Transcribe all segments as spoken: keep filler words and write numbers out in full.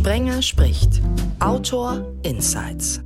Sprenger spricht. Autor Insights.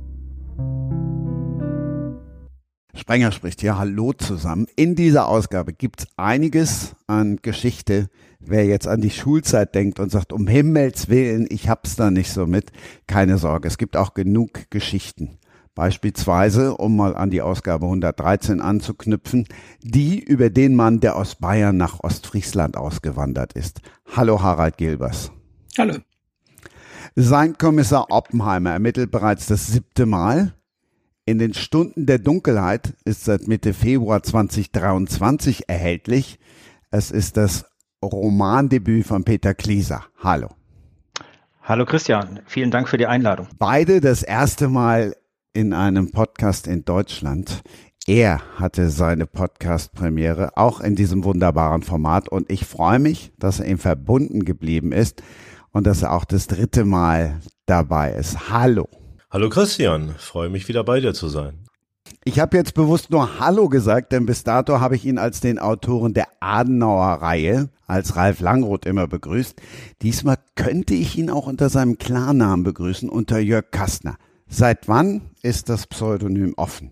Sprenger spricht, ja, hallo zusammen. In dieser Ausgabe gibt es einiges an Geschichte. Wer jetzt an die Schulzeit denkt und sagt, um Himmels Willen, ich hab's da nicht so mit, keine Sorge, es gibt auch genug Geschichten. Beispielsweise, um mal an die Ausgabe hundertdreizehn anzuknüpfen, die über den Mann, der aus Bayern nach Ostfriesland ausgewandert ist. Hallo Harald Gilbers. Hallo. Sein Kommissar Oppenheimer ermittelt bereits das siebte Mal. In den Stunden der Dunkelheit ist seit Mitte Februar zweitausenddreiundzwanzig erhältlich. Es ist das Romandebüt von Peter Klieser. Hallo. Hallo Christian, vielen Dank für die Einladung. Beide das erste Mal in einem Podcast in Deutschland. Er hatte seine Podcast-Premiere auch in diesem wunderbaren Format und ich freue mich, dass er ihm verbunden geblieben ist und dass er auch das dritte Mal dabei ist. Hallo. Hallo Christian, freue mich wieder bei dir zu sein. Ich habe jetzt bewusst nur Hallo gesagt, denn bis dato habe ich ihn als den Autoren der Adenauer-Reihe, als Ralf Langroth immer begrüßt. Diesmal könnte ich ihn auch unter seinem Klarnamen begrüßen, unter Jörg Kastner. Seit wann ist das Pseudonym offen?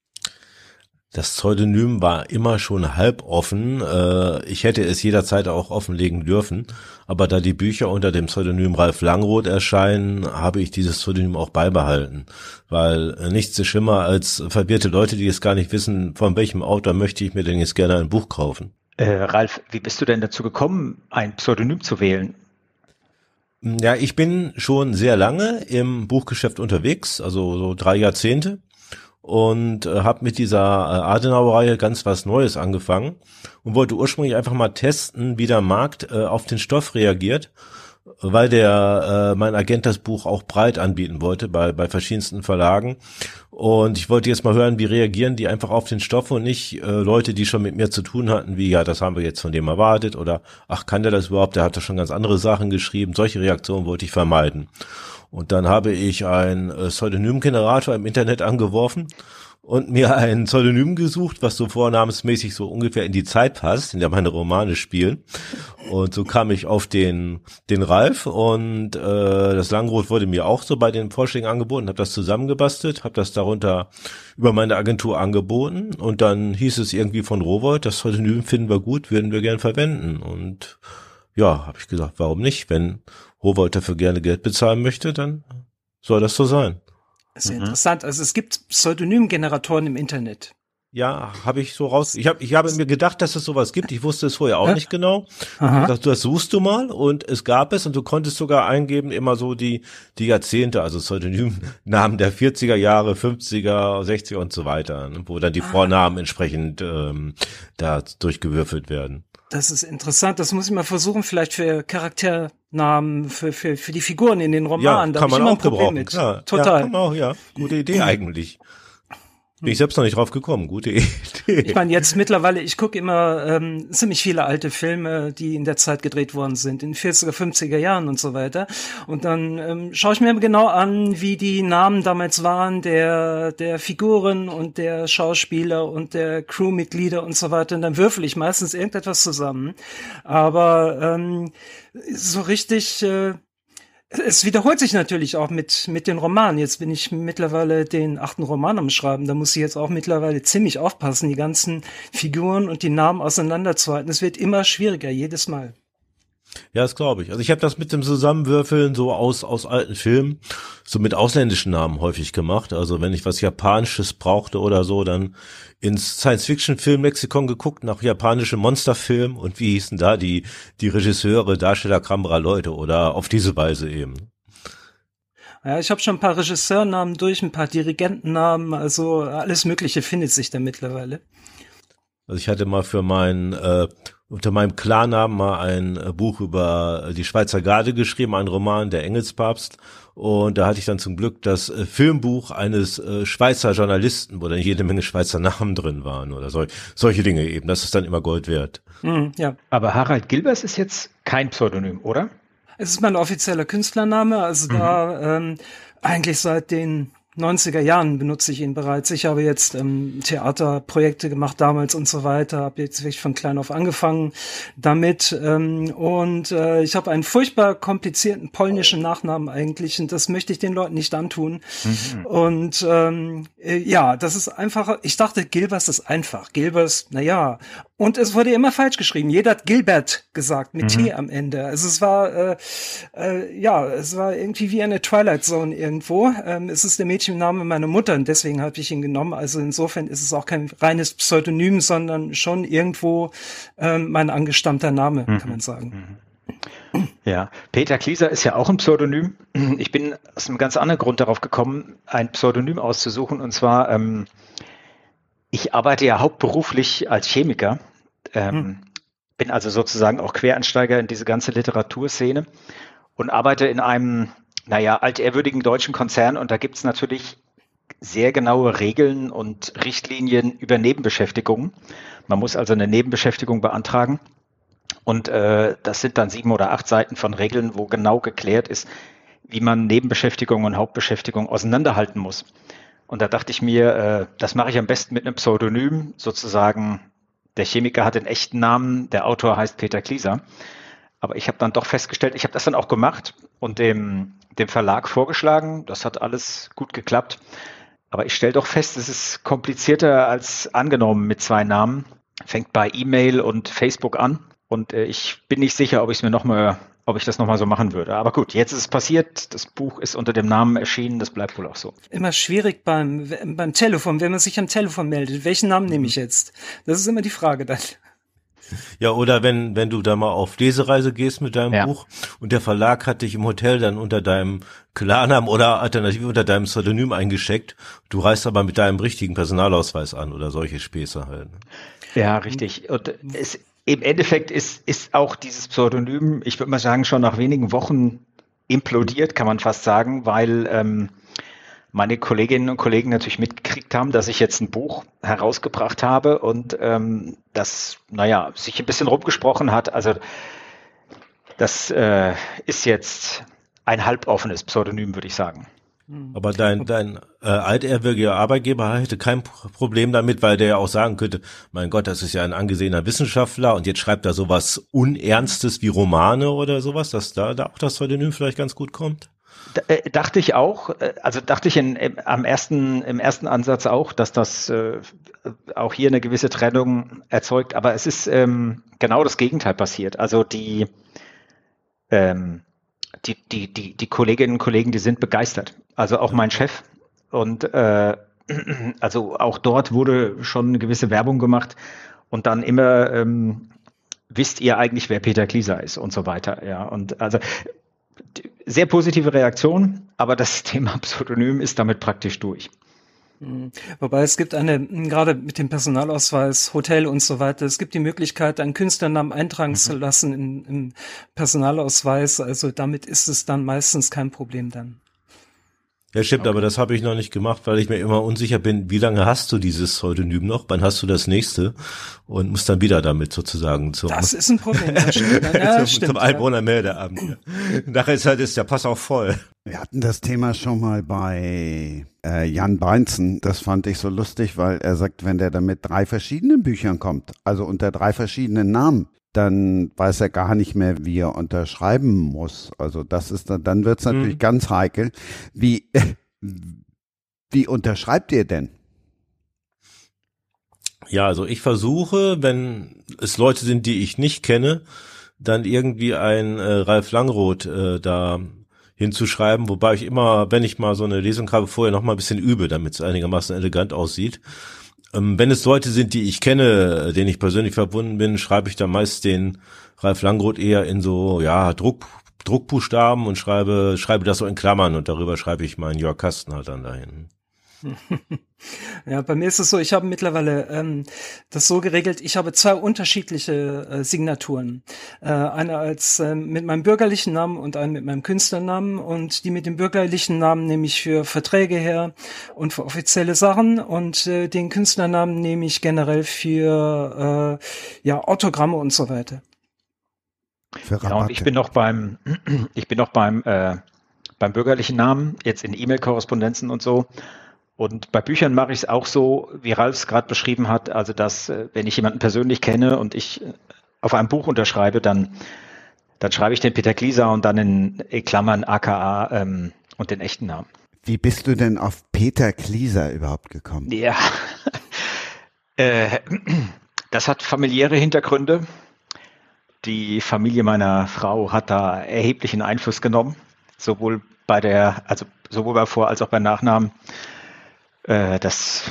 Das Pseudonym war immer schon halb offen. Ich hätte es jederzeit auch offenlegen dürfen. Aber da die Bücher unter dem Pseudonym Ralf Langroth erscheinen, habe ich dieses Pseudonym auch beibehalten. Weil nichts ist schlimmer als verwirrte Leute, die es gar nicht wissen, von welchem Autor möchte ich mir denn jetzt gerne ein Buch kaufen. Äh, Ralf, wie bist du denn dazu gekommen, ein Pseudonym zu wählen? Ja, ich bin schon sehr lange im Buchgeschäft unterwegs, also so drei Jahrzehnte. Und äh, habe mit dieser äh, Adenauer-Reihe ganz was Neues angefangen und wollte ursprünglich einfach mal testen, wie der Markt äh, auf den Stoff reagiert, weil der äh, mein Agent das Buch auch breit anbieten wollte bei bei verschiedensten Verlagen. Und ich wollte jetzt mal hören, wie reagieren die einfach auf den Stoff und nicht äh, Leute, die schon mit mir zu tun hatten, wie, ja, das haben wir jetzt von dem erwartet oder, ach, kann der das überhaupt, der hat da schon ganz andere Sachen geschrieben. Solche Reaktionen wollte ich vermeiden. Und dann habe ich einen Pseudonymgenerator im Internet angeworfen und mir ein Pseudonym gesucht, was so vornamensmäßig so ungefähr in die Zeit passt, in der meine Romane spielen. Und so kam ich auf den den Ralf und äh, das Langroth wurde mir auch so bei den Vorschlägen angeboten, habe das zusammengebastelt, habe das darunter über meine Agentur angeboten und dann hieß es irgendwie von Rowohlt, das Pseudonym finden wir gut, würden wir gern verwenden. Und ja, habe ich gesagt, warum nicht? Wenn Rowohlt dafür gerne Geld bezahlen möchte, dann soll das so sein. Das ist ja interessant. Also es gibt Pseudonymgeneratoren im Internet. Ja, habe ich so raus. Ich habe ich habe mir gedacht, dass es sowas gibt. Ich wusste es vorher auch nicht genau. Aha. Ich dachte, das suchst du mal und es gab es und du konntest sogar eingeben immer so die die Jahrzehnte, also Pseudonymnamen der vierziger Jahre, fünfziger, sechziger und so weiter, wo dann die ah. Vornamen entsprechend ähm, da durchgewürfelt werden. Das ist interessant. Das muss ich mal versuchen, vielleicht für Charakternamen, für für für die Figuren in den Romanen. Ja, da kann man auch gebrauchen. Mit. Ja, total. Ja, kann man auch, ja. Gute Idee eigentlich. Bin ich selbst noch nicht drauf gekommen. Gute Idee. Ich meine, jetzt mittlerweile, ich gucke immer ähm, ziemlich viele alte Filme, die in der Zeit gedreht worden sind, in den vierziger, fünfziger Jahren und so weiter. Und dann ähm, schaue ich mir genau an, wie die Namen damals waren, der der Figuren und der Schauspieler und der Crewmitglieder und so weiter. Und dann würfel ich meistens irgendetwas zusammen. Aber ähm, so richtig... Äh, Es wiederholt sich natürlich auch mit mit den Romanen. Jetzt bin ich mittlerweile den achten Roman am Schreiben. Da muss ich jetzt auch mittlerweile ziemlich aufpassen, die ganzen Figuren und die Namen auseinanderzuhalten. Es wird immer schwieriger, jedes Mal. Ja, das glaube ich. Also ich habe das mit dem Zusammenwürfeln so aus aus alten Filmen, so mit ausländischen Namen häufig gemacht. Also wenn ich was Japanisches brauchte oder so, dann ins Science-Fiction-Film-Lexikon geguckt nach japanischen Monsterfilmen und wie hießen da die die Regisseure, Darsteller, Kamera, Leute oder auf diese Weise eben. Ja, ich habe schon ein paar Regisseurnamen durch, ein paar Dirigentennamen, also alles Mögliche findet sich da mittlerweile. Also ich hatte mal für meinen äh, unter meinem Klarnamen mal ein äh, Buch über die Schweizer Garde geschrieben, ein Roman, der Engelspapst. Und da hatte ich dann zum Glück das äh, Filmbuch eines äh, Schweizer Journalisten, wo dann jede Menge Schweizer Namen drin waren oder sol- solche Dinge eben. Das ist dann immer Gold wert. Mhm, ja. Aber Harald Gilbers ist jetzt kein Pseudonym, oder? Es ist mein offizieller Künstlername, also mhm. da ähm, eigentlich seit den neunziger Jahren benutze ich ihn bereits. Ich habe jetzt ähm, Theaterprojekte gemacht damals und so weiter, habe jetzt wirklich von klein auf angefangen damit ähm, und äh, ich habe einen furchtbar komplizierten polnischen Nachnamen eigentlich und das möchte ich den Leuten nicht antun. Mhm. Und ähm, äh, ja, das ist einfach, ich dachte, Gilbers ist einfach. Gilbers, na ja, und es wurde immer falsch geschrieben. Jeder hat Gilbert gesagt mit mhm. T am Ende. Also es war äh, äh, ja, es war irgendwie wie eine Twilight Zone irgendwo. Ähm, es ist der Mädchenname meiner Mutter und deswegen habe ich ihn genommen. Also insofern ist es auch kein reines Pseudonym, sondern schon irgendwo ähm, mein angestammter Name, mhm. kann man sagen. Ja, Peter Klieser ist ja auch ein Pseudonym. Ich bin aus einem ganz anderen Grund darauf gekommen, ein Pseudonym auszusuchen. Und zwar, ähm, ich arbeite ja hauptberuflich als Chemiker, ähm, hm. bin also sozusagen auch Quereinsteiger in diese ganze Literaturszene und arbeite in einem, naja, altehrwürdigen deutschen Konzern. Und da gibt es natürlich sehr genaue Regeln und Richtlinien über Nebenbeschäftigungen. Man muss also eine Nebenbeschäftigung beantragen. Und äh, das sind dann sieben oder acht Seiten von Regeln, wo genau geklärt ist, wie man Nebenbeschäftigung und Hauptbeschäftigung auseinanderhalten muss. Und da dachte ich mir, äh, das mache ich am besten mit einem Pseudonym, sozusagen, der Chemiker hat den echten Namen, der Autor heißt Peter Klieser. Aber ich habe dann doch festgestellt, ich habe das dann auch gemacht und dem, dem Verlag vorgeschlagen. Das hat alles gut geklappt. Aber ich stelle doch fest, es ist komplizierter als angenommen mit zwei Namen. Fängt bei E-Mail und Facebook an. Und äh, ich bin nicht sicher, ob ich es mir noch mal, ob ich das nochmal so machen würde. Aber gut, jetzt ist es passiert. Das Buch ist unter dem Namen erschienen. Das bleibt wohl auch so. Immer schwierig beim, beim Telefon, wenn man sich am Telefon meldet. Welchen Namen nehme ich jetzt? Das ist immer die Frage dann. Ja, oder wenn, wenn du da mal auf Lesereise gehst mit deinem ja. Buch und der Verlag hat dich im Hotel dann unter deinem Klarnamen oder alternativ unter deinem Pseudonym eingeschickt. Du reist aber mit deinem richtigen Personalausweis an oder solche Späße halt. Ja, richtig. Und es Im Endeffekt ist, ist auch dieses Pseudonym, ich würde mal sagen, schon nach wenigen Wochen implodiert, kann man fast sagen, weil ähm, meine Kolleginnen und Kollegen natürlich mitgekriegt haben, dass ich jetzt ein Buch herausgebracht habe und ähm, das, naja, sich ein bisschen rumgesprochen hat. Also das äh, ist jetzt ein halboffenes Pseudonym, würde ich sagen. Aber dein, dein äh, altehrwürdiger Arbeitgeber hätte kein Problem damit, weil der ja auch sagen könnte, mein Gott, das ist ja ein angesehener Wissenschaftler und jetzt schreibt er sowas Unernstes wie Romane oder sowas, dass da, da auch das Pseudonym vielleicht ganz gut kommt? D- äh, dachte ich auch, also dachte ich in, im, am ersten, im ersten Ansatz auch, dass das äh, auch hier eine gewisse Trennung erzeugt, aber es ist ähm, genau das Gegenteil passiert. Also die ähm, Die, die, die, die Kolleginnen und Kollegen, die sind begeistert. Also auch mein Chef. Und äh, also auch dort wurde schon eine gewisse Werbung gemacht und dann immer, ähm, wisst ihr eigentlich, wer Peter Klieser ist und so weiter. Ja, und also sehr positive Reaktion, aber das Thema Pseudonym ist damit praktisch durch. Wobei es gibt eine, gerade mit dem Personalausweis, Hotel und so weiter, es gibt die Möglichkeit, einen Künstlernamen eintragen mhm. zu lassen im, im Personalausweis. Also damit ist es dann meistens kein Problem dann. Ja, stimmt, okay. Aber das habe ich noch nicht gemacht, weil ich mir immer unsicher bin, wie lange hast du dieses Pseudonym noch? Wann hast du das nächste? Und musst dann wieder damit sozusagen zum, das ist ein Problem, das stimmt. Ja, zum, stimmt, zum Einwohnermeldeamt. Ja. Nachher ist halt ist der Pass auch voll. Wir hatten das Thema schon mal bei äh, Jan Breinzen. Das fand ich so lustig, weil er sagt, wenn der dann mit drei verschiedenen Büchern kommt, also unter drei verschiedenen Namen, dann weiß er gar nicht mehr, wie er unterschreiben muss. Also das ist dann, dann wird's natürlich mhm. ganz heikel. Wie, wie unterschreibt ihr denn? Ja, also ich versuche, wenn es Leute sind, die ich nicht kenne, dann irgendwie ein äh, Ralf Langroth äh, da hinzuschreiben, wobei ich immer, wenn ich mal so eine Lesung habe, vorher noch mal ein bisschen übe, damit es einigermaßen elegant aussieht. Ähm, wenn es Leute sind, die ich kenne, denen ich persönlich verbunden bin, schreibe ich dann meist den Ralf Langroth eher in so, ja, Druck, Druckbuchstaben und schreibe, schreibe das so in Klammern und darüber schreibe ich meinen Jörg Kasten halt dann dahin. Ja, bei mir ist es so, ich habe mittlerweile ähm, das so geregelt, ich habe zwei unterschiedliche äh, Signaturen. Äh, eine als äh, mit meinem bürgerlichen Namen und eine mit meinem Künstlernamen, und die mit dem bürgerlichen Namen nehme ich für Verträge her und für offizielle Sachen, und äh, den Künstlernamen nehme ich generell für äh, ja Autogramme und so weiter. Ja, und ich bin noch beim ich bin noch beim äh, beim bürgerlichen Namen, jetzt in E-Mail-Korrespondenzen und so. Und bei Büchern mache ich es auch so, wie Ralf es gerade beschrieben hat, also dass, wenn ich jemanden persönlich kenne und ich auf einem Buch unterschreibe, dann, dann schreibe ich den Peter Klieser und dann in, in Klammern A K A ähm, und den echten Namen. Wie bist du denn auf Peter Klieser überhaupt gekommen? Ja, äh, das hat familiäre Hintergründe. Die Familie meiner Frau hat da erheblichen Einfluss genommen, sowohl bei der, also sowohl bei Vor- als auch bei Nachnamen. Äh, das,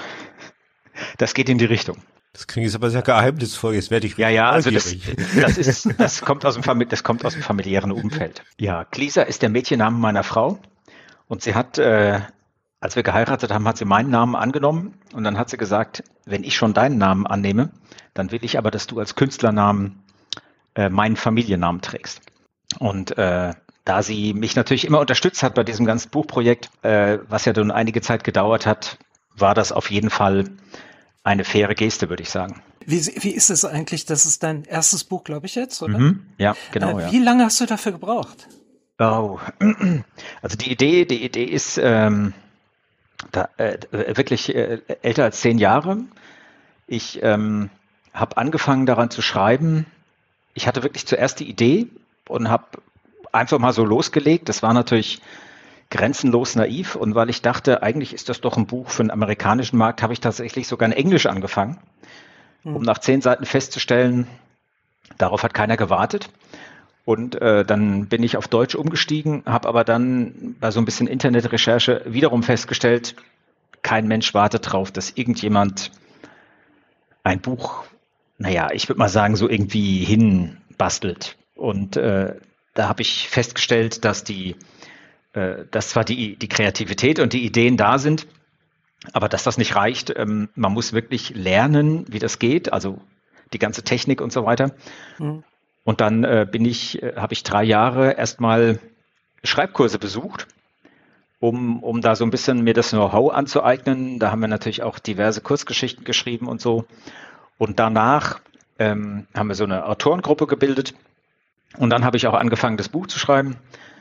das geht in die Richtung. Das klingt jetzt aber sehr geheimnisvoll. Jetzt werde ich ja, ja, also das, neugierig. das ist, das kommt aus dem Famili- das kommt aus dem familiären Umfeld. Ja, Klieser ist der Mädchenname meiner Frau und sie hat, äh, als wir geheiratet haben, hat sie meinen Namen angenommen und dann hat sie gesagt, wenn ich schon deinen Namen annehme, dann will ich aber, dass du als Künstlernamen äh, meinen Familiennamen trägst. Und äh, da sie mich natürlich immer unterstützt hat bei diesem ganzen Buchprojekt, äh, was ja dann einige Zeit gedauert hat, war das auf jeden Fall eine faire Geste, würde ich sagen. Wie, wie ist es eigentlich? Das ist dein erstes Buch, glaube ich jetzt, oder? Mhm, ja, genau. Äh, ja. Wie lange hast du dafür gebraucht? Oh, also die Idee, die Idee ist ähm, da, äh, wirklich äh, älter als zehn Jahre. Ich ähm, habe angefangen daran zu schreiben. Ich hatte wirklich zuerst die Idee und habe einfach mal so losgelegt. Das war natürlich grenzenlos naiv und weil ich dachte, eigentlich ist das doch ein Buch für den amerikanischen Markt, habe ich tatsächlich sogar in Englisch angefangen, um nach zehn Seiten festzustellen, darauf hat keiner gewartet. Und äh, dann bin ich auf Deutsch umgestiegen, habe aber dann bei so ein bisschen Internetrecherche wiederum festgestellt, kein Mensch wartet drauf, dass irgendjemand ein Buch, naja, ich würde mal sagen, so irgendwie hinbastelt. Und äh, da habe ich festgestellt, dass die dass zwar die, die Kreativität und die Ideen da sind, aber dass das nicht reicht. Ähm, man muss wirklich lernen, wie das geht, also die ganze Technik und so weiter. Mhm. Und dann äh, bin ich, äh, habe ich drei Jahre erstmal Schreibkurse besucht, um, um da so ein bisschen mir das Know-how anzueignen. Da haben wir natürlich auch diverse Kurzgeschichten geschrieben und so. Und danach ähm, haben wir so eine Autorengruppe gebildet. Und dann habe ich auch angefangen, das Buch zu schreiben.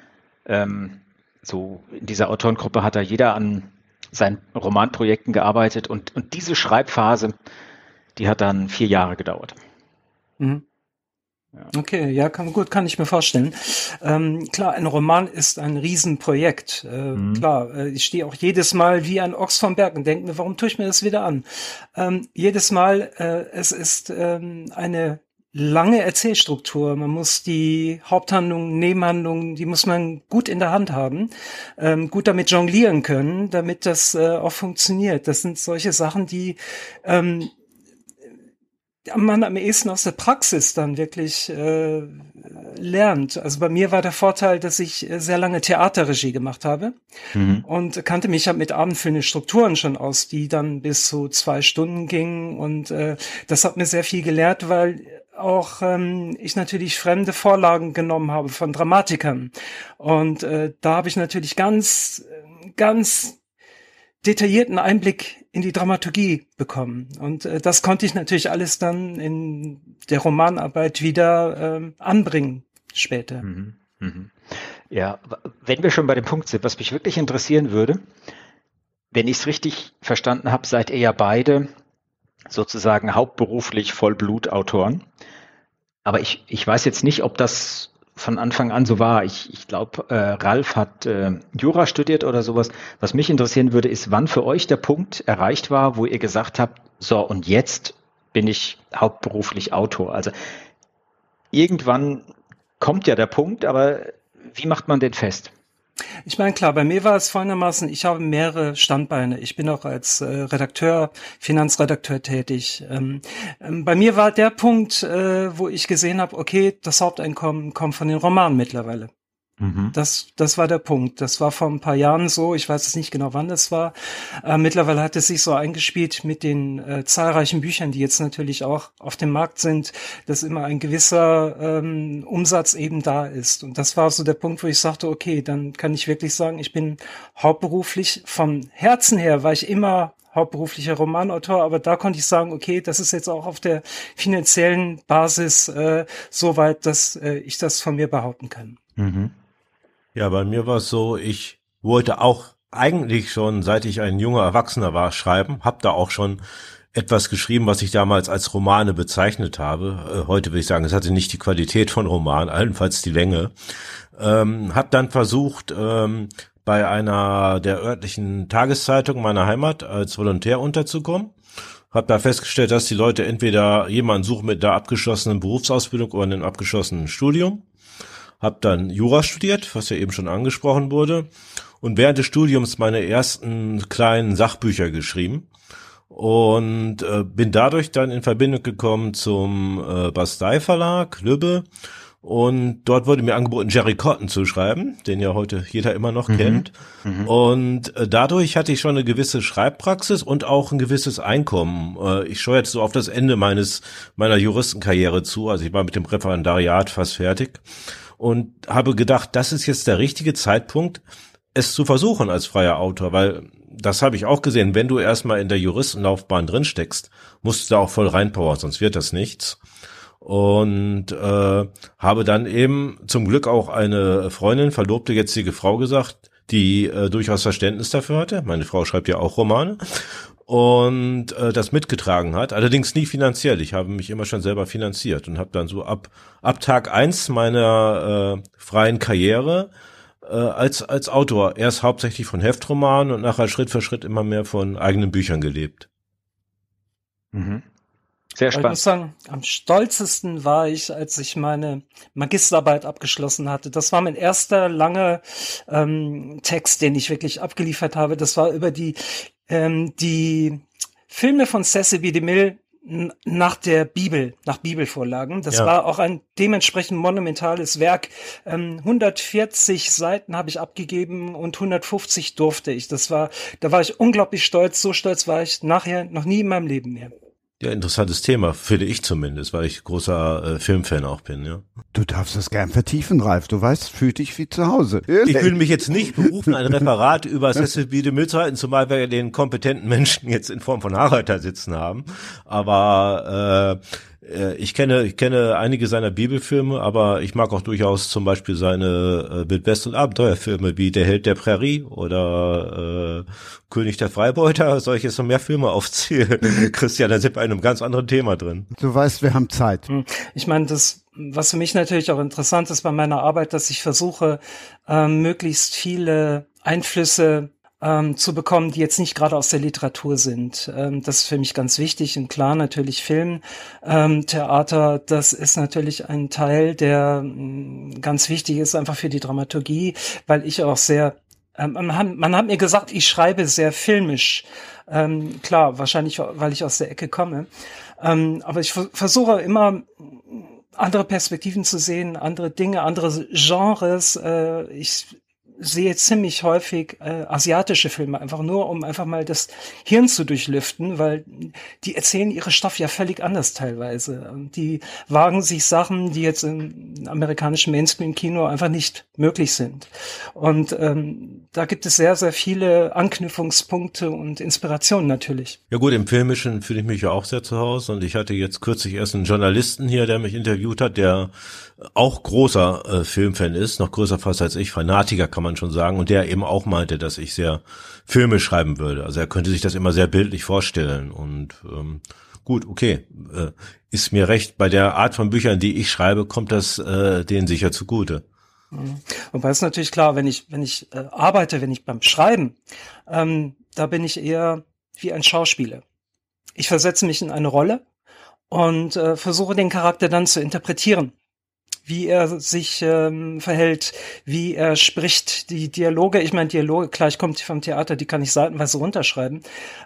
Ähm, So in dieser Autorengruppe hat da jeder an seinen Romanprojekten gearbeitet und, und diese Schreibphase, die hat dann vier Jahre gedauert. Mhm. Ja. Okay, ja, kann, gut, kann ich mir vorstellen. Ähm, klar, ein Roman ist ein Riesenprojekt. Äh, mhm. Klar, äh, ich stehe auch jedes Mal wie ein Ochs vom Berg und denke mir, warum tue ich mir das wieder an? Ähm, jedes Mal, äh, es ist ähm, eine lange Erzählstruktur. Man muss die Haupthandlung, Nebenhandlungen, die muss man gut in der Hand haben, ähm, gut damit jonglieren können, damit das äh, auch funktioniert. Das sind solche Sachen, die ähm, man am ehesten aus der Praxis dann wirklich äh, lernt. Also bei mir war der Vorteil, dass ich sehr lange Theaterregie gemacht habe mhm. und kannte mich halt mit abendfüllenden Strukturen schon aus, die dann bis zu zwei Stunden gingen und äh, das hat mir sehr viel gelehrt, weil auch ähm, ich natürlich fremde Vorlagen genommen habe von Dramatikern und äh, da habe ich natürlich ganz, ganz detaillierten Einblick in die Dramaturgie bekommen. Und äh, das konnte ich natürlich alles dann in der Romanarbeit wieder ähm, anbringen später. Mhm. Mhm. Ja, wenn wir schon bei dem Punkt sind, was mich wirklich interessieren würde, wenn ich es richtig verstanden habe, seid ihr ja beide sozusagen hauptberuflich Vollblutautoren. Aber ich, ich weiß jetzt nicht, ob das von Anfang an so war. Ich, ich glaube, äh, Ralf hat äh, Jura studiert oder sowas. Was mich interessieren würde, ist, wann für euch der Punkt erreicht war, wo ihr gesagt habt, so und jetzt bin ich hauptberuflich Autor. Also irgendwann kommt ja der Punkt, aber wie macht man den fest? Ich meine, klar, bei mir war es folgendermaßen, ich habe mehrere Standbeine. Ich bin auch als äh, Redakteur, Finanzredakteur tätig. Ähm, ähm, bei mir war der Punkt, äh, wo ich gesehen habe, okay, das Haupteinkommen kommt von den Romanen mittlerweile. Mhm. Das, das war der Punkt. Das war vor ein paar Jahren so. Ich weiß jetzt nicht genau, wann das war. Äh, mittlerweile hat es sich so eingespielt mit den äh, zahlreichen Büchern, die jetzt natürlich auch auf dem Markt sind, dass immer ein gewisser ähm, Umsatz eben da ist. Und das war so der Punkt, wo ich sagte, okay, dann kann ich wirklich sagen, ich bin hauptberuflich vom Herzen her, war ich immer hauptberuflicher Romanautor, aber da konnte ich sagen, okay, das ist jetzt auch auf der finanziellen Basis äh, so weit, dass äh, ich das von mir behaupten kann. Mhm. Ja, bei mir war es so, ich wollte auch eigentlich schon, seit ich ein junger Erwachsener war, schreiben, habe da auch schon etwas geschrieben, was ich damals als Romane bezeichnet habe. Äh, heute will ich sagen, es hatte nicht die Qualität von Roman, allenfalls die Länge. Ähm, habe dann versucht, ähm, bei einer der örtlichen Tageszeitungen meiner Heimat als Volontär unterzukommen. Hab da festgestellt, dass die Leute entweder jemanden suchen mit einer abgeschlossenen Berufsausbildung oder einem abgeschlossenen Studium. Hab dann Jura studiert, was ja eben schon angesprochen wurde. Und während des Studiums meine ersten kleinen Sachbücher geschrieben. Und äh, bin dadurch dann in Verbindung gekommen zum äh, Bastei Verlag, Lübbe. Und dort wurde mir angeboten, Jerry Cotton zu schreiben, den ja heute jeder immer noch mhm. kennt. Mhm. Und äh, dadurch hatte ich schon eine gewisse Schreibpraxis und auch ein gewisses Einkommen. Äh, ich steuerte so auf das Ende meines meiner Juristenkarriere zu. Also ich war mit dem Referendariat fast fertig und habe gedacht, das ist jetzt der richtige Zeitpunkt, es zu versuchen als freier Autor, weil das habe ich auch gesehen, wenn du erstmal in der Juristenlaufbahn drin steckst, musst du da auch voll reinpowern, sonst wird das nichts. Und äh, habe dann eben zum Glück auch eine Freundin, verlobte jetzige Frau gesagt, die äh, durchaus Verständnis dafür hatte. Meine Frau schreibt ja auch Romane und äh, das mitgetragen hat. Allerdings nie finanziell. Ich habe mich immer schon selber finanziert und habe dann so ab ab Tag eins meiner äh, freien Karriere äh, als als Autor erst hauptsächlich von Heftromanen und nachher Schritt für Schritt immer mehr von eigenen Büchern gelebt. Mhm. Sehr spannend. Ich muss sagen, am stolzesten war ich, als ich meine Magisterarbeit abgeschlossen hatte. Das war mein erster langer ähm, Text, den ich wirklich abgeliefert habe. Das war über die ähm, die Filme von Cecil B. DeMille n- nach der Bibel, nach Bibelvorlagen. Das ja. war auch ein dementsprechend monumentales Werk. Ähm, hundertvierzig Seiten habe ich abgegeben und hundertfünfzig durfte ich. Das war, da war ich unglaublich stolz. So stolz war ich nachher noch nie in meinem Leben mehr. Ja, interessantes Thema, finde ich zumindest, weil ich großer äh, Filmfan auch bin, ja. Du darfst das gern vertiefen, Ralf. Du weißt, fühl dich wie zu Hause. Ich fühle mich jetzt nicht berufen, ein Referat über Cecil B. DeMille zu halten, zumal wir den kompetenten Menschen jetzt in Form von Harald da sitzen haben. Aber äh, ich kenne ich kenne einige seiner Bibelfilme, aber ich mag auch durchaus zum Beispiel seine äh, Wildwest- und Abenteuerfilme wie Der Held der Prärie oder äh, König der Freibeuter. Soll ich jetzt noch mehr Filme aufzählen? Christian, da sind wir in einem ganz anderen Thema drin. Du weißt, wir haben Zeit. Ich meine, das, was für mich natürlich auch interessant ist bei meiner Arbeit, dass ich versuche, ähm, möglichst viele Einflüsse ähm, zu bekommen, die jetzt nicht gerade aus der Literatur sind. Ähm, das ist für mich ganz wichtig. Und klar, natürlich Film, ähm, Theater, das ist natürlich ein Teil, der mh, ganz wichtig ist, einfach für die Dramaturgie, weil ich auch sehr ähm, man, hat, man hat mir gesagt, ich schreibe sehr filmisch. Ähm, klar, wahrscheinlich, weil ich aus der Ecke komme. Ähm, aber ich v- versuche immer andere Perspektiven zu sehen, andere Dinge, andere Genres. Äh, ich sehe ziemlich häufig äh, asiatische Filme, einfach nur, um einfach mal das Hirn zu durchlüften, weil die erzählen ihre Stoff ja völlig anders teilweise. Die wagen sich Sachen, die jetzt im amerikanischen Mainstream-Kino einfach nicht möglich sind. Und ähm, da gibt es sehr, sehr viele Anknüpfungspunkte und Inspirationen natürlich. Ja gut, im Filmischen fühle ich mich ja auch sehr zu Hause und ich hatte jetzt kürzlich erst einen Journalisten hier, der mich interviewt hat, der auch großer äh, Filmfan ist, noch größer fast als ich, Fanatiker kann man schon sagen, und der eben auch meinte, dass ich sehr filmisch schreiben würde. Also er könnte sich das immer sehr bildlich vorstellen und ähm, gut, okay, äh, ist mir recht, bei der Art von Büchern, die ich schreibe, kommt das äh, denen sicher zugute. Wobei es natürlich klar, wenn ich wenn ich äh, arbeite, wenn ich beim Schreiben, ähm, da bin ich eher wie ein Schauspieler. Ich versetze mich in eine Rolle und äh, versuche den Charakter dann zu interpretieren, wie er sich ähm, verhält, wie er spricht, die Dialoge. Ich meine, Dialoge, klar, ich komme vom Theater, die kann ich seitenweise runterschreiben.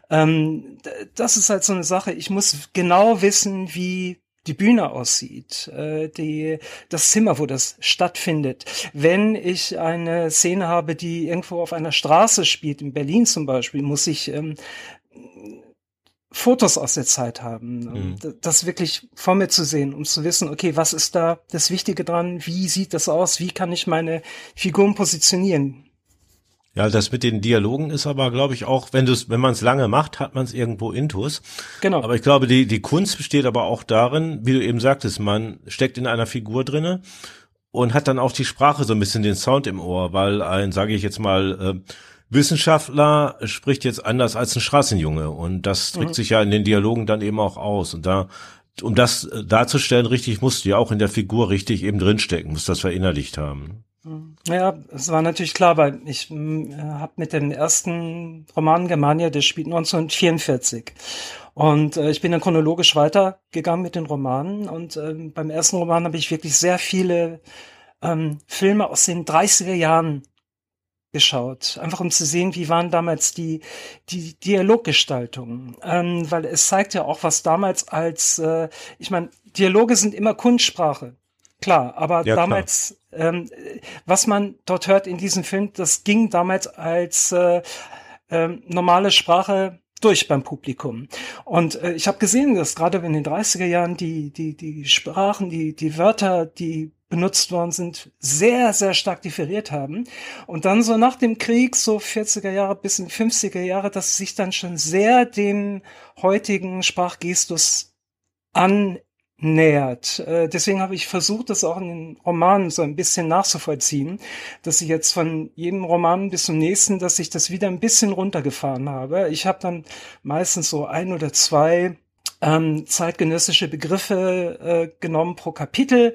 Ähm, das ist halt so eine Sache. Ich muss genau wissen, wie die Bühne aussieht, äh, die, das Zimmer, wo das stattfindet. Wenn ich eine Szene habe, die irgendwo auf einer Straße spielt, in Berlin zum Beispiel, muss ich ähm, Fotos aus der Zeit haben, mhm. das wirklich vor mir zu sehen, um zu wissen, okay, was ist da das Wichtige dran, wie sieht das aus, wie kann ich meine Figuren positionieren? Ja, das mit den Dialogen ist aber, glaube ich, auch, wenn du es, wenn man es lange macht, hat man es irgendwo intus. Genau. Aber ich glaube, die die Kunst besteht aber auch darin, wie du eben sagtest, man steckt in einer Figur drinne und hat dann auch die Sprache so ein bisschen den Sound im Ohr, weil ein, sage ich jetzt mal, äh, Wissenschaftler spricht jetzt anders als ein Straßenjunge und das drückt mhm. sich ja in den Dialogen dann eben auch aus und da, um das darzustellen, richtig, musst du ja auch in der Figur richtig eben drinstecken, musst das verinnerlicht haben. Ja, es war natürlich klar, weil ich äh, habe mit dem ersten Roman Germania, der spielt neunzehnhundertvierundvierzig und äh, ich bin dann chronologisch weitergegangen mit den Romanen und äh, beim ersten Roman habe ich wirklich sehr viele ähm, Filme aus den dreißiger Jahren geschaut, einfach um zu sehen, wie waren damals die die Dialoggestaltungen, ähm, weil es zeigt ja auch, was damals als, äh, ich meine, Dialoge sind immer Kunstsprache, klar, aber ja, damals, klar. Ähm, was man dort hört in diesem Film, das ging damals als äh, äh, normale Sprache durch beim Publikum. Und äh, ich habe gesehen, dass gerade in den dreißiger Jahren die die die Sprachen, die die Wörter, die benutzt worden sind, sehr, sehr stark differiert haben. Und dann so nach dem Krieg, so vierziger Jahre bis in die fünfziger Jahre, dass sich dann schon sehr dem heutigen Sprachgestus annähert. Äh, deswegen habe ich versucht, das auch in den Romanen so ein bisschen nachzuvollziehen, dass ich jetzt von jedem Roman bis zum nächsten, dass ich das wieder ein bisschen runtergefahren habe. Ich habe dann meistens so ein oder zwei ähm, zeitgenössische Begriffe äh, genommen pro Kapitel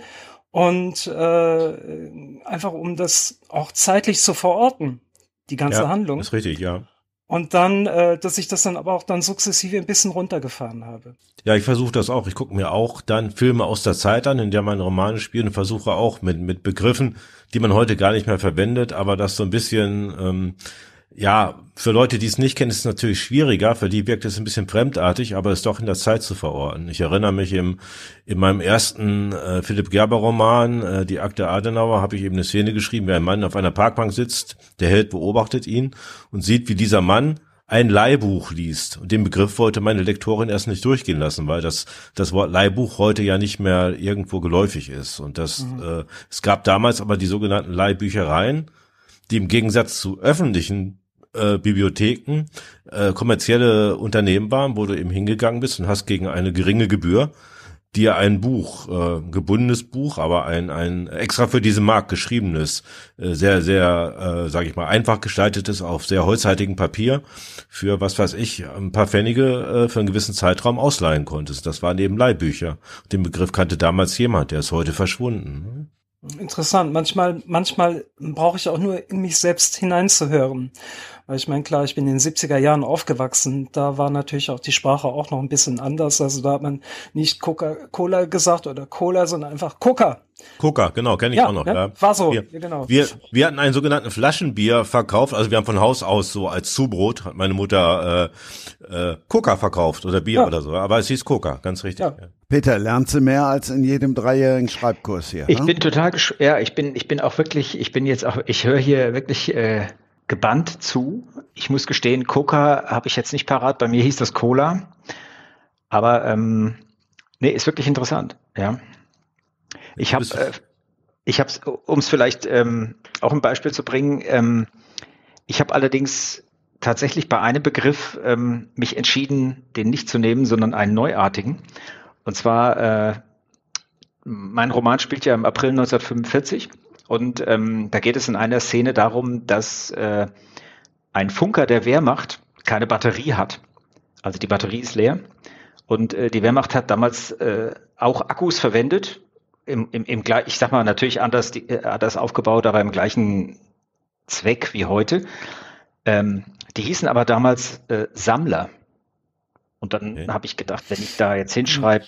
und äh, einfach um das auch zeitlich zu verorten, die ganze ja, Handlung. Ist richtig, ja. Und dann, äh, dass ich das dann aber auch dann sukzessive ein bisschen runtergefahren habe. Ja, ich versuche das auch. Ich gucke mir auch dann Filme aus der Zeit an, in der meine Romane spielen und versuche auch mit mit Begriffen, die man heute gar nicht mehr verwendet, aber das so ein bisschen, ähm, ja, für Leute, die es nicht kennen, ist es natürlich schwieriger. Für die wirkt es ein bisschen fremdartig, aber es ist doch in der Zeit zu verorten. Ich erinnere mich im, in meinem ersten äh, Philipp Gerber-Roman, äh, Die Akte Adenauer, habe ich eben eine Szene geschrieben, wie ein Mann auf einer Parkbank sitzt, der Held beobachtet ihn und sieht, wie dieser Mann ein Leihbuch liest. Und den Begriff wollte meine Lektorin erst nicht durchgehen lassen, weil das das Wort Leihbuch heute ja nicht mehr irgendwo geläufig ist. Und das mhm. äh, es gab damals aber die sogenannten Leihbüchereien, die im Gegensatz zu öffentlichen äh, Bibliotheken äh, kommerzielle Unternehmen waren, wo du eben hingegangen bist und hast gegen eine geringe Gebühr dir ein Buch, äh, gebundenes Buch, aber ein ein extra für diesen Markt geschriebenes, äh, sehr, sehr, äh, sage ich mal, einfach gestaltetes, auf sehr holzhaltigem Papier für, was weiß ich, ein paar Pfennige äh, für einen gewissen Zeitraum ausleihen konntest. Das waren eben Leihbücher. Den Begriff kannte damals jemand, der ist heute verschwunden. Interessant. Manchmal, manchmal brauche ich auch nur in mich selbst hineinzuhören. Weil ich meine, klar, ich bin in den siebziger Jahren aufgewachsen. Da war natürlich auch die Sprache auch noch ein bisschen anders. Also da hat man nicht Coca-Cola gesagt oder Cola, sondern einfach Coca. Coca, genau, kenne ich ja, auch noch. Ne? Ja. War so, wir, ja, genau. Wir, wir hatten einen sogenannten Flaschenbier verkauft. Also wir haben von Haus aus so als Zubrot, hat meine Mutter äh, äh, Coca verkauft oder Bier ja. oder so. Aber es hieß Coca, ganz richtig. Ja. Ja. Peter, lernst du mehr als in jedem dreijährigen Schreibkurs hier? Ich ne? bin total, gesch- ja, ich bin, ich bin auch wirklich, ich bin jetzt auch, ich höre hier wirklich äh, gebannt zu. Ich muss gestehen, Coca habe ich jetzt nicht parat. Bei mir hieß das Cola. Aber ähm, nee, ist wirklich interessant. Ja, ich habe, äh, ich habe, um es vielleicht ähm, auch ein Beispiel zu bringen. Ähm, ich habe allerdings tatsächlich bei einem Begriff ähm, mich entschieden, den nicht zu nehmen, sondern einen neuartigen. Und zwar, äh, mein Roman spielt ja im April neunzehnhundertfünfundvierzig und ähm, da geht es in einer Szene darum, dass äh, ein Funker der Wehrmacht keine Batterie hat. Also die Batterie ist leer und äh, die Wehrmacht hat damals äh, auch Akkus verwendet, im, im, im ich sag mal natürlich anders, die, äh, anders aufgebaut, aber im gleichen Zweck wie heute. Ähm, die hießen aber damals äh, Sammler. Und dann okay. habe ich gedacht, wenn ich da jetzt hinschreibe,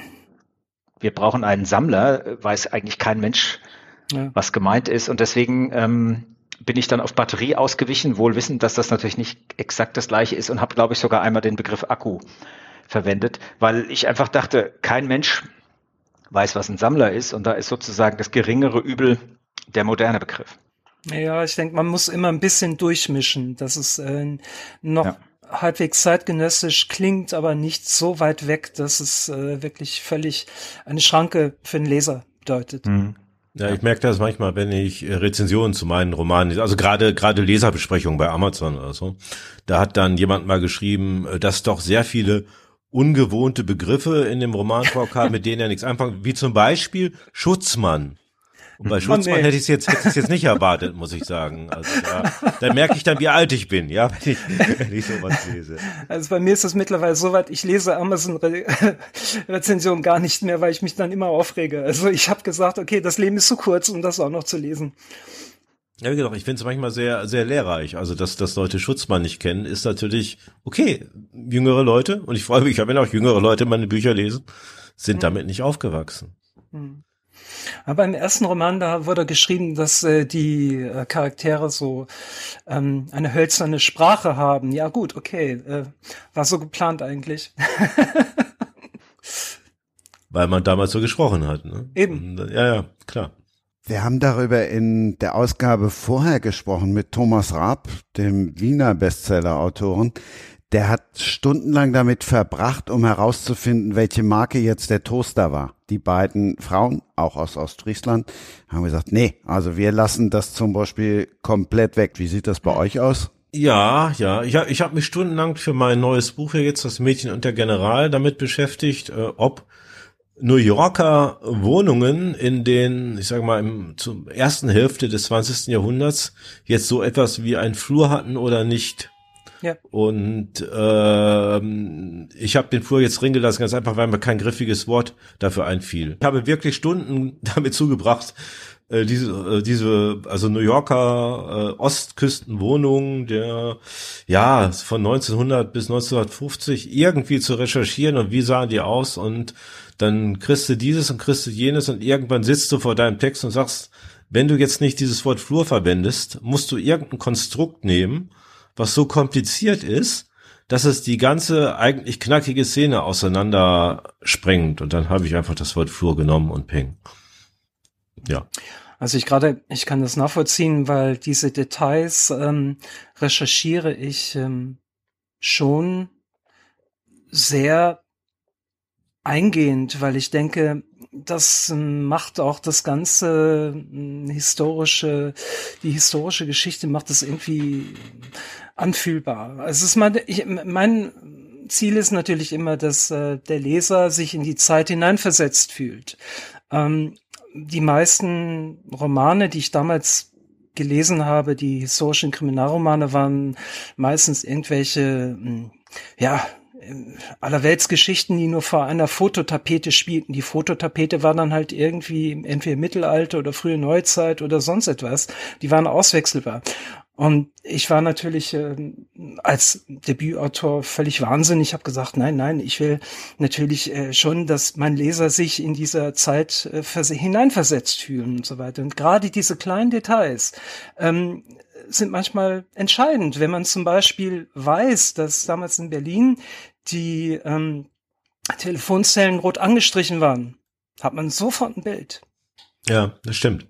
wir brauchen einen Sammler, weiß eigentlich kein Mensch, ja. was gemeint ist. Und deswegen ähm, bin ich dann auf Batterie ausgewichen, wohl wissend, dass das natürlich nicht exakt das Gleiche ist und habe, glaube ich, sogar einmal den Begriff Akku verwendet, weil ich einfach dachte, kein Mensch weiß, was ein Sammler ist. Und da ist sozusagen das geringere Übel der moderne Begriff. Ja, ich denke, man muss immer ein bisschen durchmischen, dass es äh, noch ja. halbwegs zeitgenössisch klingt, aber nicht so weit weg, dass es äh, wirklich völlig eine Schranke für den Leser bedeutet. Mhm. Ja, ich merke das manchmal, wenn ich Rezensionen zu meinen Romanen lese, also gerade gerade Leserbesprechungen bei Amazon oder so, da hat dann jemand mal geschrieben, dass doch sehr viele ungewohnte Begriffe in dem Roman vorkamen, mit denen er nichts anfangen, wie zum Beispiel Schutzmann. Und bei Schutzmann Oh, nee. hätte ich es jetzt, hätte ich es jetzt nicht erwartet, muss ich sagen. Also da, da merke ich dann, wie alt ich bin, ja, wenn ich, wenn ich sowas lese. Also bei mir ist das mittlerweile so weit, ich lese Amazon-Rezensionen gar nicht mehr, weil ich mich dann immer aufrege. Also ich habe gesagt, okay, das Leben ist zu kurz, um das auch noch zu lesen. Ja, wie gesagt, ich finde es manchmal sehr, sehr lehrreich. Also, dass, dass Leute Schutzmann nicht kennen, ist natürlich okay. Jüngere Leute, und ich freue mich, wenn auch jüngere Leute meine Bücher lesen, sind Hm. damit nicht aufgewachsen. Hm. Aber im ersten Roman, da wurde geschrieben, dass äh, die äh, Charaktere so ähm, eine hölzerne Sprache haben. Ja gut, okay, äh, war so geplant eigentlich. Weil man damals so gesprochen hat, ne? Eben. Und, ja, ja, klar. Wir haben darüber in der Ausgabe vorher gesprochen mit Thomas Raab, dem Wiener Bestseller-Autoren. Der hat stundenlang damit verbracht, um herauszufinden, welche Marke jetzt der Toaster war. Die beiden Frauen, auch aus Ostfriesland, haben gesagt, nee, also wir lassen das zum Beispiel komplett weg. Wie sieht das bei euch aus? Ja, ja, ich habe ich hab mich stundenlang für mein neues Buch hier jetzt, Das Mädchen und der General, damit beschäftigt, äh, ob New Yorker Wohnungen in den, ich sage mal, im zur ersten Hälfte des zwanzigsten Jahrhunderts jetzt so etwas wie einen Flur hatten oder nicht. Ja. Und ähm, ich habe den Flur jetzt drin gelassen, ganz einfach, weil mir kein griffiges Wort dafür einfiel. Ich habe wirklich Stunden damit zugebracht, äh, diese, äh, diese, also New Yorker äh, Ostküstenwohnungen der, ja, von neunzehnhundert bis neunzehnhundertfünfzig irgendwie zu recherchieren und wie sahen die aus, und dann kriegst du dieses und kriegst du jenes und irgendwann sitzt du vor deinem Text und sagst, wenn du jetzt nicht dieses Wort Flur verwendest, musst du irgendein Konstrukt nehmen, was so kompliziert ist, dass es die ganze eigentlich knackige Szene auseinander sprengt. Und dann habe ich einfach das Wort Flur genommen und peng. Ja. Also ich gerade, ich kann das nachvollziehen, weil diese Details ähm, recherchiere ich ähm, schon sehr eingehend, weil ich denke, das ähm, macht auch das ganze ähm, historische, die historische Geschichte macht es irgendwie anfühlbar. Also es ist meine, ich, mein Ziel ist natürlich immer, dass äh, der Leser sich in die Zeit hineinversetzt fühlt. Ähm, die meisten Romane, die ich damals gelesen habe, die historischen Kriminalromane, waren meistens irgendwelche, mh, ja, Allerweltsgeschichten, die nur vor einer Fototapete spielten. Die Fototapete war dann halt irgendwie entweder Mittelalter oder frühe Neuzeit oder sonst etwas. Die waren auswechselbar. Und ich war natürlich äh, als Debütautor völlig wahnsinnig. Ich habe gesagt, nein, nein, ich will natürlich äh, schon, dass mein Leser sich in dieser Zeit äh, hineinversetzt fühlen und so weiter. Und gerade diese kleinen Details ähm, sind manchmal entscheidend, wenn man zum Beispiel weiß, dass damals in Berlin die ähm, Telefonzellen rot angestrichen waren, hat man sofort ein Bild. Ja, das stimmt.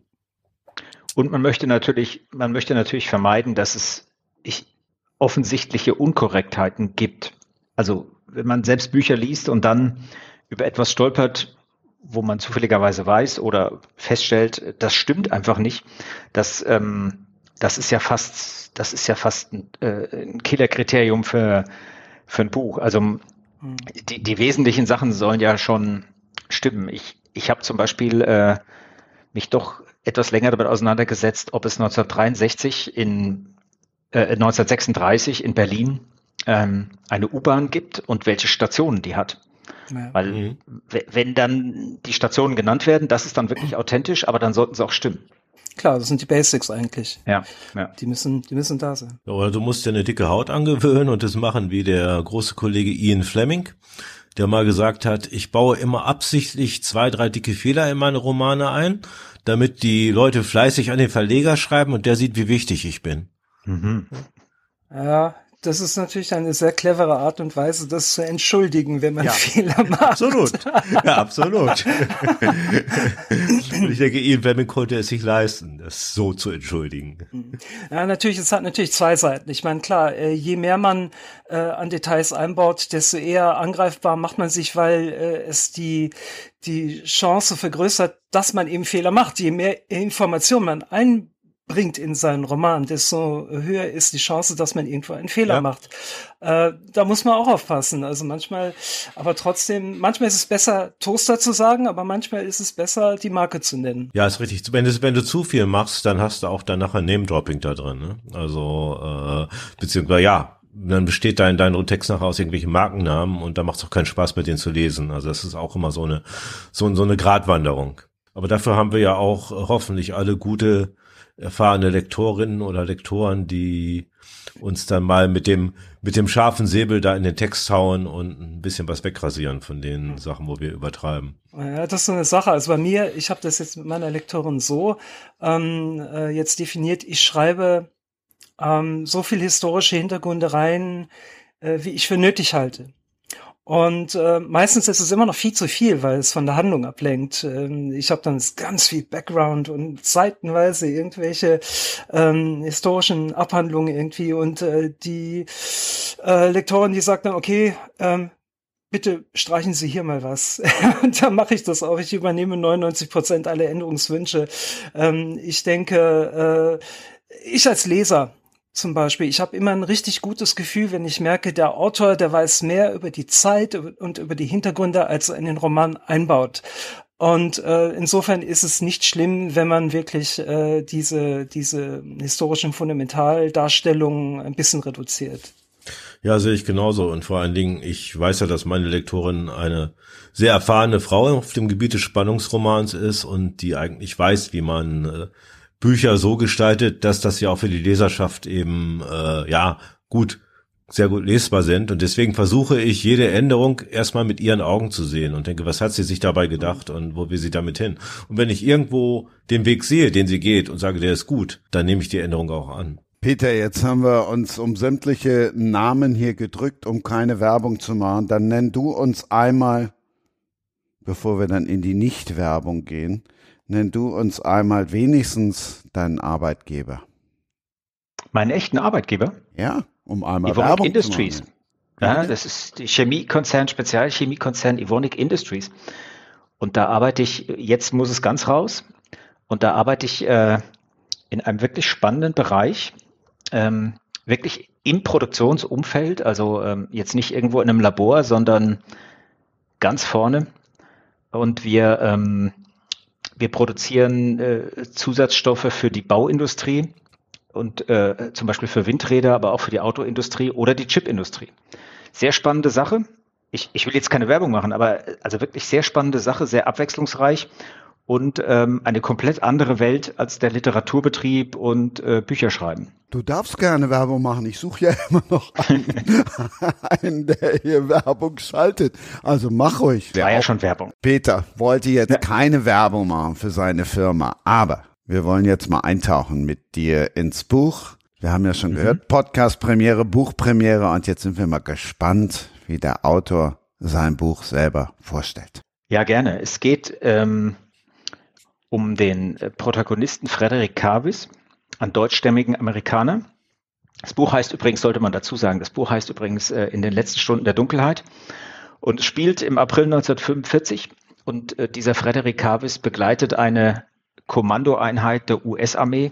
Und man möchte natürlich, man möchte natürlich vermeiden, dass es ich, offensichtliche Unkorrektheiten gibt. Also wenn man selbst Bücher liest und dann über etwas stolpert, wo man zufälligerweise weiß oder feststellt, das stimmt einfach nicht, das ähm, das ist ja fast, das ist ja fast ein, äh, ein Killerkriterium für für ein Buch. Also hm. die die wesentlichen Sachen sollen ja schon stimmen. Ich ich habe zum Beispiel äh, mich doch etwas länger damit auseinandergesetzt, ob es neunzehnhundertdreiundsechzig in äh, neunzehnhundertsechsunddreißig in Berlin ähm, eine U-Bahn gibt und welche Stationen die hat. Ja. Weil mhm. w- wenn dann die Stationen genannt werden, das ist dann wirklich authentisch, aber dann sollten sie auch stimmen. Klar, das sind die Basics eigentlich. Ja, ja. Die müssen, die müssen da sein. Oder du musst dir eine dicke Haut angewöhnen und das machen wie der große Kollege Ian Fleming, der mal gesagt hat, ich baue immer absichtlich zwei, drei dicke Fehler in meine Romane ein, damit die Leute fleißig an den Verleger schreiben und der sieht, wie wichtig ich bin. Mhm. Ja, das ist natürlich eine sehr clevere Art und Weise, das zu entschuldigen, wenn man ja. Fehler macht. Absolut. Ja, absolut. Und ich denke, Ian Fleming konnte es sich leisten, das so zu entschuldigen. Ja, natürlich, es hat natürlich zwei Seiten. Ich meine, klar, je mehr man äh, an Details einbaut, desto eher angreifbar macht man sich, weil äh, es die die Chance vergrößert, dass man eben Fehler macht. Je mehr Informationen man ein bringt in seinen Roman, desto höher ist die Chance, dass man irgendwo einen Fehler Ja. macht. Äh, da muss man auch aufpassen. Also manchmal, aber trotzdem, manchmal ist es besser, Toaster zu sagen, aber manchmal ist es besser, die Marke zu nennen. Ja, ist richtig. Wenn du, wenn du zu viel machst, dann hast du auch dann nachher Name-Dropping da drin. Ne? Also, äh, beziehungsweise, ja, dann besteht dein, dein Text nachher aus irgendwelchen Markennamen und da macht es auch keinen Spaß, mit denen zu lesen. Also das ist auch immer so eine, so, so eine Gratwanderung. Aber dafür haben wir ja auch äh, hoffentlich alle gute, erfahrene Lektorinnen oder Lektoren, die uns dann mal mit dem mit dem scharfen Säbel da in den Text hauen und ein bisschen was wegrasieren von den Sachen, wo wir übertreiben. Ja, das ist so eine Sache. Also bei mir, ich habe das jetzt mit meiner Lektorin so ähm, äh, jetzt definiert, ich schreibe ähm, so viel historische Hintergründe rein, äh, wie ich für nötig halte. Und äh, meistens ist es immer noch viel zu viel, weil es von der Handlung ablenkt. Ähm, ich habe dann ganz viel Background und seitenweise irgendwelche ähm, historischen Abhandlungen irgendwie. Und äh, die äh, Lektorin, die sagt dann, okay, ähm, bitte streichen Sie hier mal was. Und dann mache ich das auch. Ich übernehme neunundneunzig Prozent aller Änderungswünsche. Ähm, ich denke, äh, ich als Leser zum Beispiel, ich habe immer ein richtig gutes Gefühl, wenn ich merke, der Autor, der weiß mehr über die Zeit und über die Hintergründe, als er in den Roman einbaut. Und äh, insofern ist es nicht schlimm, wenn man wirklich äh, diese diese historischen Fundamentaldarstellungen ein bisschen reduziert. Ja, sehe ich genauso. Und vor allen Dingen, ich weiß ja, dass meine Lektorin eine sehr erfahrene Frau auf dem Gebiet des Spannungsromans ist und die eigentlich weiß, wie man äh, Bücher so gestaltet, dass das ja auch für die Leserschaft eben, äh, ja, gut, sehr gut lesbar sind. Und deswegen versuche ich, jede Änderung erstmal mit ihren Augen zu sehen und denke, was hat sie sich dabei gedacht und wo will sie damit hin? Und wenn ich irgendwo den Weg sehe, den sie geht und sage, der ist gut, dann nehme ich die Änderung auch an. Peter, jetzt haben wir uns um sämtliche Namen hier gedrückt, um keine Werbung zu machen. Dann nenn du uns einmal, bevor wir dann in die Nicht-Werbung gehen, nenn du uns einmal wenigstens deinen Arbeitgeber. Meinen echten Arbeitgeber? Ja, um einmal Evonik Werbung Industries. zu machen. Ja, das ist die Chemiekonzern, Spezialchemiekonzern Evonik Industries. Und da arbeite ich, jetzt muss es ganz raus, und da arbeite ich äh, in einem wirklich spannenden Bereich, ähm, wirklich im Produktionsumfeld, also ähm, jetzt nicht irgendwo in einem Labor, sondern ganz vorne. Und wir ähm, Wir produzieren äh, Zusatzstoffe für die Bauindustrie und äh, zum Beispiel für Windräder, aber auch für die Autoindustrie oder die Chipindustrie. Sehr spannende Sache. Ich, ich will jetzt keine Werbung machen, aber also wirklich sehr spannende Sache, sehr abwechslungsreich und ähm, eine komplett andere Welt als der Literaturbetrieb und äh, Bücherschreiben. Du darfst gerne Werbung machen. Ich suche ja immer noch einen, einen, der hier Werbung schaltet. Also mach ruhig. War ja schon Werbung. Peter wollte jetzt Ja. keine Werbung machen für seine Firma, aber wir wollen jetzt mal eintauchen mit dir ins Buch. Wir haben ja schon Mhm. gehört, Podcast-Premiere, Buchpremiere und jetzt sind wir mal gespannt, wie der Autor sein Buch selber vorstellt. Ja, gerne. Es geht ähm, um den äh, Protagonisten Frederick Carvis, einen deutschstämmigen Amerikaner. Das Buch heißt übrigens, sollte man dazu sagen, das Buch heißt übrigens äh, In den letzten Stunden der Dunkelheit und spielt im April neunzehnhundertfünfundvierzig. Und äh, dieser Frederick Carvis begleitet eine Kommandoeinheit der U S-Armee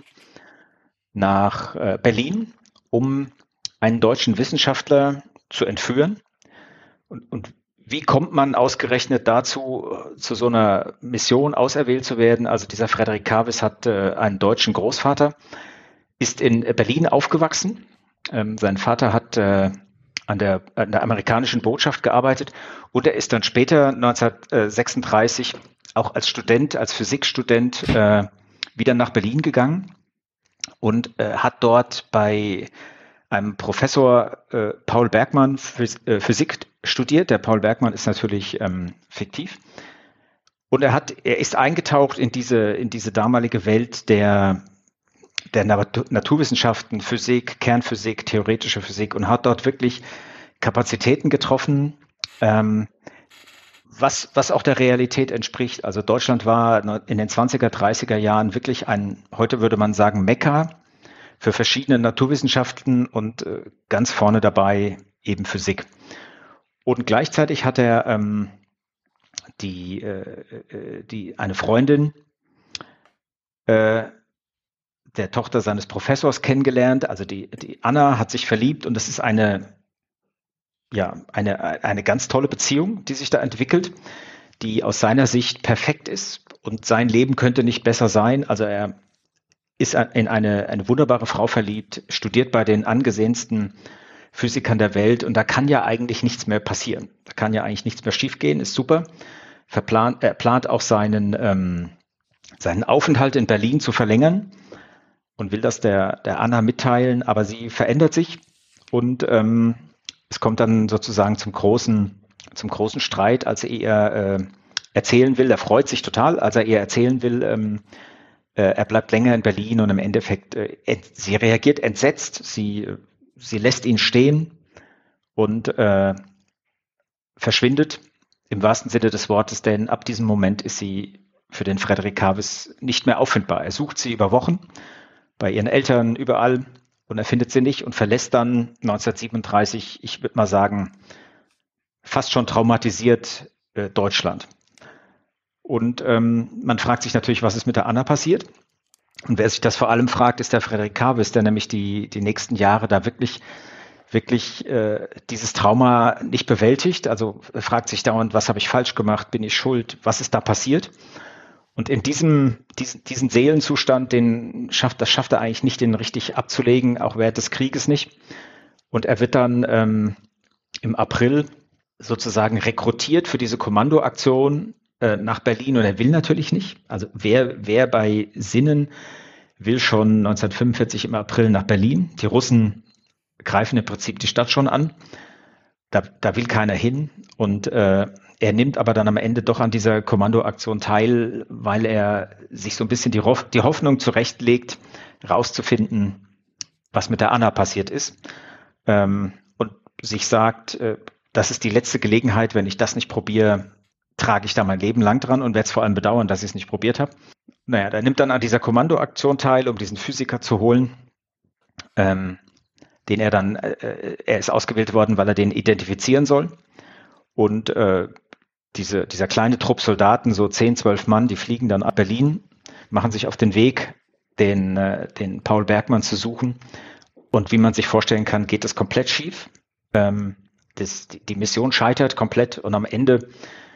nach äh, Berlin, um einen deutschen Wissenschaftler zu entführen. Und, und wie kommt man ausgerechnet dazu, äh, zu so einer Mission auserwählt zu werden? Also dieser Frederick Carvis hat äh, einen deutschen Großvater, ist in Berlin aufgewachsen. Ähm, sein Vater hat äh, an der, an der amerikanischen Botschaft gearbeitet und er ist dann später neunzehnhundertsechsunddreißig auch als Student, als Physikstudent äh, wieder nach Berlin gegangen und äh, hat dort bei einem Professor äh, Paul Bergmann Phys äh, Physik studiert. Der Paul Bergmann ist natürlich ähm, fiktiv. Und er hat, er ist eingetaucht in diese, in diese damalige Welt der, der Naturwissenschaften, Physik, Kernphysik, theoretische Physik und hat dort wirklich Kapazitäten getroffen, ähm, was, was auch der Realität entspricht. Also Deutschland war in den zwanziger, dreißiger Jahren wirklich ein, heute würde man sagen, Mekka für verschiedene Naturwissenschaften und äh, ganz vorne dabei eben Physik. Und gleichzeitig hat er ähm, die, äh, die, eine Freundin, äh, der Tochter seines Professors kennengelernt. Also die, die Anna hat sich verliebt und das ist eine, ja, eine, eine ganz tolle Beziehung, die sich da entwickelt, die aus seiner Sicht perfekt ist und sein Leben könnte nicht besser sein. Also er ist in eine, eine wunderbare Frau verliebt, studiert bei den angesehensten Physikern der Welt und da kann ja eigentlich nichts mehr passieren. Da kann ja eigentlich nichts mehr schiefgehen, ist super. Verplant, er plant auch seinen, ähm, seinen Aufenthalt in Berlin zu verlängern und will das der, der Anna mitteilen, aber sie verändert sich und ähm, es kommt dann sozusagen zum großen, zum großen Streit, als er ihr äh, erzählen will, er freut sich total, als er ihr erzählen will, ähm, er bleibt länger in Berlin und im Endeffekt, äh, sie reagiert entsetzt, sie, sie lässt ihn stehen und äh, verschwindet im wahrsten Sinne des Wortes, denn ab diesem Moment ist sie für den Frédéric Kavis nicht mehr auffindbar. Er sucht sie über Wochen, bei ihren Eltern, überall und er findet sie nicht und verlässt dann neunzehnhundertsiebenunddreißig, ich würde mal sagen, fast schon traumatisiert äh, Deutschland. Und ähm, man fragt sich natürlich, was ist mit der Anna passiert? Und wer sich das vor allem fragt, ist der Frédéric Kavis, der nämlich die, die nächsten Jahre da wirklich, wirklich äh, dieses Trauma nicht bewältigt. Also er fragt sich dauernd, was habe ich falsch gemacht? Bin ich schuld? Was ist da passiert? Und in diesem, diesen, diesen Seelenzustand, den schafft, das schafft er eigentlich nicht, den richtig abzulegen, auch während des Krieges nicht. Und er wird dann ähm, im April sozusagen rekrutiert für diese Kommandoaktion nach Berlin und er will natürlich nicht. Also wer, wer bei Sinnen will schon neunzehnhundertfünfundvierzig im April nach Berlin. Die Russen greifen im Prinzip die Stadt schon an. Da, da will keiner hin und äh, er nimmt aber dann am Ende doch an dieser Kommandoaktion teil, weil er sich so ein bisschen die, die Hoffnung zurechtlegt, rauszufinden, was mit der Anna passiert ist ähm, und sich sagt, äh, das ist die letzte Gelegenheit, wenn ich das nicht probiere, trage ich da mein Leben lang dran und werde es vor allem bedauern, dass ich es nicht probiert habe. Naja, der nimmt dann an dieser Kommandoaktion teil, um diesen Physiker zu holen, ähm, den er dann, äh, er ist ausgewählt worden, weil er den identifizieren soll. Und äh, diese, dieser kleine Trupp Soldaten, so zehn, zwölf Mann, die fliegen dann ab Berlin, machen sich auf den Weg, den, äh, den Paul Bergmann zu suchen. Und wie man sich vorstellen kann, geht das komplett schief. Ähm, das, die, die Mission scheitert komplett und am Ende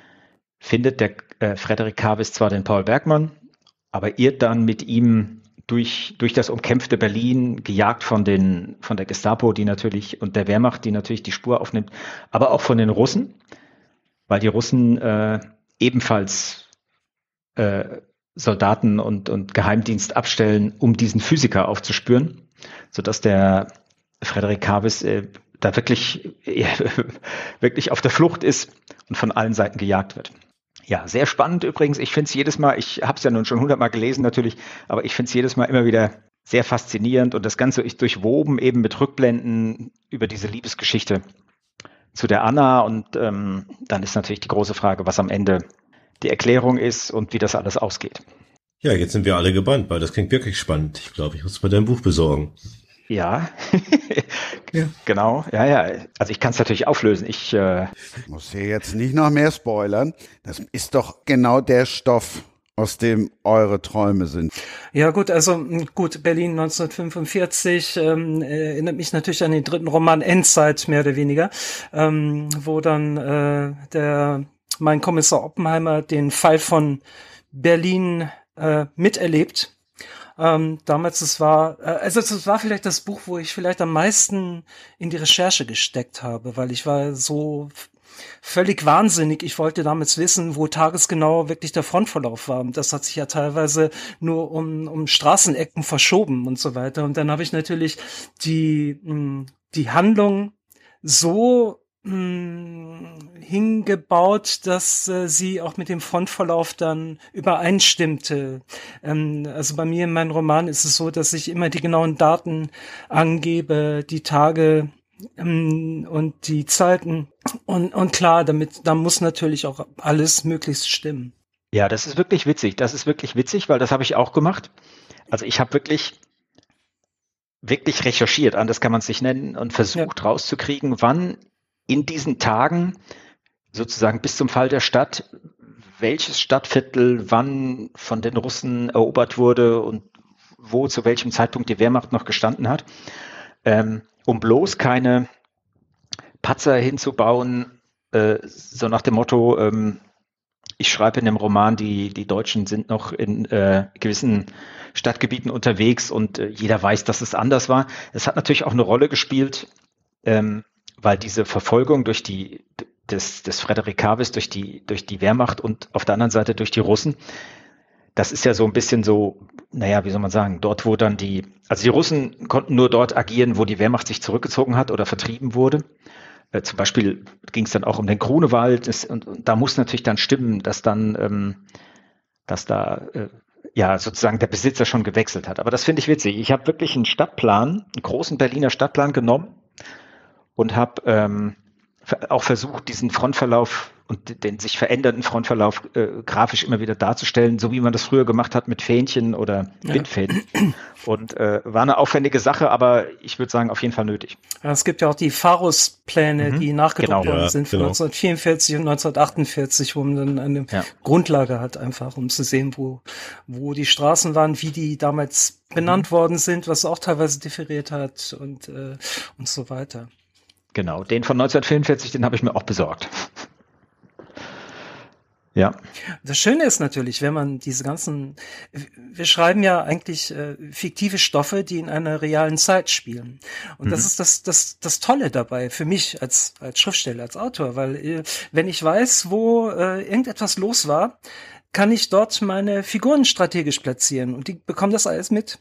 findet der äh, Frédéric Kavis zwar den Paul Bergmann, aber irrt dann mit ihm durch, durch das umkämpfte Berlin, gejagt von, den, von der Gestapo, die natürlich und der Wehrmacht, die natürlich die Spur aufnimmt, aber auch von den Russen, weil die Russen äh, ebenfalls äh, Soldaten und, und Geheimdienst abstellen, um diesen Physiker aufzuspüren, sodass der Frédéric Kavis äh, da wirklich, äh, wirklich auf der Flucht ist und von allen Seiten gejagt wird. Ja, sehr spannend übrigens. Ich finde es jedes Mal, ich habe es ja nun schon hundertmal gelesen natürlich, aber ich finde es jedes Mal immer wieder sehr faszinierend und das Ganze ist durchwoben eben mit Rückblenden über diese Liebesgeschichte zu der Anna und ähm, dann ist natürlich die große Frage, was am Ende die Erklärung ist und wie das alles ausgeht. Ja, jetzt sind wir alle gebannt, weil das klingt wirklich spannend. Ich glaube, ich muss mir dein Buch besorgen. Ja, ja. Genau, ja, ja. Also ich kann es natürlich auflösen. Ich äh muss hier jetzt nicht noch mehr spoilern. Das ist doch genau der Stoff, aus dem eure Träume sind. Ja gut, also gut, Berlin neunzehnhundertfünfundvierzig ähm, erinnert mich natürlich an den dritten Roman Endzeit, mehr oder weniger, ähm, wo dann äh, der mein Kommissar Oppenheimer den Fall von Berlin äh, miterlebt. Ähm, damals, es war, äh, also es war vielleicht das Buch, wo ich vielleicht am meisten in die Recherche gesteckt habe, weil ich war so f- völlig wahnsinnig. Ich wollte damals wissen, wo tagesgenau wirklich der Frontverlauf war. Und das hat sich ja teilweise nur um, um Straßenecken verschoben und so weiter. Und dann habe ich natürlich die, mh, die Handlung so mh, hingebaut, dass äh, sie auch mit dem Frontverlauf dann übereinstimmte. Ähm, also bei mir in meinem Roman ist es so, dass ich immer die genauen Daten angebe, die Tage ähm, und die Zeiten. Und, und klar, damit, da muss natürlich auch alles möglichst stimmen. Ja, das ist wirklich witzig. Das ist wirklich witzig, weil das habe ich auch gemacht. Also ich habe wirklich wirklich recherchiert, anders kann man es nicht nennen, und versucht ja. rauszukriegen, wann in diesen Tagen sozusagen bis zum Fall der Stadt, welches Stadtviertel wann von den Russen erobert wurde und wo zu welchem Zeitpunkt die Wehrmacht noch gestanden hat, ähm, um bloß keine Patzer hinzubauen, äh, so nach dem Motto, ähm, ich schreibe in dem Roman, die, die Deutschen sind noch in äh, gewissen Stadtgebieten unterwegs und äh, jeder weiß, dass es anders war. Es hat natürlich auch eine Rolle gespielt, ähm, weil diese Verfolgung durch die des, des Frederik Karwes durch die durch die Wehrmacht und auf der anderen Seite durch die Russen, das ist ja so ein bisschen so, naja, wie soll man sagen, dort wo dann die, also die Russen konnten nur dort agieren, wo die Wehrmacht sich zurückgezogen hat oder vertrieben wurde. Äh, zum Beispiel ging es dann auch um den Grunewald es, und, und da muss natürlich dann stimmen, dass dann, ähm, dass da äh, ja sozusagen der Besitzer schon gewechselt hat. Aber das finde ich witzig. Ich habe wirklich einen Stadtplan, einen großen Berliner Stadtplan genommen und habe ähm, auch versucht, diesen Frontverlauf und den sich verändernden Frontverlauf äh, grafisch immer wieder darzustellen, so wie man das früher gemacht hat mit Fähnchen oder ja. Bindfäden. Und äh, war eine aufwendige Sache, aber ich würde sagen, auf jeden Fall nötig. Ja, es gibt ja auch die Pharus-Pläne, mhm. die nachgedruckt genau. worden ja, sind von genau. neunzehnhundertvierundvierzig und neunzehnhundertachtundvierzig, wo man dann eine ja. Grundlage hat, einfach um zu sehen, wo, wo die Straßen waren, wie die damals benannt mhm. worden sind, was auch teilweise differiert hat und, äh, und so weiter. Genau, den von neunzehnhundertvierundvierzig, den habe ich mir auch besorgt. Ja. Das Schöne ist natürlich, wenn man diese ganzen, wir schreiben ja eigentlich äh, fiktive Stoffe, die in einer realen Zeit spielen. Und mhm. das ist das, das, das Tolle dabei für mich als, als Schriftsteller, als Autor, weil äh, wenn ich weiß, wo äh, irgendetwas los war, kann ich dort meine Figuren strategisch platzieren und die bekommen das alles mit.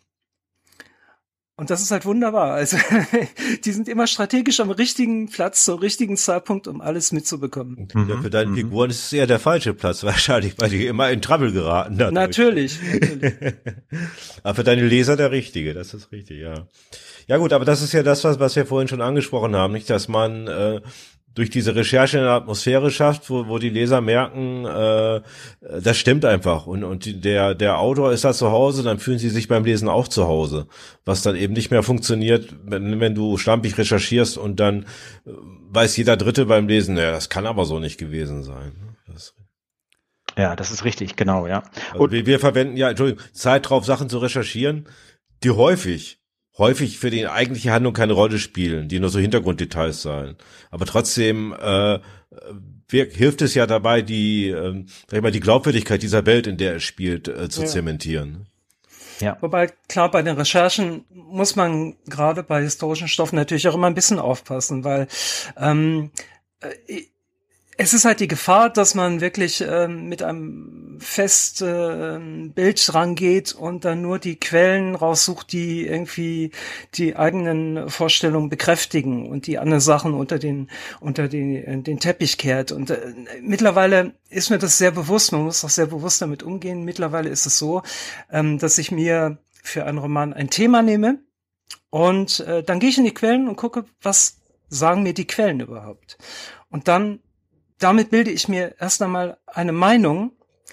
Und das ist halt wunderbar. Also die sind immer strategisch am richtigen Platz, zum richtigen Zeitpunkt, um alles mitzubekommen. Ja, für deine Figuren ist es eher der falsche Platz wahrscheinlich, weil die immer in Trouble geraten. Dadurch. Natürlich. natürlich. Aber für deine Leser der richtige, das ist richtig, ja. Ja gut, aber das ist ja das, was, was wir vorhin schon angesprochen haben, nicht, dass man äh, durch diese Recherche eine Atmosphäre schafft, wo, wo die Leser merken, äh, das stimmt einfach und und die, der der Autor ist da zu Hause, dann fühlen sie sich beim Lesen auch zu Hause, was dann eben nicht mehr funktioniert, wenn, wenn du schlampig recherchierst und dann äh, weiß jeder Dritte beim Lesen, naja, das kann aber so nicht gewesen sein. Das ja, das ist richtig, genau, ja. Also und wir, wir verwenden ja, Entschuldigung, Zeit drauf, Sachen zu recherchieren, die häufig häufig für die eigentliche Handlung keine Rolle spielen, die nur so Hintergrunddetails sein. Aber trotzdem äh, wir, hilft es ja dabei, die, äh, sag ich mal, die Glaubwürdigkeit dieser Welt, in der es spielt, äh, zu ja. zementieren. Ja. Wobei, klar, bei den Recherchen muss man gerade bei historischen Stoffen natürlich auch immer ein bisschen aufpassen, weil ähm, äh, es ist halt die Gefahr, dass man wirklich ähm, mit einem fest äh, Bild rangeht und dann nur die Quellen raussucht, die irgendwie die eigenen Vorstellungen bekräftigen und die anderen Sachen unter den unter den, den Teppich kehrt. Und äh, mittlerweile ist mir das sehr bewusst, man muss auch sehr bewusst damit umgehen. Mittlerweile ist es so, ähm, dass ich mir für einen Roman ein Thema nehme und äh, dann gehe ich in die Quellen und gucke, was sagen mir die Quellen überhaupt. Und dann damit bilde ich mir erst einmal eine Meinung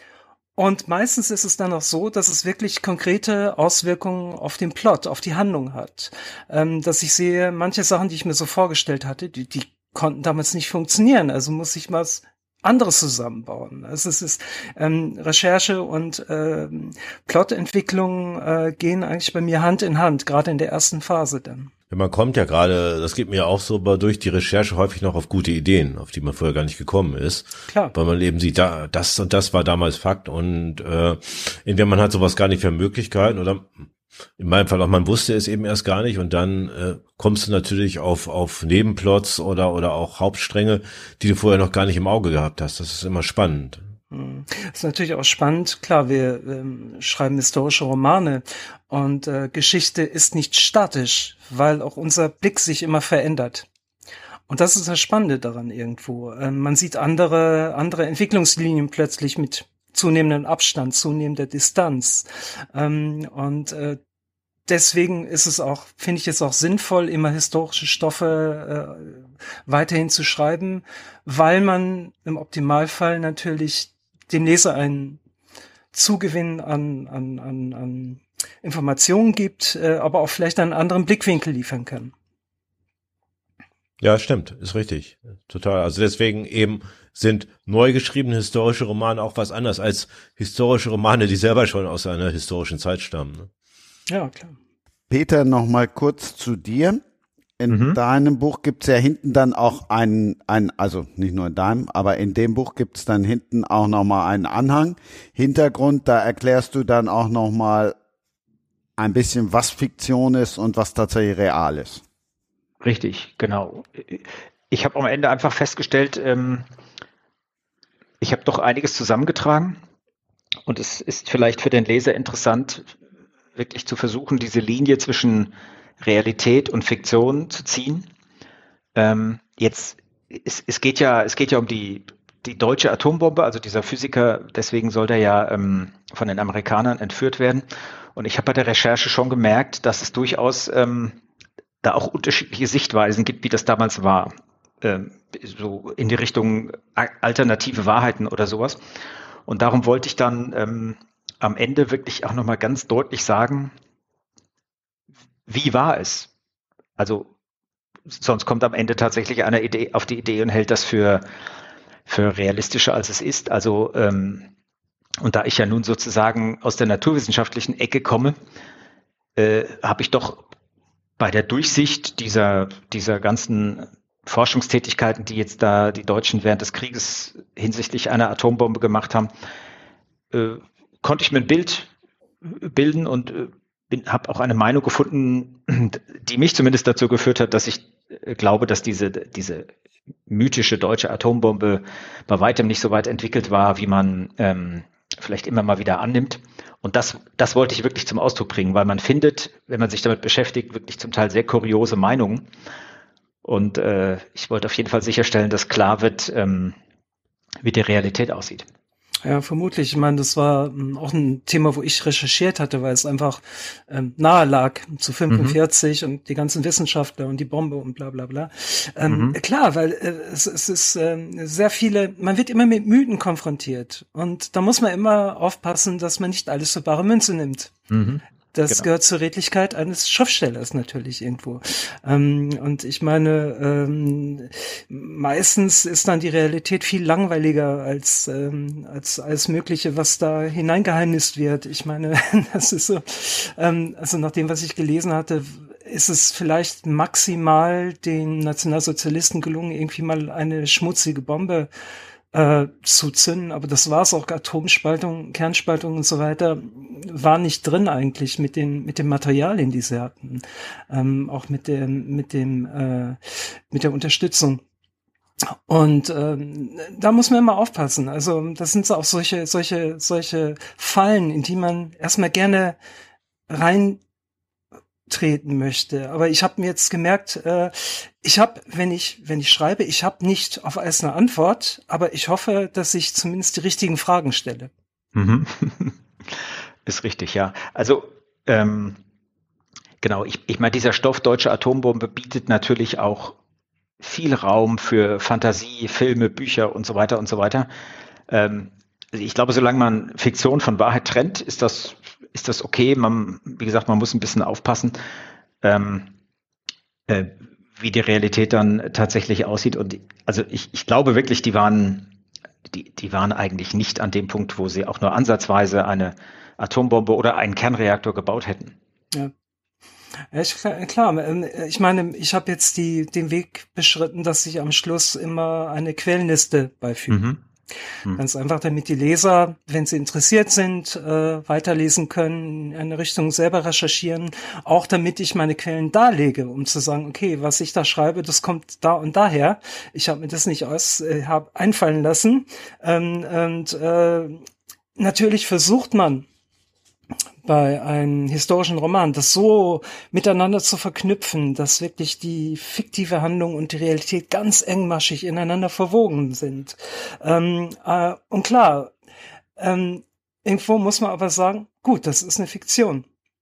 und meistens ist es dann auch so, dass es wirklich konkrete Auswirkungen auf den Plot, auf die Handlung hat. Ähm, dass ich sehe, manche Sachen, die ich mir so vorgestellt hatte, die, die konnten damals nicht funktionieren. Also muss ich was anderes zusammenbauen. Also es ist ähm, Recherche und ähm, Plotentwicklung äh, gehen eigentlich bei mir Hand in Hand, gerade in der ersten Phase dann. Ja, man kommt ja gerade, das geht mir auch so, aber durch die Recherche häufig noch auf gute Ideen, auf die man vorher gar nicht gekommen ist. Klar. Weil man eben sieht, da, das und das war damals Fakt und äh, entweder man hat sowas gar nicht für Möglichkeiten oder in meinem Fall auch, man wusste es eben erst gar nicht und dann äh, kommst du natürlich auf auf Nebenplots oder oder auch Hauptstränge, die du vorher noch gar nicht im Auge gehabt hast. Das ist immer spannend. Das ist natürlich auch spannend. Klar, wir ähm, schreiben historische Romane und äh, Geschichte ist nicht statisch, weil auch unser Blick sich immer verändert. Und das ist das Spannende daran irgendwo. Ähm, man sieht andere andere Entwicklungslinien plötzlich mit zunehmendem Abstand, zunehmender Distanz. Ähm, und äh, deswegen ist es auch, finde ich es auch sinnvoll, immer historische Stoffe äh, weiterhin zu schreiben, weil man im Optimalfall natürlich dem Leser einen Zugewinn an, an, an, an Informationen gibt, äh, aber auch vielleicht einen anderen Blickwinkel liefern kann. Ja, stimmt, ist richtig. Total. Also deswegen eben sind neu geschriebene historische Romane auch was anderes als historische Romane, die selber schon aus einer historischen Zeit stammen. Ne? Ja, klar. Peter, noch mal kurz zu dir. In Mhm. deinem Buch gibt's ja hinten dann auch einen, einen, also nicht nur in deinem, aber in dem Buch gibt's dann hinten auch noch mal einen Anhang. Hintergrund, da erklärst du dann auch noch mal ein bisschen, was Fiktion ist und was tatsächlich real ist. Richtig, genau. Ich habe am Ende einfach festgestellt, ähm, ich habe doch einiges zusammengetragen und es ist vielleicht für den Leser interessant, wirklich zu versuchen, diese Linie zwischen Realität und Fiktion zu ziehen. Ähm, jetzt, es, es geht ja, es geht ja um die, die deutsche Atombombe, also dieser Physiker, deswegen soll der ja ähm, von den Amerikanern entführt werden. Und ich habe bei der Recherche schon gemerkt, dass es durchaus ähm, da auch unterschiedliche Sichtweisen gibt, wie das damals war. Ähm, so in die Richtung alternative Wahrheiten oder sowas. Und darum wollte ich dann ähm, am Ende wirklich auch nochmal ganz deutlich sagen, wie war es? Also sonst kommt am Ende tatsächlich einer Idee auf die Idee und hält das für, für realistischer, als es ist. Also ähm, und da ich ja nun sozusagen aus der naturwissenschaftlichen Ecke komme, äh, habe ich doch bei der Durchsicht dieser, dieser ganzen Forschungstätigkeiten, die jetzt da die Deutschen während des Krieges hinsichtlich einer Atombombe gemacht haben, äh, konnte ich mir ein Bild bilden und äh, habe auch eine Meinung gefunden, die mich zumindest dazu geführt hat, dass ich äh, glaube, dass diese, diese mythische deutsche Atombombe bei weitem nicht so weit entwickelt war, wie man ähm, vielleicht immer mal wieder annimmt. Und das, das wollte ich wirklich zum Ausdruck bringen, weil man findet, wenn man sich damit beschäftigt, wirklich zum Teil sehr kuriose Meinungen. Und äh, ich wollte auf jeden Fall sicherstellen, dass klar wird, ähm, wie die Realität aussieht. Ja, vermutlich. Ich meine, das war ähm, auch ein Thema, wo ich recherchiert hatte, weil es einfach ähm, nahe lag zu fünfundvierzig mhm. und die ganzen Wissenschaftler und die Bombe und bla bla bla. Ähm, mhm. Klar, weil äh, es, es ist äh, sehr viele, man wird immer mit Mythen konfrontiert und da muss man immer aufpassen, dass man nicht alles für bare Münze nimmt. Mhm. Das genau. gehört zur Redlichkeit eines Schriftstellers natürlich irgendwo. Ähm, und ich meine, ähm, meistens ist dann die Realität viel langweiliger als ähm, als alles Mögliche, was da hineingeheimnist wird. Ich meine, das ist so, ähm, also nach dem, was ich gelesen hatte, ist es vielleicht maximal den Nationalsozialisten gelungen, irgendwie mal eine schmutzige Bombe Äh, zu zünden, aber das war's auch. Atomspaltung, Kernspaltung und so weiter war nicht drin eigentlich mit den mit den Materialien, die sie hatten, ähm, auch mit dem mit dem äh, mit der Unterstützung. Und ähm, da muss man immer aufpassen. Also das sind so auch solche solche solche Fallen, in die man erstmal gerne rein treten möchte. Aber ich habe mir jetzt gemerkt, äh, ich habe, wenn ich wenn ich schreibe, ich habe nicht auf alles eine Antwort, aber ich hoffe, dass ich zumindest die richtigen Fragen stelle. Mhm. Ist richtig, ja. Also ähm, genau, ich, ich meine, dieser Stoff deutsche Atombombe bietet natürlich auch viel Raum für Fantasie, Filme, Bücher und so weiter und so weiter. Ähm, ich glaube, solange man Fiktion von Wahrheit trennt, ist das ist das okay. Man, wie gesagt, man muss ein bisschen aufpassen, ähm, äh, wie die Realität dann tatsächlich aussieht. Und also ich, ich glaube wirklich, die waren, die, die waren eigentlich nicht an dem Punkt, wo sie auch nur ansatzweise eine Atombombe oder einen Kernreaktor gebaut hätten. Ja. Ja, ich, klar, ich meine, ich habe jetzt die, den Weg beschritten, dass ich am Schluss immer eine Quellenliste beifüge. Mhm. Hm. Ganz einfach, damit die Leser, wenn sie interessiert sind, äh, weiterlesen können, in eine Richtung selber recherchieren, auch damit ich meine Quellen darlege, um zu sagen, okay, was ich da schreibe, das kommt da und daher. Ich habe mir das nicht aus, äh, hab einfallen lassen. Ähm, und äh, natürlich versucht man bei einem historischen Roman, das so miteinander zu verknüpfen, dass wirklich die fiktive Handlung und die Realität ganz engmaschig ineinander verwoben sind. Ähm, äh, und klar, ähm, irgendwo muss man aber sagen, gut, das ist eine Fiktion.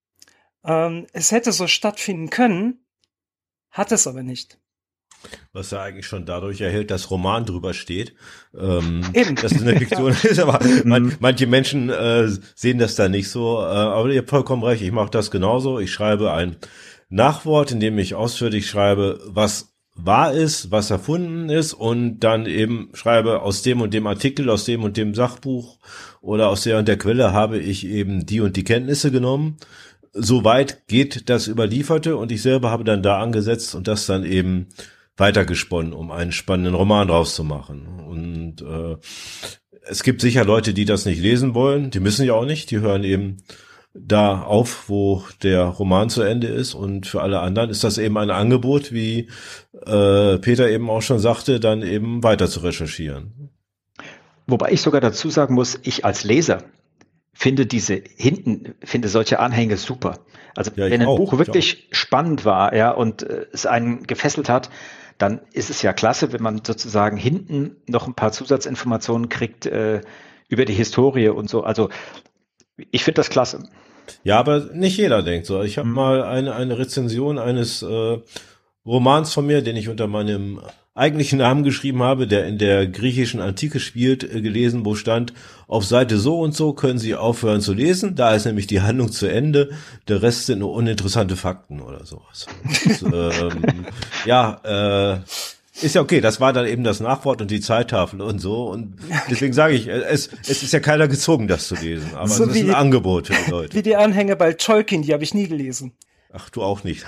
Ähm, es hätte so stattfinden können, hat es aber nicht. Was ja eigentlich schon dadurch erhält, dass Roman drüber steht, ähm, dass es eine Fiktion ist, aber man, manche Menschen äh, sehen das da nicht so, äh, aber ihr habt vollkommen recht, ich mache das genauso, ich schreibe ein Nachwort, in dem ich ausführlich schreibe, was wahr ist, was erfunden ist und dann eben schreibe, aus dem und dem Artikel, aus dem und dem Sachbuch oder aus der und der Quelle habe ich eben die und die Kenntnisse genommen. so weit geht das Überlieferte und ich selber habe dann da angesetzt und das dann eben weitergesponnen, um einen spannenden Roman draus zu machen. Und äh, es gibt sicher Leute, die das nicht lesen wollen, die müssen ja auch nicht, die hören eben da auf, wo der Roman zu Ende ist, und für alle anderen ist das eben ein Angebot, wie äh, Peter eben auch schon sagte, dann eben weiter zu recherchieren. Wobei ich sogar dazu sagen muss, ich als Leser finde diese hinten, finde solche Anhänge super. Also Ja, wenn ein auch, Buch wirklich spannend war, ja, und äh, es einen gefesselt hat, dann ist es ja klasse, wenn man sozusagen hinten noch ein paar Zusatzinformationen kriegt äh, über die Historie und so. Also ich finde das klasse. Ja, aber nicht jeder denkt so. Ich habe Mhm. mal eine eine Rezension eines äh, Romans von mir, den ich unter meinem eigentlichen Namen geschrieben habe, der in der griechischen Antike spielt, äh, gelesen, wo stand: Auf Seite so und so können Sie aufhören zu lesen. Da ist nämlich die Handlung zu Ende. Der Rest sind nur uninteressante Fakten oder sowas. Und, ähm, ja, äh, ist ja okay. Das war dann eben das Nachwort und die Zeittafel und so. Und deswegen sage ich, es, es ist ja keiner gezwungen, das zu lesen. Aber So es ist wie- ein Angebot für die Leute. Wie die Anhänge bei Tolkien, die habe ich nie gelesen. Ach, du auch nicht.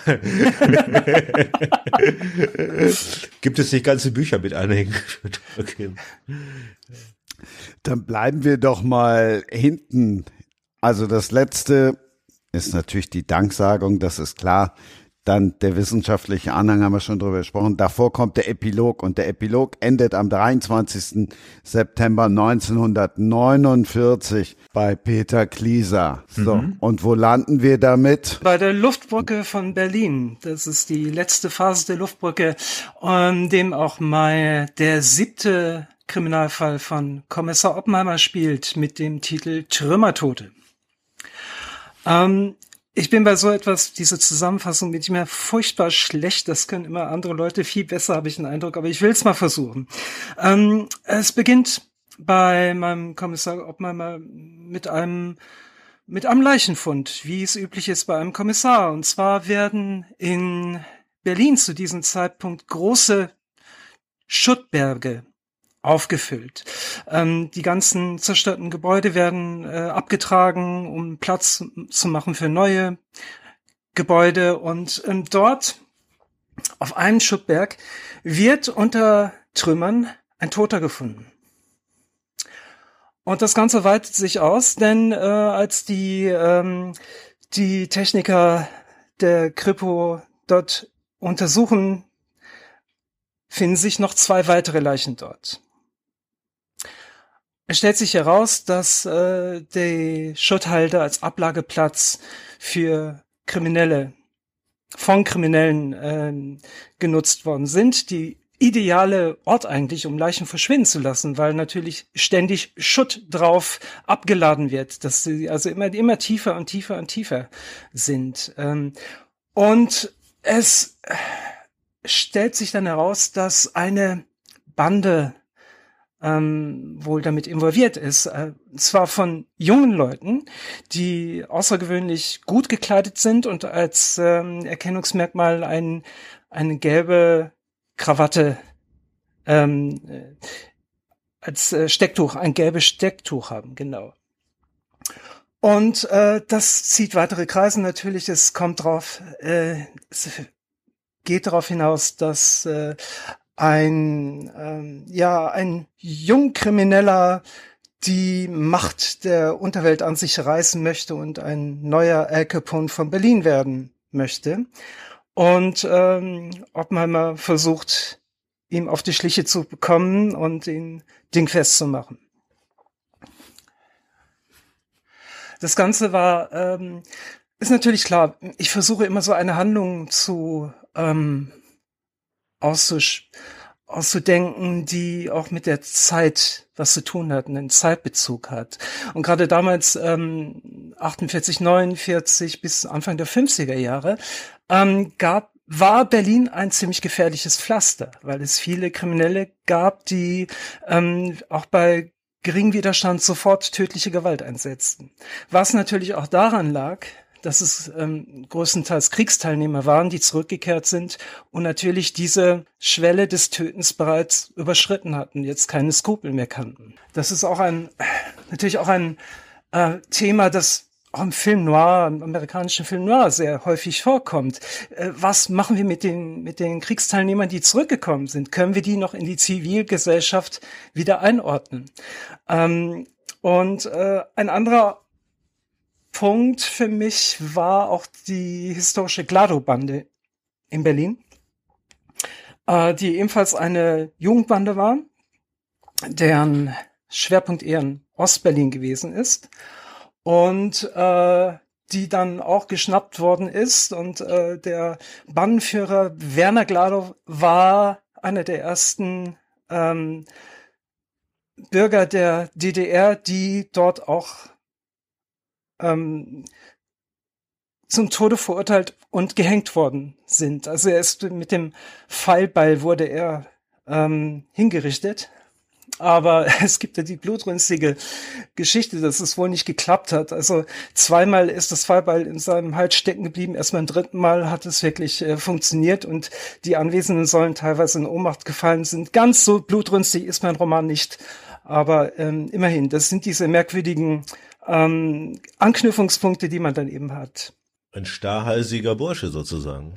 Gibt es nicht ganze Bücher mit Anhängen? Okay. Dann bleiben wir doch mal hinten. Also das letzte ist natürlich die Danksagung, das ist klar. Dann der wissenschaftliche Anhang, haben wir schon drüber gesprochen. Davor kommt der Epilog und der Epilog endet am dreiundzwanzigsten September neunzehnhundertneunundvierzig bei Peter Klieser. So, Mhm. und wo landen wir damit? Bei der Luftbrücke von Berlin. Das ist die letzte Phase der Luftbrücke, in dem auch mal der siebte Kriminalfall von Kommissar Oppenheimer spielt, mit dem Titel Trümmertote. Ähm, ich bin bei so etwas, diese Zusammenfassung bin ich mir furchtbar schlecht. Das können immer andere Leute viel besser, habe ich den Eindruck. Aber ich will es mal versuchen. Ähm, es beginnt bei meinem Kommissar Oppenheimer mit einem mit einem Leichenfund, wie es üblich ist bei einem Kommissar. Und zwar werden in Berlin zu diesem Zeitpunkt große Schuttberge aufgefüllt. Ähm, die ganzen zerstörten Gebäude werden äh, abgetragen, um Platz zu machen für neue Gebäude. Und ähm, dort, auf einem Schuttberg, wird unter Trümmern ein Toter gefunden. Und das Ganze weitet sich aus, denn äh, als die ähm, die Techniker der Kripo dort untersuchen, finden sich noch zwei weitere Leichen dort. Es stellt sich heraus, dass äh, die Schutthalde als Ablageplatz für Kriminelle, von Kriminellen äh, genutzt worden sind. Die ideale Ort eigentlich, um Leichen verschwinden zu lassen, weil natürlich ständig Schutt drauf abgeladen wird, dass sie also immer immer tiefer und tiefer und tiefer sind. Ähm, und es stellt sich dann heraus, dass eine Bande ähm, wohl damit involviert ist. Äh, zwar von jungen Leuten, die außergewöhnlich gut gekleidet sind und als ähm, Erkennungsmerkmal ein, eine gelbe Krawatte ähm, äh, als äh, Stecktuch, ein gelbes Stecktuch haben, genau. Und äh, das zieht weitere Kreise natürlich. Es kommt drauf, äh, es geht darauf hinaus, dass äh, ein ähm, ja ein Jungkrimineller die Macht der Unterwelt an sich reißen möchte und ein neuer Al Capone von Berlin werden möchte. Und ähm, Oppenheimer versucht, ihm auf die Schliche zu bekommen und ihn dingfest zu machen. Das Ganze war, ähm, ist natürlich klar, ich versuche immer so eine Handlung zu ähm, auszusch auszudenken, die auch mit der Zeit was zu tun hat, einen Zeitbezug hat. Und gerade damals, ähm, achtundvierzig, neunundvierzig bis Anfang der fünfziger Jahre, ähm, gab, war Berlin ein ziemlich gefährliches Pflaster, weil es viele Kriminelle gab, die ähm, auch bei geringem Widerstand sofort tödliche Gewalt einsetzten. Was natürlich auch daran lag, dass es ähm, größtenteils Kriegsteilnehmer waren, die zurückgekehrt sind und natürlich diese Schwelle des Tötens bereits überschritten hatten, jetzt keine Skrupel mehr kannten. Das ist auch ein, natürlich auch ein äh, Thema, das auch im Film Noir, im amerikanischen Film Noir sehr häufig vorkommt. Äh, was machen wir mit den, mit den Kriegsteilnehmern, die zurückgekommen sind? Können wir die noch in die Zivilgesellschaft wieder einordnen? Ähm, und äh, ein anderer Punkt für mich war auch die historische Glado-Bande in Berlin, äh, die ebenfalls eine Jugendbande war, deren Schwerpunkt eher in Ostberlin gewesen ist und äh, die dann auch geschnappt worden ist. Und äh, der Bandenführer Werner Gladow war einer der ersten ähm, Bürger der D D R, die dort auch ähm, zum Tode verurteilt und gehängt worden sind. Also er ist mit dem Pfeilbeil wurde er ähm, hingerichtet. Aber es gibt ja die blutrünstige Geschichte, dass es wohl nicht geklappt hat. Also zweimal ist das Pfeilbeil in seinem Hals stecken geblieben. Erst beim dritten Mal hat es wirklich äh, funktioniert und die Anwesenden sollen teilweise in Ohnmacht gefallen sind. Ganz so blutrünstig ist mein Roman nicht. Aber ähm, immerhin, das sind diese merkwürdigen ähm, Anknüpfungspunkte, die man dann eben hat. Ein starrhalsiger Bursche sozusagen.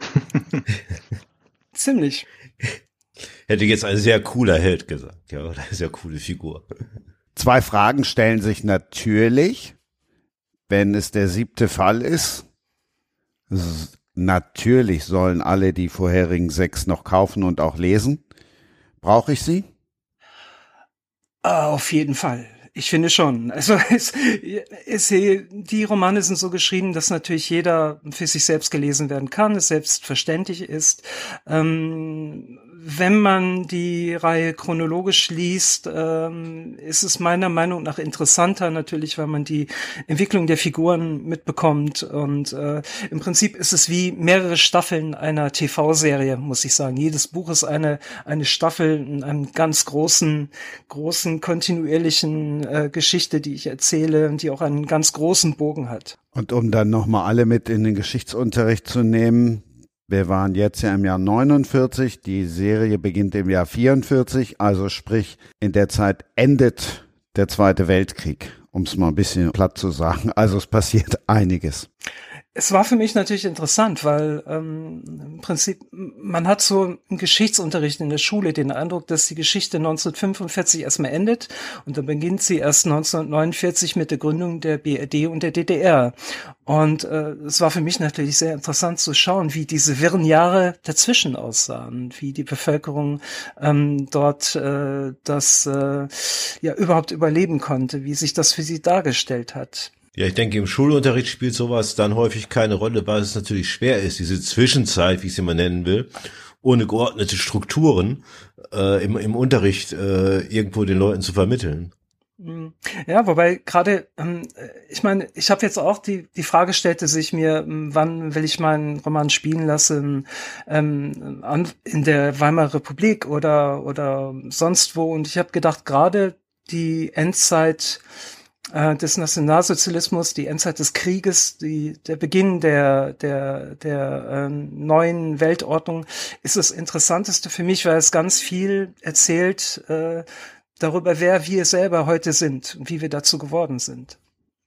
Ziemlich. Hätte jetzt ein sehr cooler Held gesagt, ja, oder eine sehr coole Figur. Zwei Fragen stellen sich natürlich, wenn es der siebte Fall ist. S- Natürlich sollen alle die vorherigen sechs noch kaufen und auch lesen. Brauche ich sie? Ah, auf jeden Fall. Ich finde schon. Also es, es, die Romane sind so geschrieben, dass natürlich jeder für sich selbst gelesen werden kann, es selbstverständlich ist. Ähm, wenn man die Reihe chronologisch liest, ähm, ist es meiner Meinung nach interessanter natürlich, weil man die Entwicklung der Figuren mitbekommt. Und äh, im Prinzip ist es wie mehrere Staffeln einer T V-Serie, muss ich sagen. Jedes Buch ist eine eine Staffel in einem ganz großen, großen kontinuierlichen äh, Geschichte, die ich erzähle und die auch einen ganz großen Bogen hat. Und um dann nochmal alle mit in den Geschichtsunterricht zu nehmen, wir waren jetzt ja im Jahr neunundvierzig, die Serie beginnt im Jahr vierundvierzig, also sprich in der Zeit endet der Zweite Weltkrieg, um es mal ein bisschen platt zu sagen. Also es passiert einiges. Es war für mich natürlich interessant, weil ähm, im Prinzip, man hat so im Geschichtsunterricht in der Schule den Eindruck, dass die Geschichte neunzehnhundertfünfundvierzig erstmal endet und dann beginnt sie erst neunzehnhundertneunundvierzig mit der Gründung der B R D und der D D R. Und äh, es war für mich natürlich sehr interessant zu schauen, wie diese wirren Jahre dazwischen aussahen, wie die Bevölkerung ähm, dort äh, das äh, ja überhaupt überleben konnte, wie sich das für sie dargestellt hat. Ja, ich denke, im Schulunterricht spielt sowas dann häufig keine Rolle, weil es natürlich schwer ist, diese Zwischenzeit, wie ich sie mal nennen will, ohne geordnete Strukturen äh, im, im Unterricht äh, irgendwo den Leuten zu vermitteln. Ja, wobei gerade, ähm, ich meine, ich habe jetzt auch die die Frage stellte sich mir, wann will ich meinen Roman spielen lassen, ähm, an, in der Weimarer Republik oder oder sonst wo. Und ich habe gedacht, gerade die Endzeit des Nationalsozialismus, die Endzeit des Krieges, die, der Beginn der, der, der äh, neuen Weltordnung ist das Interessanteste für mich, weil es ganz viel erzählt äh, darüber, wer wir selber heute sind und wie wir dazu geworden sind.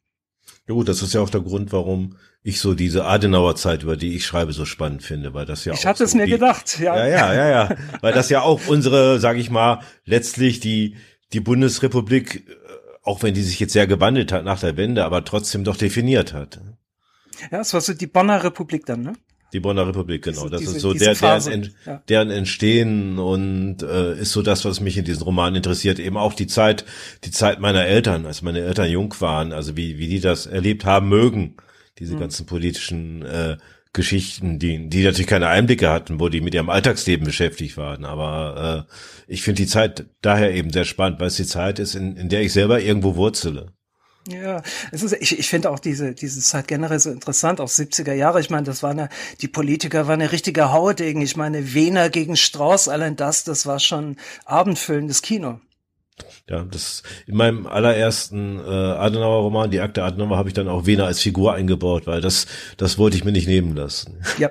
Ja gut, das ist ja auch der Grund, warum ich so diese Adenauer-Zeit, über die ich schreibe, so spannend finde, weil das ja ich auch hatte so es mir die, gedacht, ja. Ja, ja, ja, ja, weil das ja auch unsere, sage ich mal, letztlich die die Bundesrepublik, auch wenn die sich jetzt sehr gewandelt hat nach der Wende, aber trotzdem doch definiert hat. Ja, es war so die Bonner Republik dann, ne? Die Bonner Republik, genau. Diese, das diese, ist so der, deren, Ent, ja. deren Entstehen und äh, ist so das, was mich in diesem Roman interessiert. Eben auch die Zeit, die Zeit meiner Eltern, als meine Eltern jung waren, also wie wie die das erlebt haben mögen, diese hm. ganzen politischen äh, Geschichten, die die natürlich keine Einblicke hatten, wo die mit ihrem Alltagsleben beschäftigt waren. Aber äh, ich finde die Zeit daher eben sehr spannend, weil es die Zeit ist, in, in der ich selber irgendwo wurzele. Ja, es ist, ich, ich finde auch diese, diese Zeit generell so interessant, auch siebziger Jahre. Ich meine, das waren ja, die Politiker waren ja richtige Haudegen. Ich meine, Wehner gegen Strauß, allein das, das war schon abendfüllendes Kino. Ja, das in meinem allerersten äh, Adenauer-Roman, die Akte Adenauer, habe ich dann auch Wehner als Figur eingebaut, weil das das wollte ich mir nicht nehmen lassen. Ja.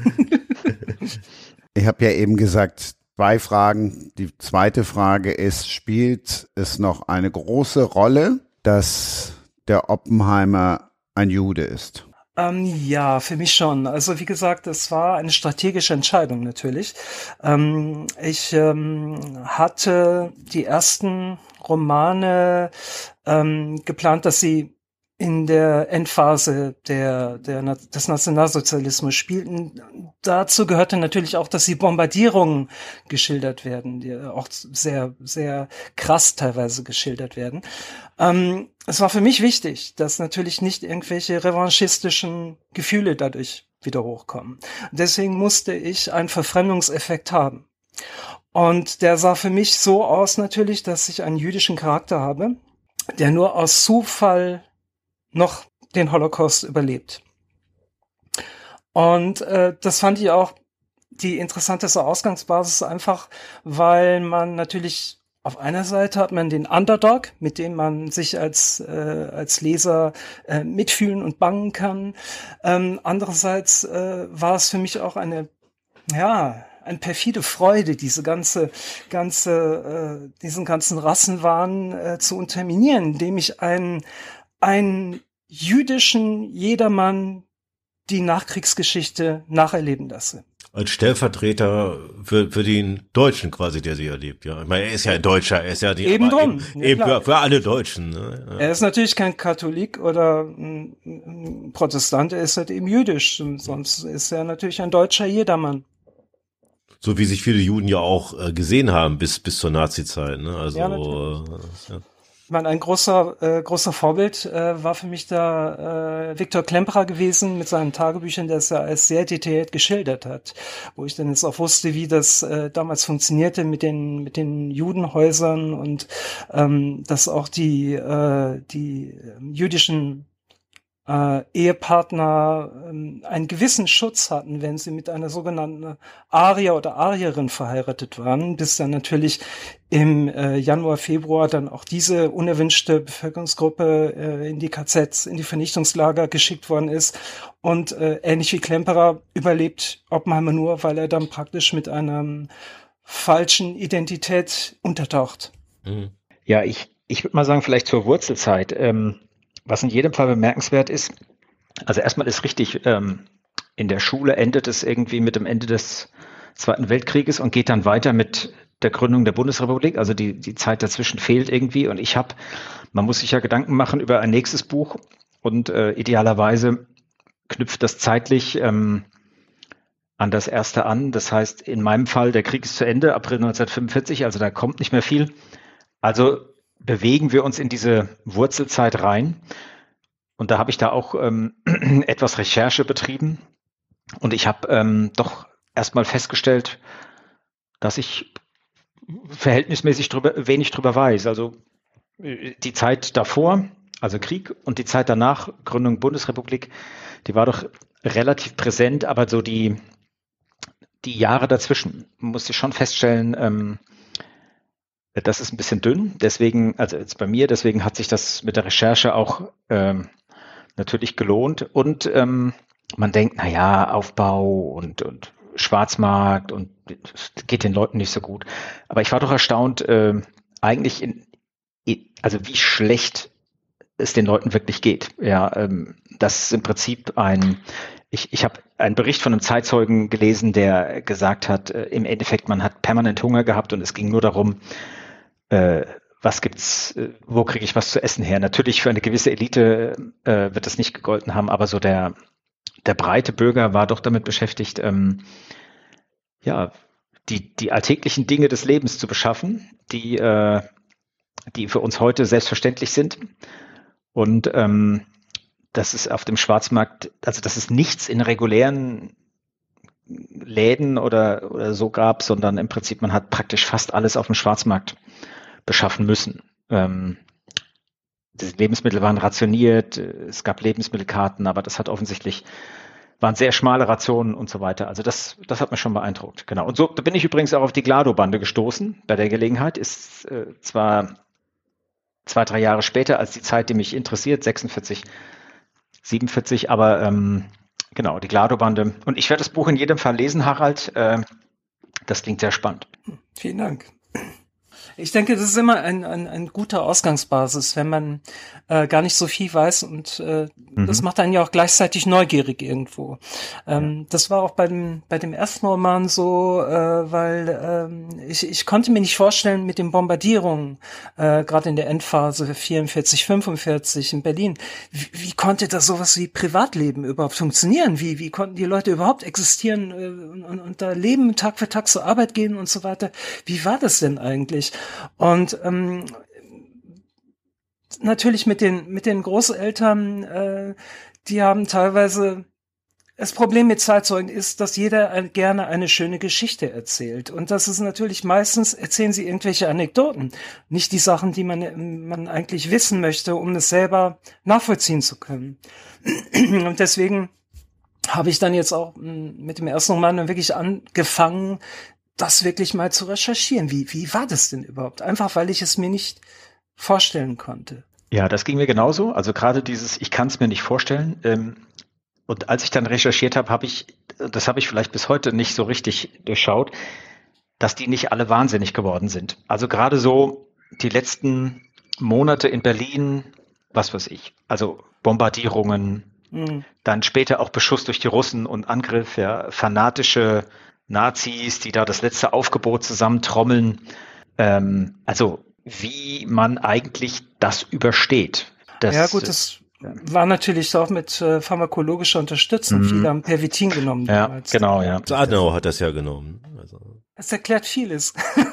Ich habe ja eben gesagt, zwei Fragen. Die zweite Frage ist, spielt es noch eine große Rolle, dass der Oppenheimer ein Jude ist. Ähm, ja, für mich schon. Also wie gesagt, es war eine strategische Entscheidung natürlich. Ähm, ich ähm, hatte die ersten Romane ähm, geplant, dass sie in der Endphase der, der, des Nationalsozialismus spielten. Dazu gehörte natürlich auch, dass die Bombardierungen geschildert werden, die auch sehr, sehr krass teilweise geschildert werden. Ähm, es war für mich wichtig, dass natürlich nicht irgendwelche revanchistischen Gefühle dadurch wieder hochkommen. Deswegen musste ich einen Verfremdungseffekt haben. Und der sah für mich so aus natürlich, dass ich einen jüdischen Charakter habe, der nur aus Zufall noch den Holocaust überlebt. Und äh, das fand ich auch die interessanteste Ausgangsbasis, einfach weil man natürlich auf einer Seite hat man den Underdog, mit dem man sich als äh, als Leser äh, mitfühlen und bangen kann. Ähm, andererseits äh, war es für mich auch eine, ja, eine perfide Freude, diese ganze, ganze, äh, diesen ganzen Rassenwahn äh, zu unterminieren, indem ich einen, einen jüdischen Jedermann die Nachkriegsgeschichte nacherleben lasse. Als Stellvertreter für, für den Deutschen quasi, der sie erlebt, ja. Ich meine, er ist ja ein Deutscher, er ist ja die, eben drum. Eben, ja, eben für, für alle Deutschen. Ne? Ja. Er ist natürlich kein Katholik oder ein Protestant, er ist halt eben jüdisch, sonst ist er natürlich ein deutscher Jedermann. So wie sich viele Juden ja auch äh, gesehen haben bis bis zur Nazi-Zeit, ne? Also ja, äh, ja. Ich meine, ein großer äh, großer Vorbild äh, war für mich da äh, Viktor Klemperer gewesen mit seinen Tagebüchern, das er als sehr detailliert geschildert hat, wo ich dann jetzt auch wusste, wie das äh, damals funktionierte mit den mit den Judenhäusern und ähm, dass auch die äh, die äh, jüdischen Äh, Ehepartner äh, einen gewissen Schutz hatten, wenn sie mit einer sogenannten Arier oder Arierin verheiratet waren, bis dann natürlich im äh, Januar, Februar dann auch diese unerwünschte Bevölkerungsgruppe äh, in die K Zs, in die Vernichtungslager geschickt worden ist und äh, ähnlich wie Klemperer überlebt Oppenheimer nur, weil er dann praktisch mit einer falschen Identität untertaucht. Ja, ich, ich würde mal sagen, vielleicht zur Wurzelzeit, ähm was in jedem Fall bemerkenswert ist, also erstmal ist richtig, ähm, in der Schule endet es irgendwie mit dem Ende des Zweiten Weltkrieges und geht dann weiter mit der Gründung der Bundesrepublik. Also die, die Zeit dazwischen fehlt irgendwie. Und ich habe, man muss sich ja Gedanken machen über ein nächstes Buch und äh, idealerweise knüpft das zeitlich ähm, an das erste an. Das heißt, in meinem Fall, der Krieg ist zu Ende, April neunzehnhundertfünfundvierzig, also da kommt nicht mehr viel. Also bewegen wir uns in diese Wurzelzeit rein. Und da habe ich da auch ähm, etwas Recherche betrieben. Und ich habe ähm, doch erstmal festgestellt, dass ich verhältnismäßig drüber, wenig drüber weiß. Also die Zeit davor, also Krieg, und die Zeit danach, Gründung Bundesrepublik, die war doch relativ präsent, aber so die, die Jahre dazwischen musste ich schon feststellen, ähm, das ist ein bisschen dünn, deswegen, also jetzt bei mir, deswegen hat sich das mit der Recherche auch ähm, natürlich gelohnt und ähm, man denkt, na ja, Aufbau und, und Schwarzmarkt und es geht den Leuten nicht so gut. Aber ich war doch erstaunt, äh, eigentlich, in, also wie schlecht es den Leuten wirklich geht. Ja, ähm, das ist im Prinzip ein, ich, ich habe einen Bericht von einem Zeitzeugen gelesen, der gesagt hat, äh, im Endeffekt, man hat permanent Hunger gehabt und es ging nur darum, Äh, was gibt's, äh, wo kriege ich was zu essen her? Natürlich für eine gewisse Elite äh, wird das nicht gegolten haben, aber so der, der breite Bürger war doch damit beschäftigt, ähm, ja, die, die alltäglichen Dinge des Lebens zu beschaffen, die, äh, die für uns heute selbstverständlich sind. Und ähm, das ist auf dem Schwarzmarkt, also dass es nichts in regulären Läden oder, oder so gab, sondern im Prinzip man hat praktisch fast alles auf dem Schwarzmarkt beschaffen müssen. Ähm, die Lebensmittel waren rationiert, es gab Lebensmittelkarten, aber das hat offensichtlich, waren sehr schmale Rationen und so weiter. Also das, das hat mich schon beeindruckt. Genau. Und so da bin ich übrigens auch auf die Glado-Bande gestoßen bei der Gelegenheit. Ist äh, zwar zwei, drei Jahre später als die Zeit, die mich interessiert, sechsundvierzig, siebenundvierzig, aber ähm, genau, die Glado-Bande. Und ich werde das Buch in jedem Fall lesen, Harald. Äh, das klingt sehr spannend. Vielen Dank. Ich denke, das ist immer ein, ein, ein guter Ausgangsbasis, wenn man äh, gar nicht so viel weiß und äh, mhm. das macht einen ja auch gleichzeitig neugierig irgendwo. Ähm, das war auch bei dem bei dem ersten Roman so, äh, weil ähm, ich, ich konnte mir nicht vorstellen mit den Bombardierungen, äh, gerade in der Endphase vierundvierzig, fünfundvierzig in Berlin, wie, wie konnte da sowas wie Privatleben überhaupt funktionieren? Wie wie konnten die Leute überhaupt existieren äh, und, und da leben, Tag für Tag zur Arbeit gehen und so weiter? Wie war das denn eigentlich? Und ähm, natürlich mit den mit den Großeltern, äh, die haben teilweise, das Problem mit Zeitzeugen ist, dass jeder ein, gerne eine schöne Geschichte erzählt. Und das ist natürlich meistens, erzählen sie irgendwelche Anekdoten, nicht die Sachen, die man man eigentlich wissen möchte, um es selber nachvollziehen zu können. Und deswegen habe ich dann jetzt auch mit dem ersten Roman dann wirklich angefangen, das wirklich mal zu recherchieren. Wie, wie war das denn überhaupt? Einfach, weil ich es mir nicht vorstellen konnte. Ja, das ging mir genauso. Also gerade dieses, ich kann es mir nicht vorstellen. Ähm, und als ich dann recherchiert habe, habe ich, das habe ich vielleicht bis heute nicht so richtig durchschaut, dass die nicht alle wahnsinnig geworden sind. Also gerade so die letzten Monate in Berlin, was weiß ich, also Bombardierungen, mhm. dann später auch Beschuss durch die Russen und Angriff, ja, fanatische Nazis, die da das letzte Aufgebot zusammentrommeln. Ähm, also wie man eigentlich das übersteht. Das, ja gut, das äh, war natürlich auch mit äh, pharmakologischer Unterstützung. Mhm. Viele haben Pervitin genommen. Ja, damals. Genau, ja. Adenauer hat das ja genommen. Also. Das erklärt vieles.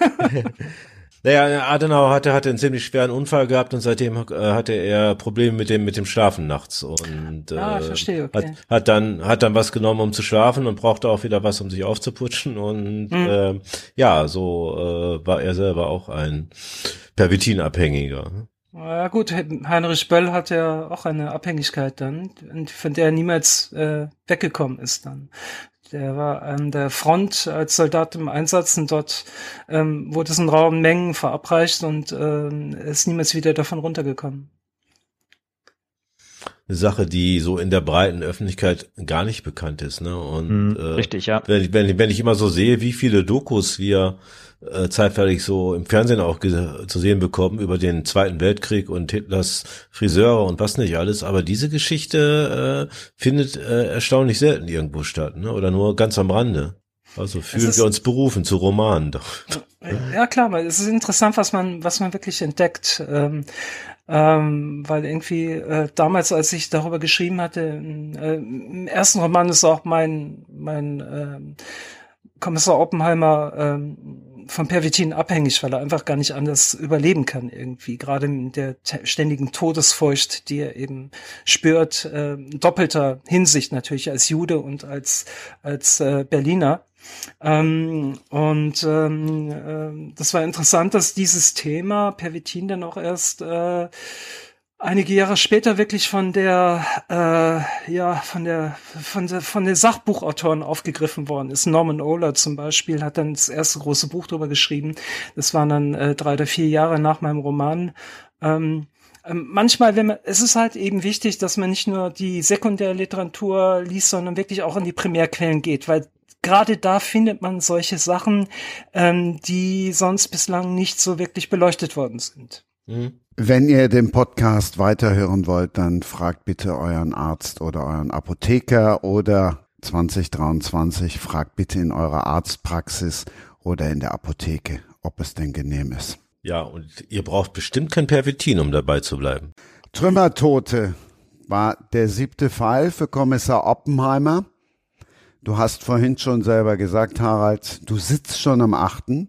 Naja, Adenauer hatte, hatte einen ziemlich schweren Unfall gehabt und seitdem äh, hatte er Probleme mit dem mit dem Schlafen nachts und äh, ah, verstehe, okay. hat, hat dann hat dann was genommen, um zu schlafen und brauchte auch wieder was, um sich aufzuputschen und mhm. äh, ja, so äh, war er selber auch ein Pervitin-Abhängiger. Ja gut, Heinrich Böll hat ja auch eine Abhängigkeit dann, von der er niemals äh, weggekommen ist dann. Der war an der Front als Soldat im Einsatz und dort ähm, wurde es in rauen Mengen verabreicht und ähm, ist niemals wieder davon runtergekommen. Eine Sache, die so in der breiten Öffentlichkeit gar nicht bekannt ist, ne? Und hm, äh, richtig, ja. Wenn, wenn, wenn ich immer so sehe, wie viele Dokus wir äh, zeitweilig so im Fernsehen auch ge- zu sehen bekommen über den Zweiten Weltkrieg und Hitlers Friseure und was nicht alles, aber diese Geschichte äh, findet äh, erstaunlich selten irgendwo statt, ne? Oder nur ganz am Rande. Also fühlen wir uns berufen zu Romanen doch. Ja klar, weil es ist interessant, was man was man wirklich entdeckt. Ähm, ähm, weil irgendwie äh, damals, als ich darüber geschrieben hatte, äh, im ersten Roman ist auch mein mein äh, Kommissar Oppenheimer äh, von Pervitin abhängig, weil er einfach gar nicht anders überleben kann irgendwie, gerade in der t- ständigen Todesfurcht, die er eben spürt, äh, doppelter Hinsicht natürlich als Jude und als als äh, Berliner. Ähm, und ähm, äh, das war interessant, dass dieses Thema Pervitin dann auch erst äh, einige Jahre später wirklich von der äh, ja von der von der von den Sachbuchautoren aufgegriffen worden ist. Norman Ohler zum Beispiel hat dann das erste große Buch darüber geschrieben. Das waren dann äh, drei oder vier Jahre nach meinem Roman. Ähm, ähm, manchmal, wenn man, es ist halt eben wichtig, dass man nicht nur die Sekundärliteratur liest, sondern wirklich auch in die Primärquellen geht, weil gerade da findet man solche Sachen, ähm, die sonst bislang nicht so wirklich beleuchtet worden sind. Mhm. Wenn ihr den Podcast weiterhören wollt, dann fragt bitte euren Arzt oder euren Apotheker oder zwanzig dreiundzwanzig, fragt bitte in eurer Arztpraxis oder in der Apotheke, ob es denn genehm ist. Ja, und ihr braucht bestimmt kein Pervitin, um dabei zu bleiben. Trümmertote war der siebte Fall für Kommissar Oppenheimer. Du hast vorhin schon selber gesagt, Harald, du sitzt schon am achten.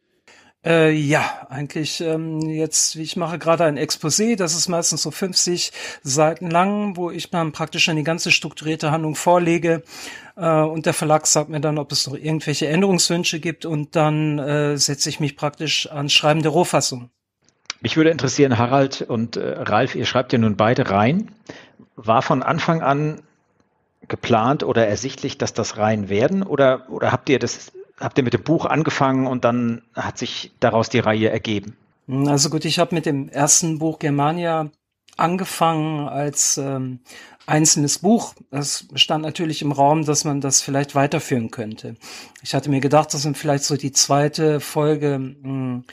Äh, ja, eigentlich ähm, jetzt, ich mache gerade ein Exposé, das ist meistens so fünfzig Seiten lang, wo ich dann praktisch eine ganze strukturierte Handlung vorlege äh, und der Verlag sagt mir dann, ob es noch irgendwelche Änderungswünsche gibt und dann äh, setze ich mich praktisch ans Schreiben der Rohfassung. Mich würde interessieren, Harald und äh, Ralf, ihr schreibt ja nun beide rein. War von Anfang an geplant oder ersichtlich, dass das Reihen werden oder oder habt ihr das habt ihr mit dem Buch angefangen und dann hat sich daraus die Reihe ergeben? Also gut, ich habe mit dem ersten Buch Germania angefangen als ähm, einzelnes Buch. Es stand natürlich im Raum, dass man das vielleicht weiterführen könnte. Ich hatte mir gedacht, dass man vielleicht so die zweite Folge mh,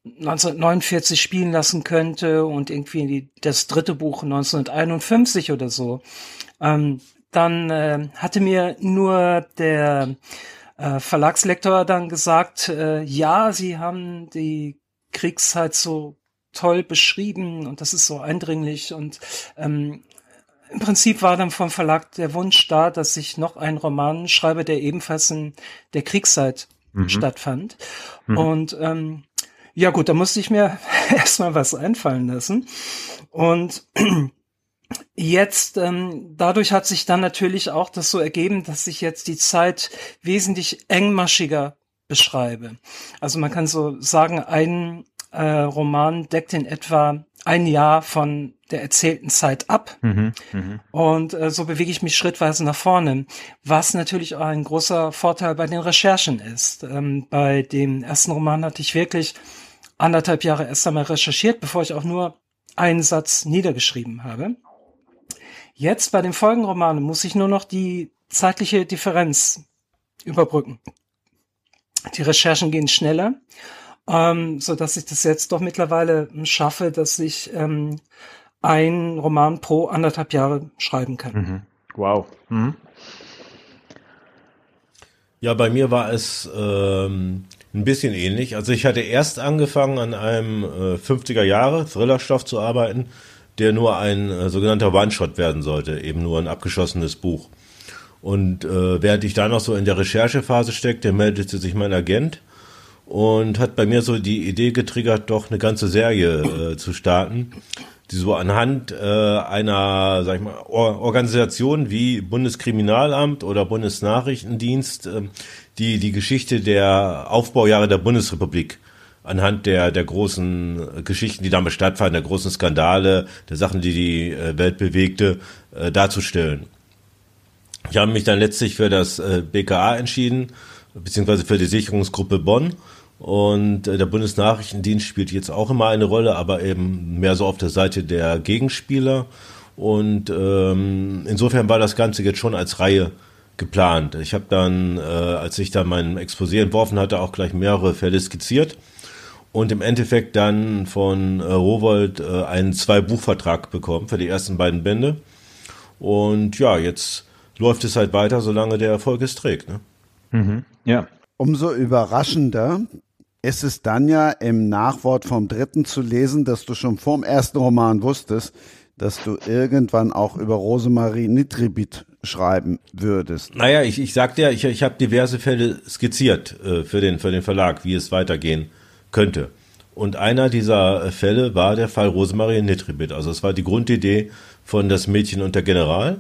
neunzehnhundertneunundvierzig spielen lassen könnte und irgendwie das dritte Buch neunzehnhunderteinundfünfzig oder so. Ähm, dann äh, hatte mir nur der äh, Verlagslektor dann gesagt, äh, ja, Sie haben die Kriegszeit so toll beschrieben und das ist so eindringlich und ähm, im Prinzip war dann vom Verlag der Wunsch da, dass ich noch einen Roman schreibe, der ebenfalls in der Kriegszeit mhm. stattfand. Mhm. Und ähm, ja gut, da musste ich mir erstmal was einfallen lassen. Und jetzt, ähm, dadurch hat sich dann natürlich auch das so ergeben, dass ich jetzt die Zeit wesentlich engmaschiger beschreibe. Also man kann so sagen, ein äh, Roman deckt in etwa ein Jahr von der erzählten Zeit ab. Mhm, mh. Und äh, so bewege ich mich schrittweise nach vorne, was natürlich auch ein großer Vorteil bei den Recherchen ist. Ähm, bei dem ersten Roman hatte ich wirklich anderthalb Jahre erst einmal recherchiert, bevor ich auch nur einen Satz niedergeschrieben habe. Jetzt bei den Folgenromanen muss ich nur noch die zeitliche Differenz überbrücken. Die Recherchen gehen schneller, ähm, so dass ich das jetzt doch mittlerweile schaffe, dass ich ähm, einen Roman pro anderthalb Jahre schreiben kann. Mhm. Wow. Mhm. Ja, bei mir war es ähm, ein bisschen ähnlich. Also ich hatte erst angefangen, an einem äh, fünfziger-Jahre-Thrillerstoff zu arbeiten, der nur ein äh, sogenannter One-Shot werden sollte, eben nur ein abgeschlossenes Buch. Und äh, während ich da noch so in der Recherchephase steckte, meldete sich mein Agent und hat bei mir so die Idee getriggert, doch eine ganze Serie äh, zu starten, die so anhand äh, einer, sag ich mal, Or- Organisation wie Bundeskriminalamt oder Bundesnachrichtendienst, äh, die die Geschichte der Aufbaujahre der Bundesrepublik anhand der der großen Geschichten, die damit stattfanden, der großen Skandale, der Sachen, die die äh, Welt bewegte, äh, darzustellen. Ich habe mich dann letztlich für das äh, B K A entschieden, beziehungsweise für die Sicherungsgruppe Bonn. Und äh, der Bundesnachrichtendienst spielt jetzt auch immer eine Rolle, aber eben mehr so auf der Seite der Gegenspieler. Und ähm, insofern war das Ganze jetzt schon als Reihe geplant. Ich habe dann, äh, als ich da mein Exposé entworfen hatte, auch gleich mehrere Fälle skizziert und im Endeffekt dann von äh, Rowohlt äh, einen Zwei-Buch-Vertrag bekommen für die ersten beiden Bände. Und ja, jetzt läuft es halt weiter, solange der Erfolg es trägt. Ne? Mhm. Ja. Umso überraschender ist es dann ja im Nachwort vom dritten zu lesen, dass du schon vorm ersten Roman wusstest, dass du irgendwann auch über Rosemarie Nitribit schreiben würdest. Naja, ich, ich sagte ja, ich, ich habe diverse Fälle skizziert äh, für den, für den Verlag, wie es weitergehen könnte. Und einer dieser Fälle war der Fall Rosemarie Nitribit. Also es war die Grundidee von Das Mädchen und der General.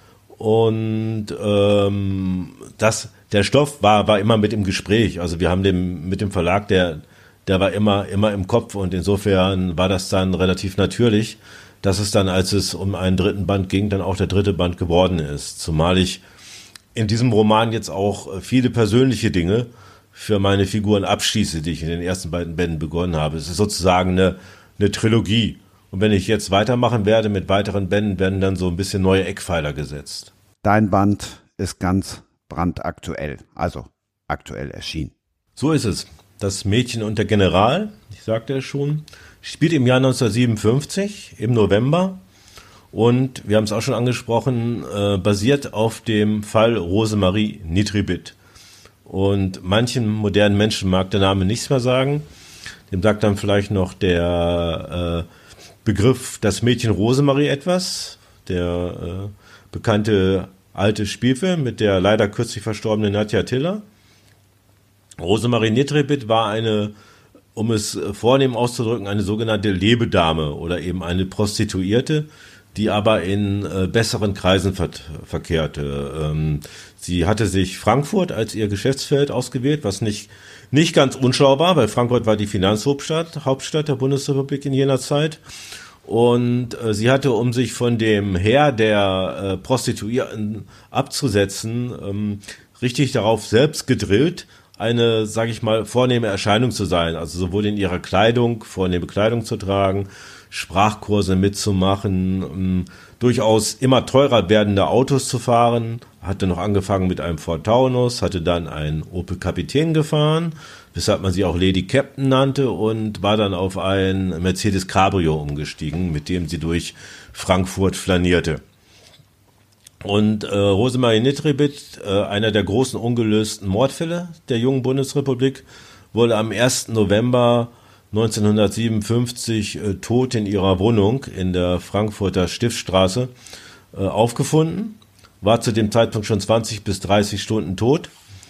Und ähm, das, der Stoff war war immer mit im Gespräch. Also wir haben dem mit dem Verlag, der der war immer immer im Kopf und insofern war das dann relativ natürlich, dass es dann, als es um einen dritten Band ging, dann auch der dritte Band geworden ist. Zumal ich in diesem Roman jetzt auch viele persönliche Dinge für meine Figuren abschließe, die ich in den ersten beiden Bänden begonnen habe. Es ist sozusagen eine eine Trilogie. Und wenn ich jetzt weitermachen werde mit weiteren Bänden, werden dann so ein bisschen neue Eckpfeiler gesetzt. Dein Band ist ganz brandaktuell, also aktuell erschienen. So ist es. Das Mädchen und der General, ich sagte es schon, spielt im Jahr neunzehnhundertsiebenundfünfzig, im November. Und wir haben es auch schon angesprochen, äh, basiert auf dem Fall Rosemarie Nitribit. Und manchen modernen Menschen mag der Name nichts mehr sagen. Dem sagt dann vielleicht noch der äh, Begriff Das Mädchen Rosemarie etwas, der äh, bekannte alte Spielfilm mit der leider kürzlich verstorbenen Nadja Tiller. Rosemarie Nitribit war eine, um es vornehm auszudrücken, eine sogenannte Lebedame oder eben eine Prostituierte, die aber in äh, besseren Kreisen ver- verkehrte. Ähm, sie hatte sich Frankfurt als ihr Geschäftsfeld ausgewählt, was nicht nicht ganz unschlau war, weil Frankfurt war die Finanzhauptstadt Hauptstadt der Bundesrepublik in jener Zeit. Und äh, sie hatte, um sich von dem Heer der äh, Prostituierten abzusetzen, ähm, richtig darauf selbst gedrillt, eine, sage ich mal, vornehme Erscheinung zu sein. Also sowohl in ihrer Kleidung, vornehme Kleidung zu tragen, Sprachkurse mitzumachen, ähm, durchaus immer teurer werdende Autos zu fahren. Hatte noch angefangen mit einem Ford Taunus, hatte dann einen Opel Kapitän gefahren, weshalb man sie auch Lady Captain nannte, und war dann auf ein Mercedes Cabrio umgestiegen, mit dem sie durch Frankfurt flanierte. Und äh, Rosemarie Nitribit, äh, einer der großen ungelösten Mordfälle der jungen Bundesrepublik, wurde am ersten November neunzehnhundertsiebenundfünfzig äh, tot in ihrer Wohnung in der Frankfurter Stiftstraße äh, aufgefunden, war zu dem Zeitpunkt schon zwanzig bis dreißig Stunden tot.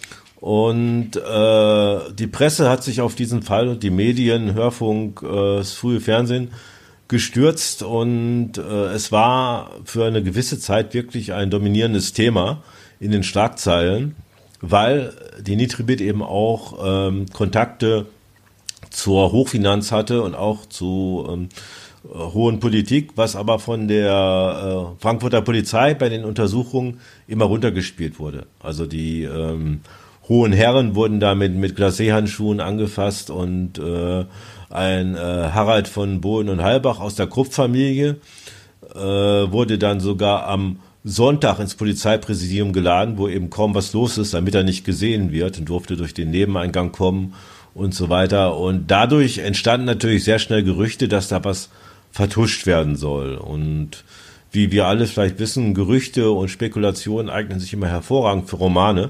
Und äh, die Presse hat sich auf diesen Fall, die Medien, Hörfunk, äh, das frühe Fernsehen, gestürzt, und äh, es war für eine gewisse Zeit wirklich ein dominierendes Thema in den Schlagzeilen, weil die Nitribit eben auch ähm, Kontakte zur Hochfinanz hatte und auch zu ähm, hohen Politik, was aber von der äh, Frankfurter Polizei bei den Untersuchungen immer runtergespielt wurde. Also die ähm, hohen Herren wurden damit mit Glacé-Handschuhen angefasst, und äh, ein äh, Harald von Bohlen und Halbach aus der Krupp-Familie äh, wurde dann sogar am Sonntag ins Polizeipräsidium geladen, wo eben kaum was los ist, damit er nicht gesehen wird, und durfte durch den Nebeneingang kommen und so weiter. Und dadurch entstanden natürlich sehr schnell Gerüchte, dass da was vertuscht werden soll. Und wie wir alle vielleicht wissen, Gerüchte und Spekulationen eignen sich immer hervorragend für Romane.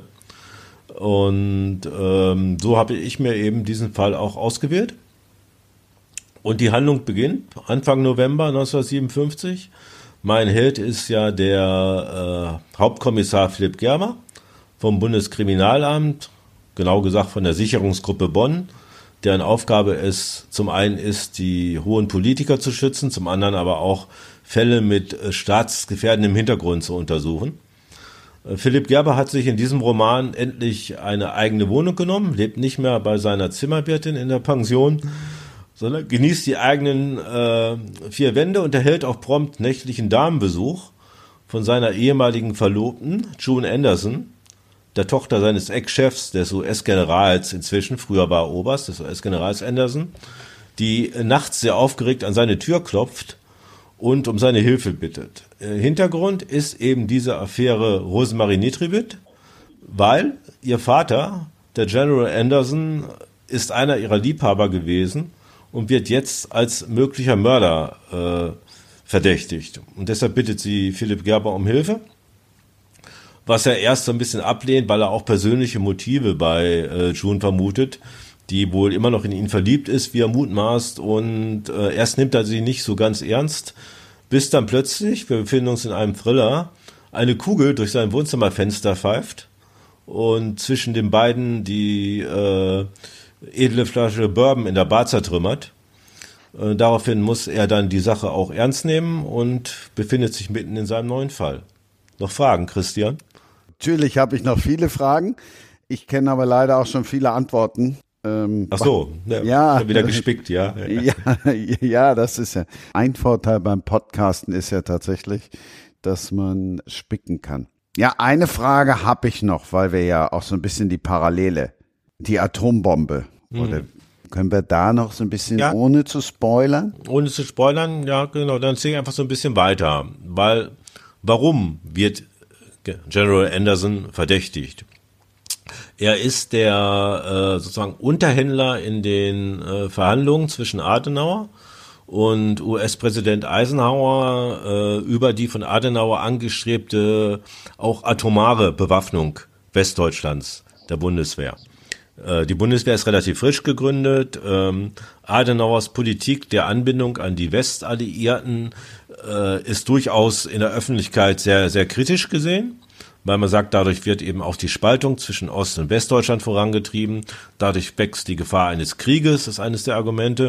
Und ähm, so habe ich mir eben diesen Fall auch ausgewählt. Und die Handlung beginnt Anfang November neunzehnhundertsiebenundfünfzig. Mein Held ist ja der äh, Hauptkommissar Philipp Gerber vom Bundeskriminalamt, genau gesagt von der Sicherungsgruppe Bonn, deren Aufgabe es zum einen ist, die hohen Politiker zu schützen, zum anderen aber auch Fälle mit äh, staatsgefährdendem Hintergrund zu untersuchen. Äh, Philipp Gerber hat sich in diesem Roman endlich eine eigene Wohnung genommen, lebt nicht mehr bei seiner Zimmerwirtin in der Pension, sondern genießt die eigenen äh, vier Wände und erhält auch prompt nächtlichen Damenbesuch von seiner ehemaligen Verlobten, June Anderson, der Tochter seines Ex-Chefs, des U S-Generals inzwischen, früher war er Oberst, des U S-Generals Anderson, die nachts sehr aufgeregt an seine Tür klopft und um seine Hilfe bittet. Äh, Hintergrund ist eben diese Affäre Rosemarie Nitribit, weil ihr Vater, der General Anderson, ist einer ihrer Liebhaber gewesen und wird jetzt als möglicher Mörder äh, verdächtigt. Und deshalb bittet sie Philipp Gerber um Hilfe, was er erst so ein bisschen ablehnt, weil er auch persönliche Motive bei äh, June vermutet, die wohl immer noch in ihn verliebt ist, wie er mutmaßt. Und äh, erst nimmt er sie nicht so ganz ernst, bis dann plötzlich, wir befinden uns in einem Thriller, eine Kugel durch sein Wohnzimmerfenster pfeift und zwischen den beiden die äh, edle Flasche Bourbon in der Bar zertrümmert. Äh, daraufhin muss er dann die Sache auch ernst nehmen und befindet sich mitten in seinem neuen Fall. Noch Fragen, Christian? Natürlich habe ich noch viele Fragen. Ich kenne aber leider auch schon viele Antworten. Ähm, Ach so, ja, ja, schon wieder gespickt, ja. ja. Ja, das ist ja ein Vorteil beim Podcasten ist ja tatsächlich, dass man spicken kann. Ja, eine Frage habe ich noch, weil wir ja auch so ein bisschen die Parallele, die Atombombe, hm. oder können wir da noch so ein bisschen, ja, ohne zu spoilern? Ohne zu spoilern, ja genau, dann ziehe ich einfach so ein bisschen weiter, weil warum wird General Anderson verdächtigt? Er ist der äh, sozusagen Unterhändler in den äh, Verhandlungen zwischen Adenauer und U S-Präsident Eisenhower äh, über die von Adenauer angestrebte auch atomare Bewaffnung Westdeutschlands, der Bundeswehr. Äh, die Bundeswehr ist relativ frisch gegründet. Ähm, Adenauers Politik der Anbindung an die Westalliierten äh, ist durchaus in der Öffentlichkeit sehr, sehr kritisch gesehen, weil man sagt, dadurch wird eben auch die Spaltung zwischen Ost- und Westdeutschland vorangetrieben. Dadurch wächst die Gefahr eines Krieges, ist eines der Argumente.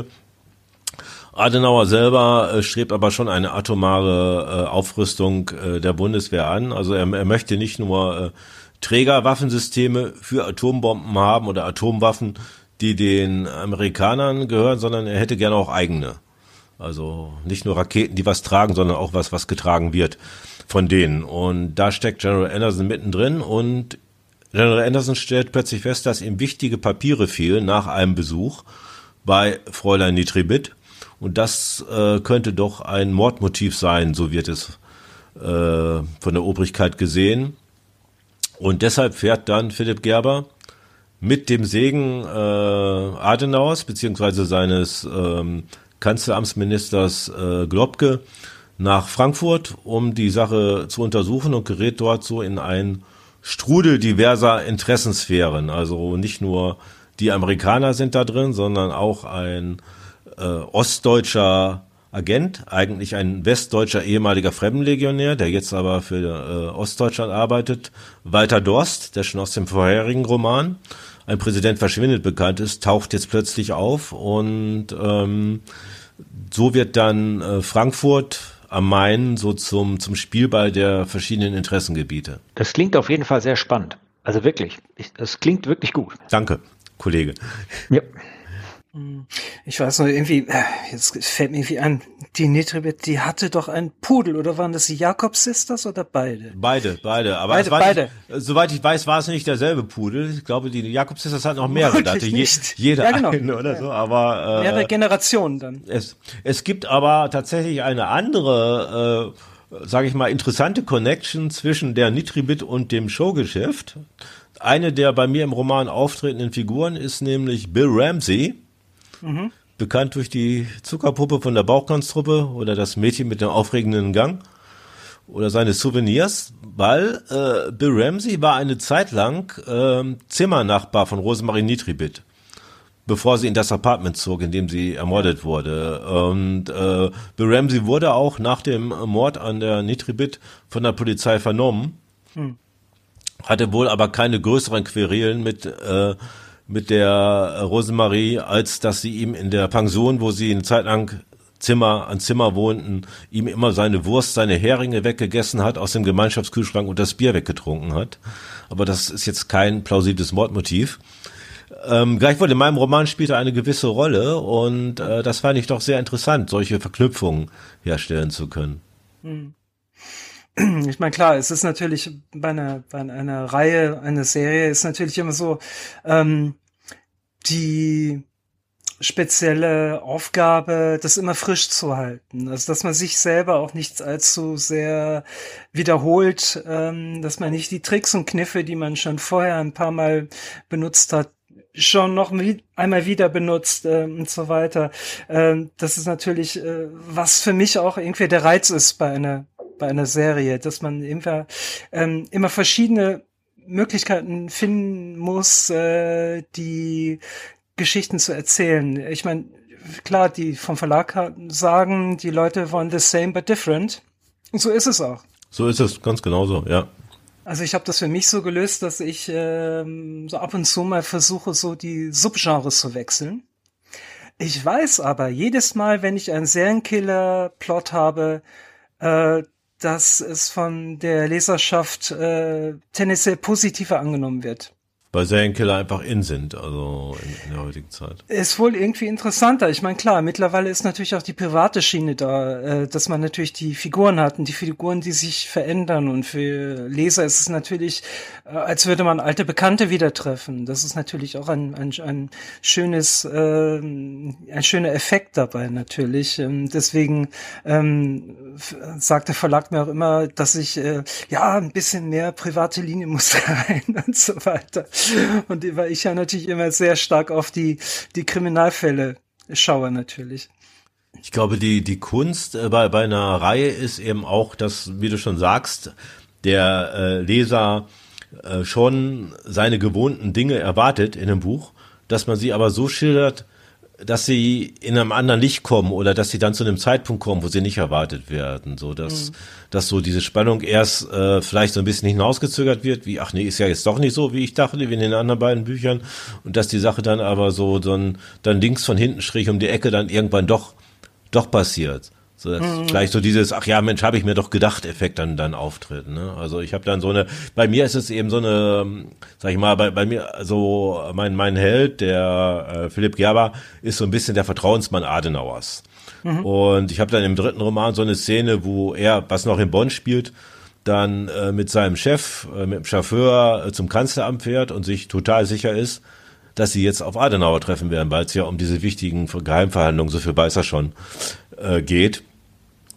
Adenauer selber äh, strebt aber schon eine atomare äh, Aufrüstung äh, der Bundeswehr an. Also er, er möchte nicht nur äh, Trägerwaffensysteme für Atombomben haben oder Atomwaffen, die den Amerikanern gehören, sondern er hätte gerne auch eigene. Also nicht nur Raketen, die was tragen, sondern auch was, was getragen wird von denen. Und da steckt General Anderson mittendrin und General Anderson stellt plötzlich fest, dass ihm wichtige Papiere fehlen nach einem Besuch bei Fräulein Nitribit. Und das äh, könnte doch ein Mordmotiv sein, so wird es äh, von der Obrigkeit gesehen. Und deshalb fährt dann Philipp Gerber mit dem Segen äh, Adenauers beziehungsweise seines ähm, Kanzleramtsministers äh, Globke nach Frankfurt, um die Sache zu untersuchen und gerät dort so in einen Strudel diverser Interessensphären. Also nicht nur die Amerikaner sind da drin, sondern auch ein äh, ostdeutscher Agent, eigentlich ein westdeutscher ehemaliger Fremdenlegionär, der jetzt aber für äh, Ostdeutschland arbeitet, Walter Dorst, der schon aus dem vorherigen Roman Ein Präsident verschwindet bekannt ist, taucht jetzt plötzlich auf und ähm, so wird dann äh, Frankfurt am Main so zum, zum Spielball der verschiedenen Interessengebiete. Das klingt auf jeden Fall sehr spannend. Also wirklich, ich, das klingt wirklich gut. Danke, Kollege. Ja. Ich weiß noch, irgendwie, jetzt fällt mir irgendwie an, die Nitribit, die hatte doch einen Pudel, oder waren das die Jakob-Sisters oder beide? Beide, beide. Aber beide, war beide. Nicht, soweit ich weiß, war es nicht derselbe Pudel. Ich glaube, die Jakob-Sisters hatten noch mehrere. Da hatte je, jeder ja, genau. einen oder ja. so. Aber, äh, mehrere Generationen dann. Es, es gibt aber tatsächlich eine andere, äh, sage ich mal, interessante Connection zwischen der Nitribit und dem Showgeschäft. Eine der bei mir im Roman auftretenden Figuren ist nämlich Bill Ramsey. Mhm. Bekannt durch die Zuckerpuppe von der Bauchglanztruppe oder das Mädchen mit dem aufregenden Gang oder seine Souvenirs, weil äh, Bill Ramsey war eine Zeit lang äh, Zimmernachbar von Rosemarie Nitribit, bevor sie in das Apartment zog, in dem sie ermordet wurde. Und äh, Bill Ramsey wurde auch nach dem Mord an der Nitribit von der Polizei vernommen, mhm. hatte wohl aber keine größeren Querelen mit äh, mit der Rosemarie, als dass sie ihm in der Pension, wo sie eine Zeit lang Zimmer an Zimmer wohnten, ihm immer seine Wurst, seine Heringe weggegessen hat, aus dem Gemeinschaftskühlschrank und das Bier weggetrunken hat. Aber das ist jetzt kein plausibles Mordmotiv. Ähm, gleichwohl in meinem Roman spielt er eine gewisse Rolle und äh, das fand ich doch sehr interessant, solche Verknüpfungen herstellen zu können. Ich meine, klar, es ist natürlich bei einer, bei einer Reihe, einer Serie ist natürlich immer so, ähm, die spezielle Aufgabe, das immer frisch zu halten. Also, dass man sich selber auch nicht allzu sehr wiederholt, ähm, dass man nicht die Tricks und Kniffe, die man schon vorher ein paar Mal benutzt hat, schon noch einmal wieder benutzt äh, und so weiter. Ähm, das ist natürlich, äh, was für mich auch irgendwie der Reiz ist bei einer bei einer Serie, dass man immer, ähm, immer verschiedene Möglichkeiten finden muss, äh, die Geschichten zu erzählen. Ich meine, klar, die vom Verlag sagen, die Leute wollen the same but different. Und so ist es auch. So ist es, ganz genauso, ja. Also ich habe das für mich so gelöst, dass ich ähm, so ab und zu mal versuche, so die Subgenres zu wechseln. Ich weiß aber, jedes Mal, wenn ich einen Serienkiller-Plot habe, äh, dass es von der Leserschaft äh, tendenziell positiver angenommen wird. Weil Serienkiller einfach in sind, also in, in der heutigen Zeit. Ist wohl irgendwie interessanter. Ich meine, klar, mittlerweile ist natürlich auch die private Schiene da, äh, dass man natürlich die Figuren hat und die Figuren, die sich verändern. Und für Leser ist es natürlich, äh, als würde man alte Bekannte wieder treffen. Das ist natürlich auch ein, ein, ein schönes, äh, ein schöner Effekt dabei natürlich. Ähm, deswegen ähm, sagt der Verlag mir auch immer, dass ich äh, ja ein bisschen mehr private Linie muss rein und so weiter. Und weil ich ja natürlich immer sehr stark auf die die Kriminalfälle schaue natürlich. Ich glaube, die die Kunst äh, bei bei einer Reihe ist eben auch, dass, wie du schon sagst, der äh, Leser äh, schon seine gewohnten Dinge erwartet in einem Buch, dass man sie aber so schildert, dass sie in einem anderen Licht kommen oder dass sie dann zu einem Zeitpunkt kommen, wo sie nicht erwartet werden, so dass, mhm. dass so diese Spannung erst äh, vielleicht so ein bisschen hinausgezögert wird, wie, ach nee, ist ja jetzt doch nicht so, wie ich dachte, wie in den anderen beiden Büchern, und dass die Sache dann aber so dann, dann links von hinten Strich um die Ecke dann irgendwann doch, doch passiert. So dass mhm. vielleicht so dieses, ach ja, Mensch, habe ich mir doch gedacht, Effekt dann dann auftritt. Ne? Also ich habe dann so eine, bei mir ist es eben so eine, sag ich mal, bei, bei mir, so mein mein Held, der äh, Philipp Gerber, ist so ein bisschen der Vertrauensmann Adenauers. Mhm. Und ich habe dann im dritten Roman so eine Szene, wo er, was noch in Bonn spielt, dann äh, mit seinem Chef, äh, mit dem Chauffeur äh, zum Kanzleramt fährt und sich total sicher ist, dass sie jetzt auf Adenauer treffen werden, weil es ja um diese wichtigen Geheimverhandlungen, so viel weiß er schon, äh, geht.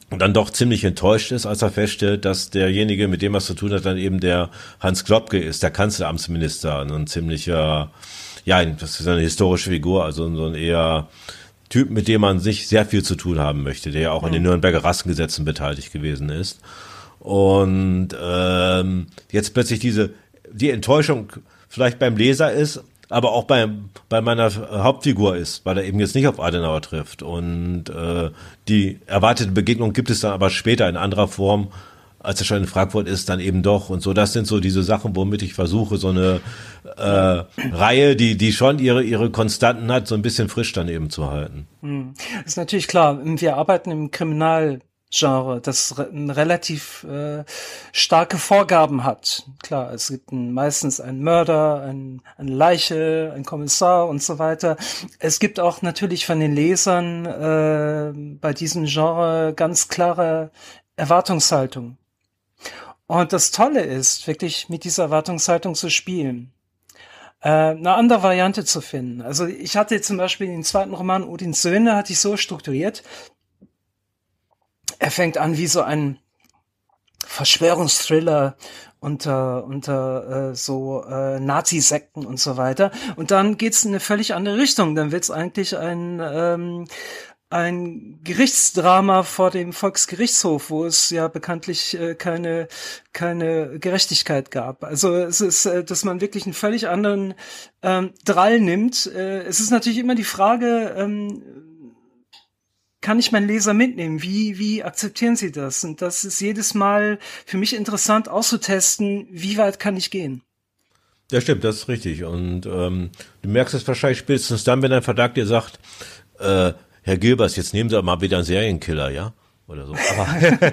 dann doch ziemlich enttäuscht ist, als er feststellt, dass derjenige, mit dem er es zu tun hat, dann eben der Hans Klopke ist, der Kanzleramtsminister, ein ziemlicher, ja, das ist eine historische Figur, also so ein eher Typ, mit dem man sich sehr viel zu tun haben möchte, der ja auch mhm. an den Nürnberger Rassengesetzen beteiligt gewesen ist. Und ähm, jetzt plötzlich diese, die Enttäuschung vielleicht beim Leser ist, aber auch bei, bei meiner Hauptfigur ist, weil er eben jetzt nicht auf Adenauer trifft. Und äh, die erwartete Begegnung gibt es dann aber später in anderer Form, als er schon in Frankfurt ist, dann eben doch. Und so, das sind so diese Sachen, womit ich versuche, so eine äh, Reihe, die die schon ihre ihre Konstanten hat, so ein bisschen frisch dann eben zu halten. Das ist natürlich klar. Wir arbeiten im Kriminalgenre, das re- relativ äh, starke Vorgaben hat. Klar, es gibt ein, meistens einen Mörder, ein, eine Leiche, einen Kommissar und so weiter. Es gibt auch natürlich von den Lesern äh, bei diesem Genre ganz klare Erwartungshaltung. Und das Tolle ist, wirklich mit dieser Erwartungshaltung zu spielen. Äh, eine andere Variante zu finden. Also ich hatte zum Beispiel den zweiten Roman Odins Söhne, hatte ich so strukturiert. Er fängt an wie so ein Verschwörungsthriller unter unter äh, so äh, Nazi-Sekten und so weiter. Und dann geht's in eine völlig andere Richtung. Dann wird's eigentlich ein ähm, ein Gerichtsdrama vor dem Volksgerichtshof, wo es ja bekanntlich äh, keine keine Gerechtigkeit gab. Also es ist, äh, dass man wirklich einen völlig anderen ähm, Drall nimmt. Äh, es ist natürlich immer die Frage, ähm, kann ich meinen Leser mitnehmen? Wie wie akzeptieren sie das? Und das ist jedes Mal für mich interessant auszutesten, wie weit kann ich gehen? Ja, stimmt, das ist richtig. Und ähm, du merkst es wahrscheinlich spätestens dann, wenn ein Verlag dir sagt, äh, Herr Gilbers, jetzt nehmen Sie mal wieder einen Serienkiller, ja? Oder so. Aber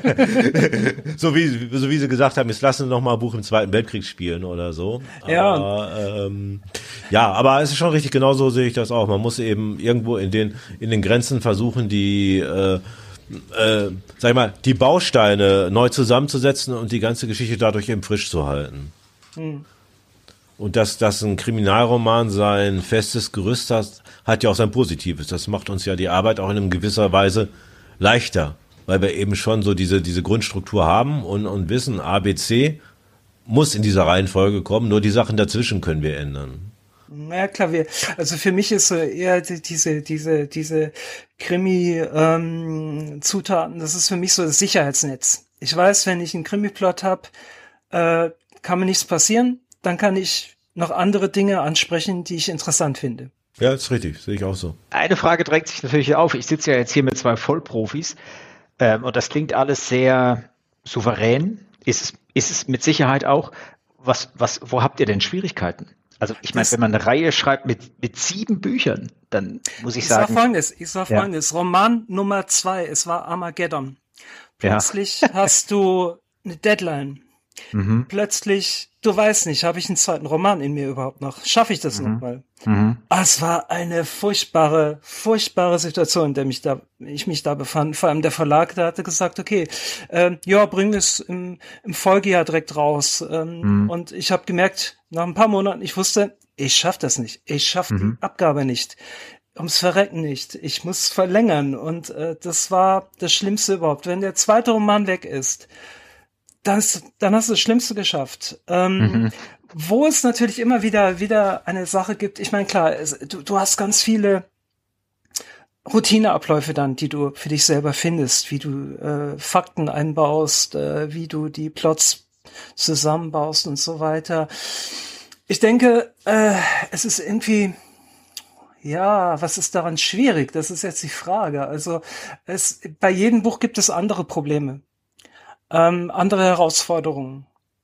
so wie so wie Sie gesagt haben, jetzt lassen Sie noch mal ein Buch im Zweiten Weltkrieg spielen oder so. Ja. Aber, ähm, ja, aber es ist schon richtig, genauso sehe ich das auch. Man muss eben irgendwo in den in den Grenzen versuchen, die äh, äh, sag ich mal, die Bausteine neu zusammenzusetzen und die ganze Geschichte dadurch eben frisch zu halten. Hm. Und dass, dass ein Kriminalroman sein festes Gerüst hat, hat ja auch sein Positives. Das macht uns ja die Arbeit auch in einer gewisser Weise leichter, weil wir eben schon so diese, diese Grundstruktur haben und, und wissen, A, B, C muss in dieser Reihenfolge kommen, nur die Sachen dazwischen können wir ändern. Ja, klar, wir, also für mich ist so eher die, diese, diese, diese Krimi-Zutaten, ähm, das ist für mich so das Sicherheitsnetz. Ich weiß, wenn ich einen Krimi-Plot habe, äh, kann mir nichts passieren. Dann kann ich noch andere Dinge ansprechen, die ich interessant finde. Ja, ist richtig, sehe ich auch so. Eine Frage drängt sich natürlich auf. Ich sitze ja jetzt hier mit zwei Vollprofis ähm, und das klingt alles sehr souverän. Ist es, ist es mit Sicherheit auch. Was, was, wo habt ihr denn Schwierigkeiten? Also ich meine, wenn man eine Reihe schreibt mit, mit sieben Büchern, dann muss ich, ich sagen... Sag Folgendes, ich sag ja. Folgendes. Roman Nummer zwei, es war Armageddon. Plötzlich ja. hast du eine Deadline. Mhm. Plötzlich, du weißt nicht, habe ich einen zweiten Roman in mir überhaupt noch? Schaffe ich das mhm. nochmal? Mhm. Ah, es war eine furchtbare, furchtbare Situation, in der mich da, ich mich da befand. Vor allem der Verlag, der hatte gesagt, okay, ähm, ja, bring es im, im Folgejahr direkt raus. Ähm, mhm. Und ich habe gemerkt, nach ein paar Monaten, ich wusste, ich schaffe das nicht. Ich schaffe mhm. die Abgabe nicht. Ums Verrecken nicht. Ich muss verlängern. Und äh, das war das Schlimmste überhaupt. Wenn der zweite Roman weg ist, Dann, ist, dann hast du das Schlimmste geschafft. Ähm, mhm. Wo es natürlich immer wieder wieder eine Sache gibt, ich meine, klar, es, du, du hast ganz viele Routineabläufe dann, die du für dich selber findest, wie du äh, Fakten einbaust, äh, wie du die Plots zusammenbaust und so weiter. Ich denke, äh, es ist irgendwie, ja, was ist daran schwierig? Das ist jetzt die Frage. Also es, bei jedem Buch gibt es andere Probleme. Ähm, andere Herausforderungen.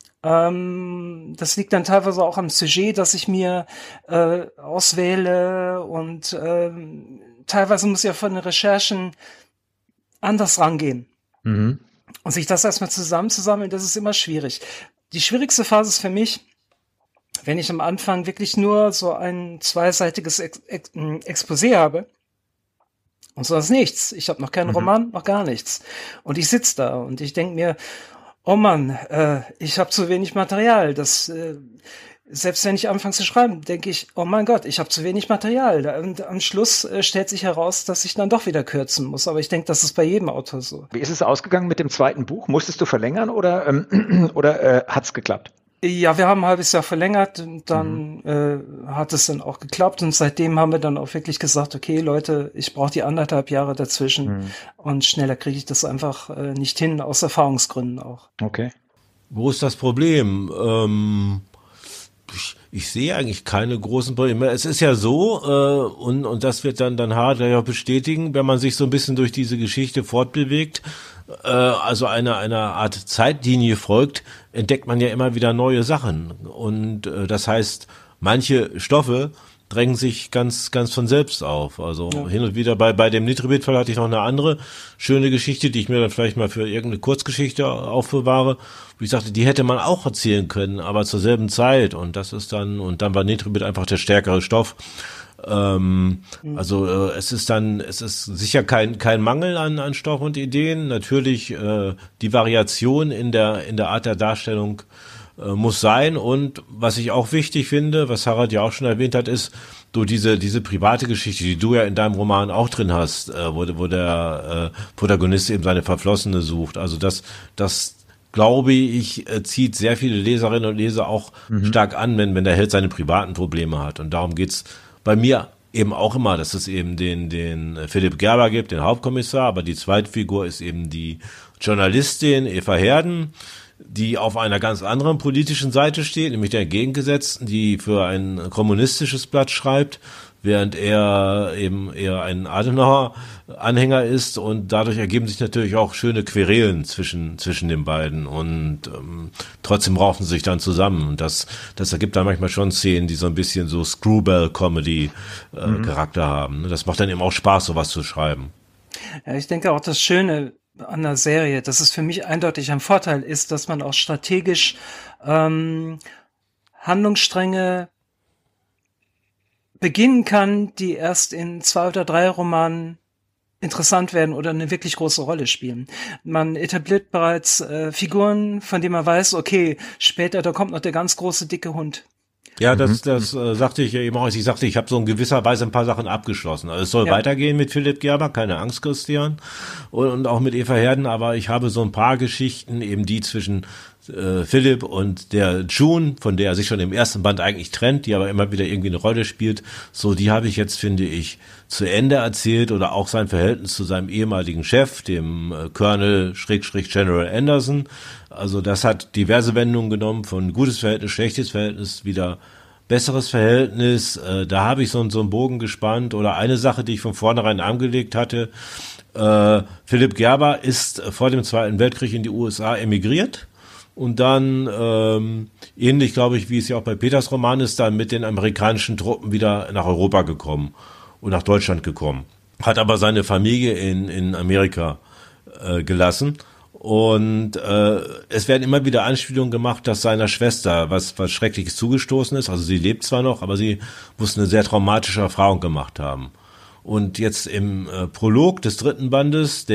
Ähm, das liegt dann teilweise auch am Sujet, das ich mir äh, auswähle und ähm, teilweise muss ich ja von den Recherchen anders rangehen. Mhm. Und sich das erstmal zusammenzusammeln, das ist immer schwierig. Die schwierigste Phase ist für mich, wenn ich am Anfang wirklich nur so ein zweiseitiges Ex- Ex- Exposé habe, und sonst nichts. Ich habe noch keinen mhm. Roman, noch gar nichts. Und ich sitz da und ich denk mir, oh Mann, äh, ich habe zu wenig Material. Das, äh, selbst wenn ich anfange zu schreiben, denke ich, oh mein Gott, ich habe zu wenig Material. Und am Schluss äh, stellt sich heraus, dass ich dann doch wieder kürzen muss. Aber ich denke, das ist bei jedem Autor so. Wie ist es ausgegangen mit dem zweiten Buch? Musstest du verlängern oder, ähm, oder äh, hat es geklappt? Ja, wir haben ein halbes Jahr verlängert und dann mhm. äh, hat es dann auch geklappt und seitdem haben wir dann auch wirklich gesagt, okay Leute, ich brauche die anderthalb Jahre dazwischen mhm. und schneller kriege ich das einfach äh, nicht hin, aus Erfahrungsgründen auch. Okay. Wo ist das Problem? Ähm, ich, ich sehe eigentlich keine großen Probleme. Es ist ja so, äh, und, und das wird dann, dann Harder ja bestätigen, wenn man sich so ein bisschen durch diese Geschichte fortbewegt, äh, also einer einer Art Zeitlinie folgt, entdeckt man ja immer wieder neue Sachen. Und äh, das heißt, manche Stoffe drängen sich ganz ganz von selbst auf. Also ja. hin und wieder bei bei dem Nitribit-Fall hatte ich noch eine andere schöne Geschichte, die ich mir dann vielleicht mal für irgendeine Kurzgeschichte aufbewahre, wo ich sagte, die hätte man auch erzählen können, aber zur selben Zeit. Und das ist dann, und dann war Nitribit einfach der stärkere Stoff. Ähm, mhm. Also äh, es ist dann, es ist sicher kein kein Mangel an an Stoff und Ideen. Natürlich äh, die Variation in der in der Art der Darstellung äh, muss sein. Und was ich auch wichtig finde, was Harald ja auch schon erwähnt hat, ist so diese diese private Geschichte, die du ja in deinem Roman auch drin hast, äh, wo wo der äh, Protagonist eben seine Verflossene sucht. Also das das glaube ich, zieht sehr viele Leserinnen und Leser auch mhm. stark an, wenn wenn der Held seine privaten Probleme hat. Und darum geht's bei mir eben auch immer, dass es eben den den Philipp Gerber gibt, den Hauptkommissar, aber die zweite Figur ist eben die Journalistin Eva Herden, die auf einer ganz anderen politischen Seite steht, nämlich der Entgegengesetzten, die für ein kommunistisches Blatt schreibt, während er eben eher ein Adenauer-Anhänger ist, und dadurch ergeben sich natürlich auch schöne Querelen zwischen zwischen den beiden, und ähm, trotzdem raufen sie sich dann zusammen, und das das ergibt dann manchmal schon Szenen, die so ein bisschen so Screwball-Comedy-Charakter äh, mhm. haben. Das macht dann eben auch Spaß, sowas zu schreiben. Ja, ich denke auch, das Schöne an der Serie, dass es für mich eindeutig ein Vorteil ist, dass man auch strategisch ähm, Handlungsstränge beginnen kann, die erst in zwei oder drei Romanen interessant werden oder eine wirklich große Rolle spielen. Man etabliert bereits äh, Figuren, von denen man weiß, okay, später, da kommt noch der ganz große, dicke Hund. Ja, das, das äh, sagte ich ja eben auch. Ich sagte, ich habe so in gewisser Weise ein paar Sachen abgeschlossen. Also es soll ja weitergehen mit Philipp Gerber, keine Angst, Christian, und, und auch mit Eva Herden, aber ich habe so ein paar Geschichten, eben die zwischen äh, Philipp und der June, von der er sich schon im ersten Band eigentlich trennt, die aber immer wieder irgendwie eine Rolle spielt. So, die habe ich jetzt, finde ich, zu Ende erzählt, oder auch sein Verhältnis zu seinem ehemaligen Chef, dem äh, Colonel Schrägstrich General Anderson. Also das hat diverse Wendungen genommen, von gutes Verhältnis, schlechtes Verhältnis, wieder besseres Verhältnis. Äh, da habe ich so, so einen Bogen gespannt. Oder eine Sache, die ich von vornherein angelegt hatte. Äh, Philipp Gerber ist vor dem Zweiten Weltkrieg in die U S A emigriert und dann, ähm, ähnlich glaube ich, wie es ja auch bei Peters Roman ist, dann mit den amerikanischen Truppen wieder nach Europa gekommen und nach Deutschland gekommen. Hat aber seine Familie in, in Amerika äh, gelassen. Und äh, es werden immer wieder Anspielungen gemacht, dass seiner Schwester was was Schreckliches zugestoßen ist. Also sie lebt zwar noch, aber sie muss eine sehr traumatische Erfahrung gemacht haben. Und jetzt im äh, Prolog des dritten Bandes,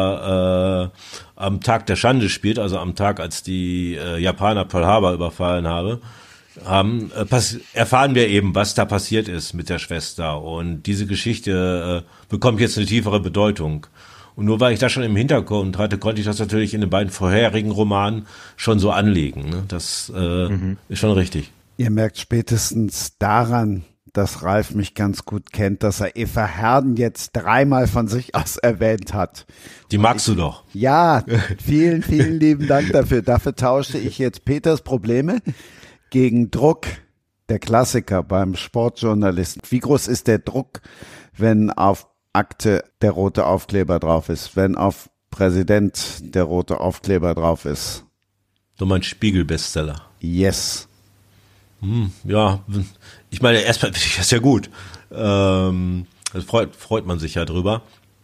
der äh, am Tag der Schande spielt, also am Tag, als die äh, Japaner Pearl Harbor überfallen habe, haben, äh, pass- erfahren wir eben, was da passiert ist mit der Schwester. Und diese Geschichte äh, bekommt jetzt eine tiefere Bedeutung. Und nur weil ich das schon im Hintergrund hatte, konnte ich das natürlich in den beiden vorherigen Romanen schon so anlegen. Ne? Das äh, mhm. ist schon richtig. Ihr merkt spätestens daran, dass Ralf mich ganz gut kennt, dass er Eva Herden jetzt dreimal von sich aus erwähnt hat. Die magst ich, du doch. Ja, vielen, vielen lieben Dank dafür. Dafür tausche ich jetzt Peters Probleme gegen Druck, der Klassiker beim Sportjournalisten. Wie groß ist der Druck, wenn auf Akte der rote Aufkleber drauf ist, wenn auf Präsident der rote Aufkleber drauf ist? Du meinst Spiegel-Bestseller? Yes. Hm, ja, ich meine, erstmal finde ich das ja gut. Ähm, das freut, freut man sich ja drüber.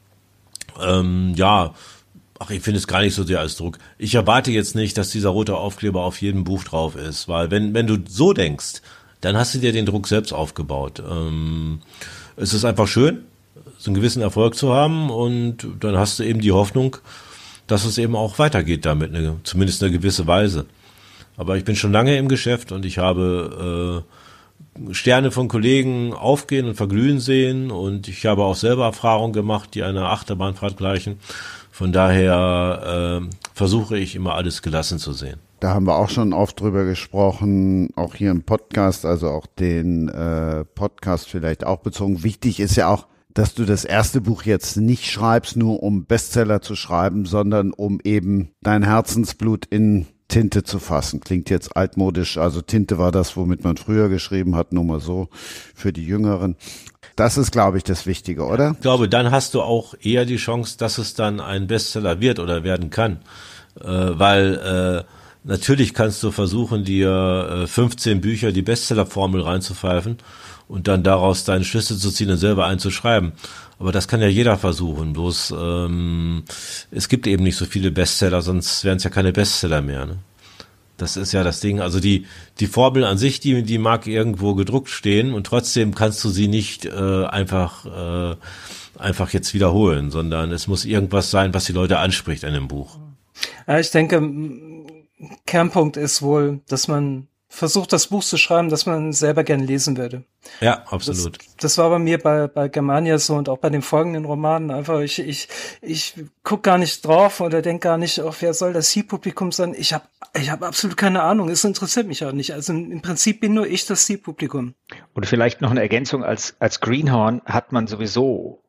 Ähm, ja, ach, ich finde es gar nicht so sehr als Druck. Ich erwarte jetzt nicht, dass dieser rote Aufkleber auf jedem Buch drauf ist, weil wenn, wenn du so denkst, dann hast du dir den Druck selbst aufgebaut. Ähm, es ist einfach schön, so einen gewissen Erfolg zu haben, und dann hast du eben die Hoffnung, dass es eben auch weitergeht damit, eine, zumindest eine gewisse Weise. Aber ich bin schon lange im Geschäft und ich habe äh, Sterne von Kollegen aufgehen und verglühen sehen und ich habe auch selber Erfahrungen gemacht, die einer Achterbahnfahrt gleichen. Von daher äh, versuche ich immer alles gelassen zu sehen. Da haben wir auch schon oft drüber gesprochen, auch hier im Podcast, also auch den äh, Podcast vielleicht auch bezogen. Wichtig ist ja auch, dass du das erste Buch jetzt nicht schreibst, nur um Bestseller zu schreiben, sondern um eben dein Herzensblut in Tinte zu fassen. Klingt jetzt altmodisch, also Tinte war das, womit man früher geschrieben hat, nur mal so für die Jüngeren. Das ist, glaube ich, das Wichtige, oder? Ich glaube, dann hast du auch eher die Chance, dass es dann ein Bestseller wird oder werden kann, äh, weil äh, natürlich kannst du versuchen, dir äh, fünfzehn Bücher die Bestsellerformel reinzupfeifen und dann daraus deine Schlüsse zu ziehen und selber einzuschreiben. Aber das kann ja jeder versuchen. Bloß ähm, es gibt eben nicht so viele Bestseller, sonst wären es ja keine Bestseller mehr. Ne? Das ist ja das Ding. Also die die Formel an sich, die die mag irgendwo gedruckt stehen und trotzdem kannst du sie nicht äh, einfach äh, einfach jetzt wiederholen, sondern es muss irgendwas sein, was die Leute anspricht in dem Buch. Ja, ich denke, Kernpunkt ist wohl, dass man versucht, das Buch zu schreiben, das man selber gerne lesen würde. Ja, absolut. Das, das war bei mir bei, bei Germania so und auch bei den folgenden Romanen einfach, ich, ich, ich guck gar nicht drauf oder denk gar nicht, oh, wer soll das Zielpublikum sein? Ich habe ich hab absolut keine Ahnung, es interessiert mich auch nicht. Also im Prinzip bin nur ich das Zielpublikum. Und vielleicht noch eine Ergänzung, als, als Greenhorn hat man sowieso,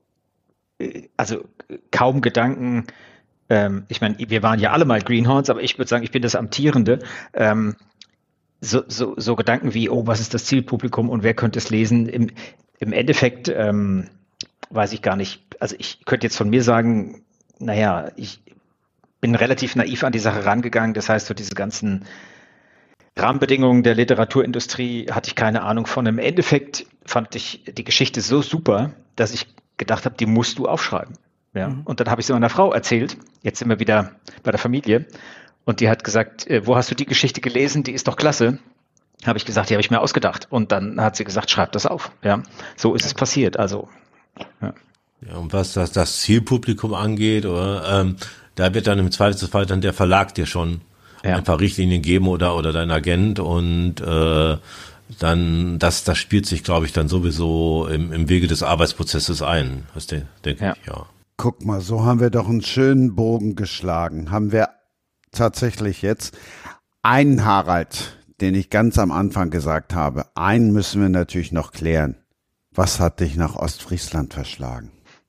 also kaum Gedanken, ähm, ich meine, wir waren ja alle mal Greenhorns, aber ich würde sagen, ich bin das Amtierende, ähm, So, so, so Gedanken wie, oh, was ist das Zielpublikum und wer könnte es lesen? Im, im Endeffekt ähm, weiß ich gar nicht. Also ich könnte jetzt von mir sagen, naja, ich bin relativ naiv an die Sache rangegangen. Das heißt, so diese ganzen Rahmenbedingungen der Literaturindustrie hatte ich keine Ahnung von. Im Endeffekt fand ich die Geschichte so super, dass ich gedacht habe, die musst du aufschreiben. Ja? Mhm. Und dann habe ich sie meiner Frau erzählt. Jetzt sind wir wieder bei der Familie. Und die hat gesagt, äh, wo hast du die Geschichte gelesen? Die ist doch klasse. Habe ich gesagt, die habe ich mir ausgedacht. Und dann hat sie gesagt, schreib das auf. Ja, so ist es passiert. Also, ja. Ja, und was das, das Zielpublikum angeht, oder, ähm, da wird dann im Zweifelsfall dann der Verlag dir schon ja. ein paar Richtlinien geben oder oder dein Agent und äh, dann das das spielt sich, glaube ich, dann sowieso im, im Wege des Arbeitsprozesses ein. Das denke denk ja. ich, ja. Guck mal, so haben wir doch einen schönen Bogen geschlagen. Haben wir tatsächlich jetzt einen Harald, den ich ganz am Anfang gesagt habe. Einen müssen wir natürlich noch klären. Was hat dich nach Ostfriesland verschlagen?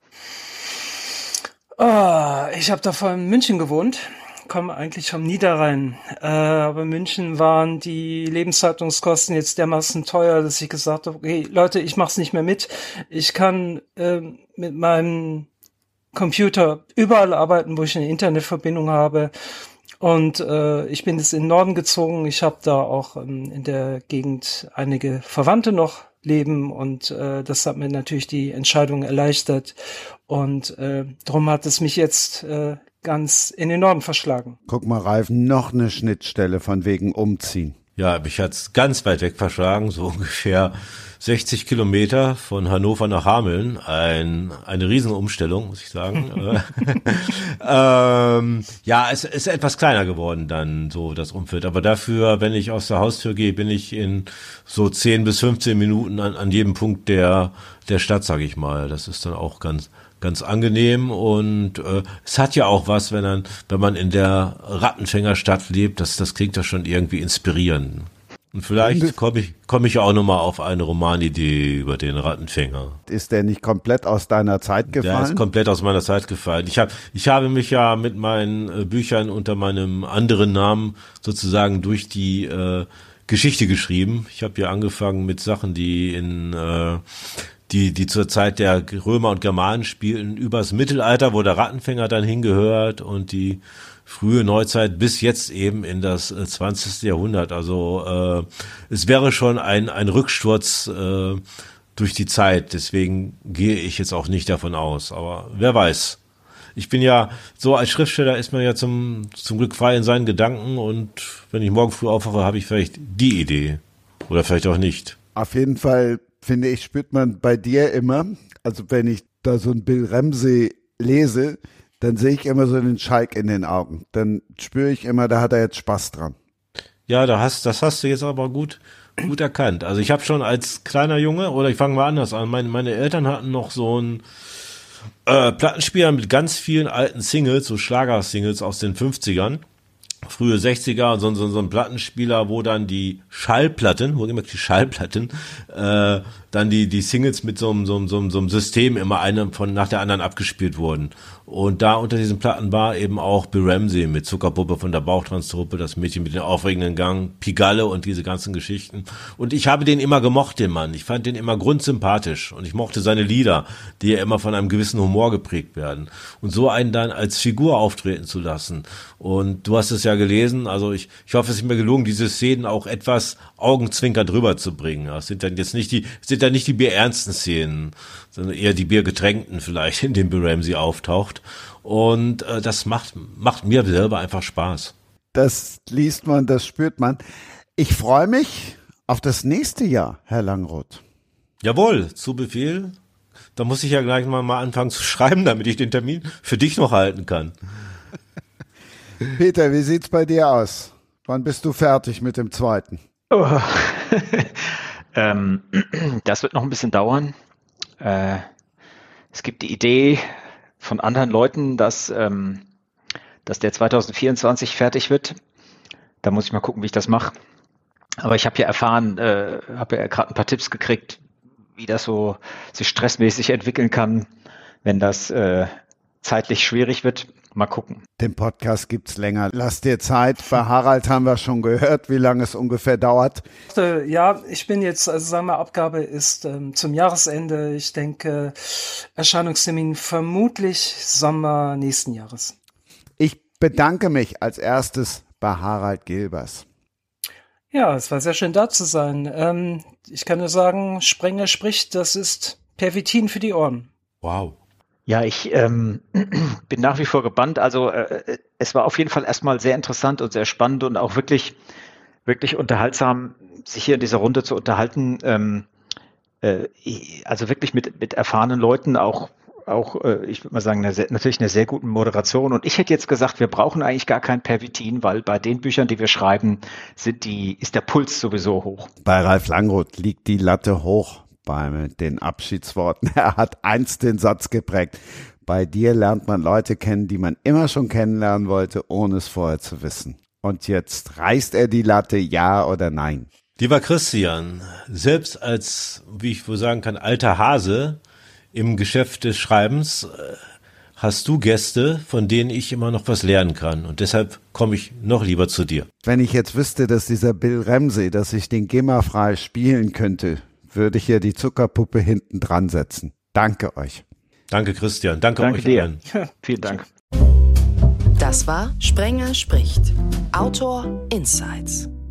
Oh, ich habe davor in München gewohnt, komme eigentlich vom Niederrhein. Äh, aber München waren die Lebenshaltungskosten jetzt dermaßen teuer, dass ich gesagt habe, okay, Leute, ich mach's nicht mehr mit. Ich kann äh, mit meinem Computer überall arbeiten, wo ich eine Internetverbindung habe. Und äh, ich bin jetzt in den Norden gezogen. Ich habe da auch ähm, in der Gegend einige Verwandte noch leben und äh, das hat mir natürlich die Entscheidung erleichtert. Und äh, darum hat es mich jetzt äh, ganz in den Norden verschlagen. Guck mal, Ralf, noch eine Schnittstelle von wegen Umziehen. Ja, mich hat's ganz weit weg verschlagen, so ungefähr sechzig Kilometer von Hannover nach Hameln. Ein, eine Riesenumstellung, muss ich sagen. ähm, ja, es ist etwas kleiner geworden dann, so das Umfeld. Aber dafür, wenn ich aus der Haustür gehe, bin ich in so zehn bis fünfzehn Minuten an, an jedem Punkt der, der Stadt, sage ich mal. Das ist dann auch ganz, ganz angenehm und äh, es hat ja auch was, wenn man, wenn man in der Rattenfängerstadt lebt, das, das klingt ja schon irgendwie inspirierend. Und vielleicht komme ich, komme ich auch nochmal auf eine Romanidee über den Rattenfänger. Ist der nicht komplett aus deiner Zeit gefallen? Der ist komplett aus meiner Zeit gefallen. Ich habe, ich habe mich ja mit meinen äh, Büchern unter meinem anderen Namen sozusagen durch die äh, Geschichte geschrieben. Ich habe ja angefangen mit Sachen, die in äh, die die zur Zeit der Römer und Germanen spielten, übers Mittelalter, wo der Rattenfänger dann hingehört und die frühe Neuzeit bis jetzt eben in das zwanzigste Jahrhundert. Also äh, es wäre schon ein ein Rücksturz äh, durch die Zeit. Deswegen gehe ich jetzt auch nicht davon aus. Aber wer weiß. Ich bin ja, so als Schriftsteller ist man ja zum zum Glück frei in seinen Gedanken und wenn ich morgen früh aufwache, habe ich vielleicht die Idee. Oder vielleicht auch nicht. Auf jeden Fall, finde ich, spürt man bei dir immer, also wenn ich da so ein Bill Ramsey lese, dann sehe ich immer so den Schalk in den Augen. Dann spüre ich immer, da hat er jetzt Spaß dran. Ja, da hast, das hast du jetzt aber gut, gut erkannt. Also ich habe schon als kleiner Junge, oder ich fange mal anders an, meine, meine Eltern hatten noch so einen äh, Plattenspieler mit ganz vielen alten Singles, so Schlager-Singles aus den fünfzigern. Frühe sechziger, so, so, so ein Plattenspieler, wo dann die Schallplatten, wo immer die Schallplatten, äh, dann die, die Singles mit so einem, so einem, so einem, so einem System immer eine von nach der anderen abgespielt wurden. Und da unter diesen Platten war eben auch Bill Ramsey mit Zuckerpuppe von der Bauchtanztruppe, das Mädchen mit dem aufregenden Gang, Pigalle und diese ganzen Geschichten. Und ich habe den immer gemocht, den Mann. Ich fand den immer grundsympathisch und ich mochte seine Lieder, die ja immer von einem gewissen Humor geprägt werden. Und so einen dann als Figur auftreten zu lassen. Und du hast es ja gelesen, also ich, ich hoffe, es ist mir gelungen, diese Szenen auch etwas augenzwinkernd rüberzubringen. Das sind dann jetzt nicht die, sind dann nicht die bierernsten Szenen, sondern eher die biergetränkten vielleicht, in denen Bill Ramsey auftaucht. Und äh, das macht, macht mir selber einfach Spaß. Das liest man, das spürt man. Ich freue mich auf das nächste Jahr, Herr Langroth. Jawohl, zu Befehl. Da muss ich ja gleich mal, mal anfangen zu schreiben, damit ich den Termin für dich noch halten kann. Peter, wie sieht's bei dir aus? Wann bist du fertig mit dem zweiten? Oh. ähm, das wird noch ein bisschen dauern. Äh, es gibt die Idee von anderen Leuten, dass, ähm, dass der zwanzig vierundzwanzig fertig wird. Da muss ich mal gucken, wie ich das mache. Aber ich habe ja erfahren, äh, habe ja gerade ein paar Tipps gekriegt, wie das so sich stressmäßig entwickeln kann, wenn das äh, zeitlich schwierig wird. Mal gucken. Den Podcast gibt's länger. Lass dir Zeit. Bei Harald haben wir schon gehört, wie lange es ungefähr dauert. Ja, ich bin jetzt, also sagen wir, Abgabe ist ähm, zum Jahresende. Ich denke, Erscheinungstermin vermutlich Sommer nächsten Jahres. Ich bedanke mich als erstes bei Harald Gilbers. Ja, es war sehr schön da zu sein. Ähm, ich kann nur sagen, Sprenger spricht, das ist Pervitin für die Ohren. Wow. Ja, ich ähm, bin nach wie vor gebannt. Also äh, es war auf jeden Fall erstmal sehr interessant und sehr spannend und auch wirklich, wirklich unterhaltsam, sich hier in dieser Runde zu unterhalten. Ähm, äh, also wirklich mit, mit erfahrenen Leuten, auch, auch äh, ich würde mal sagen, eine sehr, natürlich eine sehr gute Moderation. Und ich hätte jetzt gesagt, wir brauchen eigentlich gar kein Pervitin, weil bei den Büchern, die wir schreiben, sind die, ist der Puls sowieso hoch. Bei Ralf Langroth liegt die Latte hoch. Bei den Abschiedsworten. Er hat einst den Satz geprägt. Bei dir lernt man Leute kennen, die man immer schon kennenlernen wollte, ohne es vorher zu wissen. Und jetzt reißt er die Latte, ja oder nein? Lieber Christian, selbst als, wie ich wohl sagen kann, alter Hase im Geschäft des Schreibens, hast du Gäste, von denen ich immer noch was lernen kann. Und deshalb komme ich noch lieber zu dir. Wenn ich jetzt wüsste, dass dieser Bill Ramsey, dass ich den GEMA-frei spielen könnte, würde ich hier die Zuckerpuppe hinten dran setzen. Danke euch. Danke, Christian. Danke, Danke euch dir. allen. Vielen Dank. Das war Sprenger spricht. Autor Insights.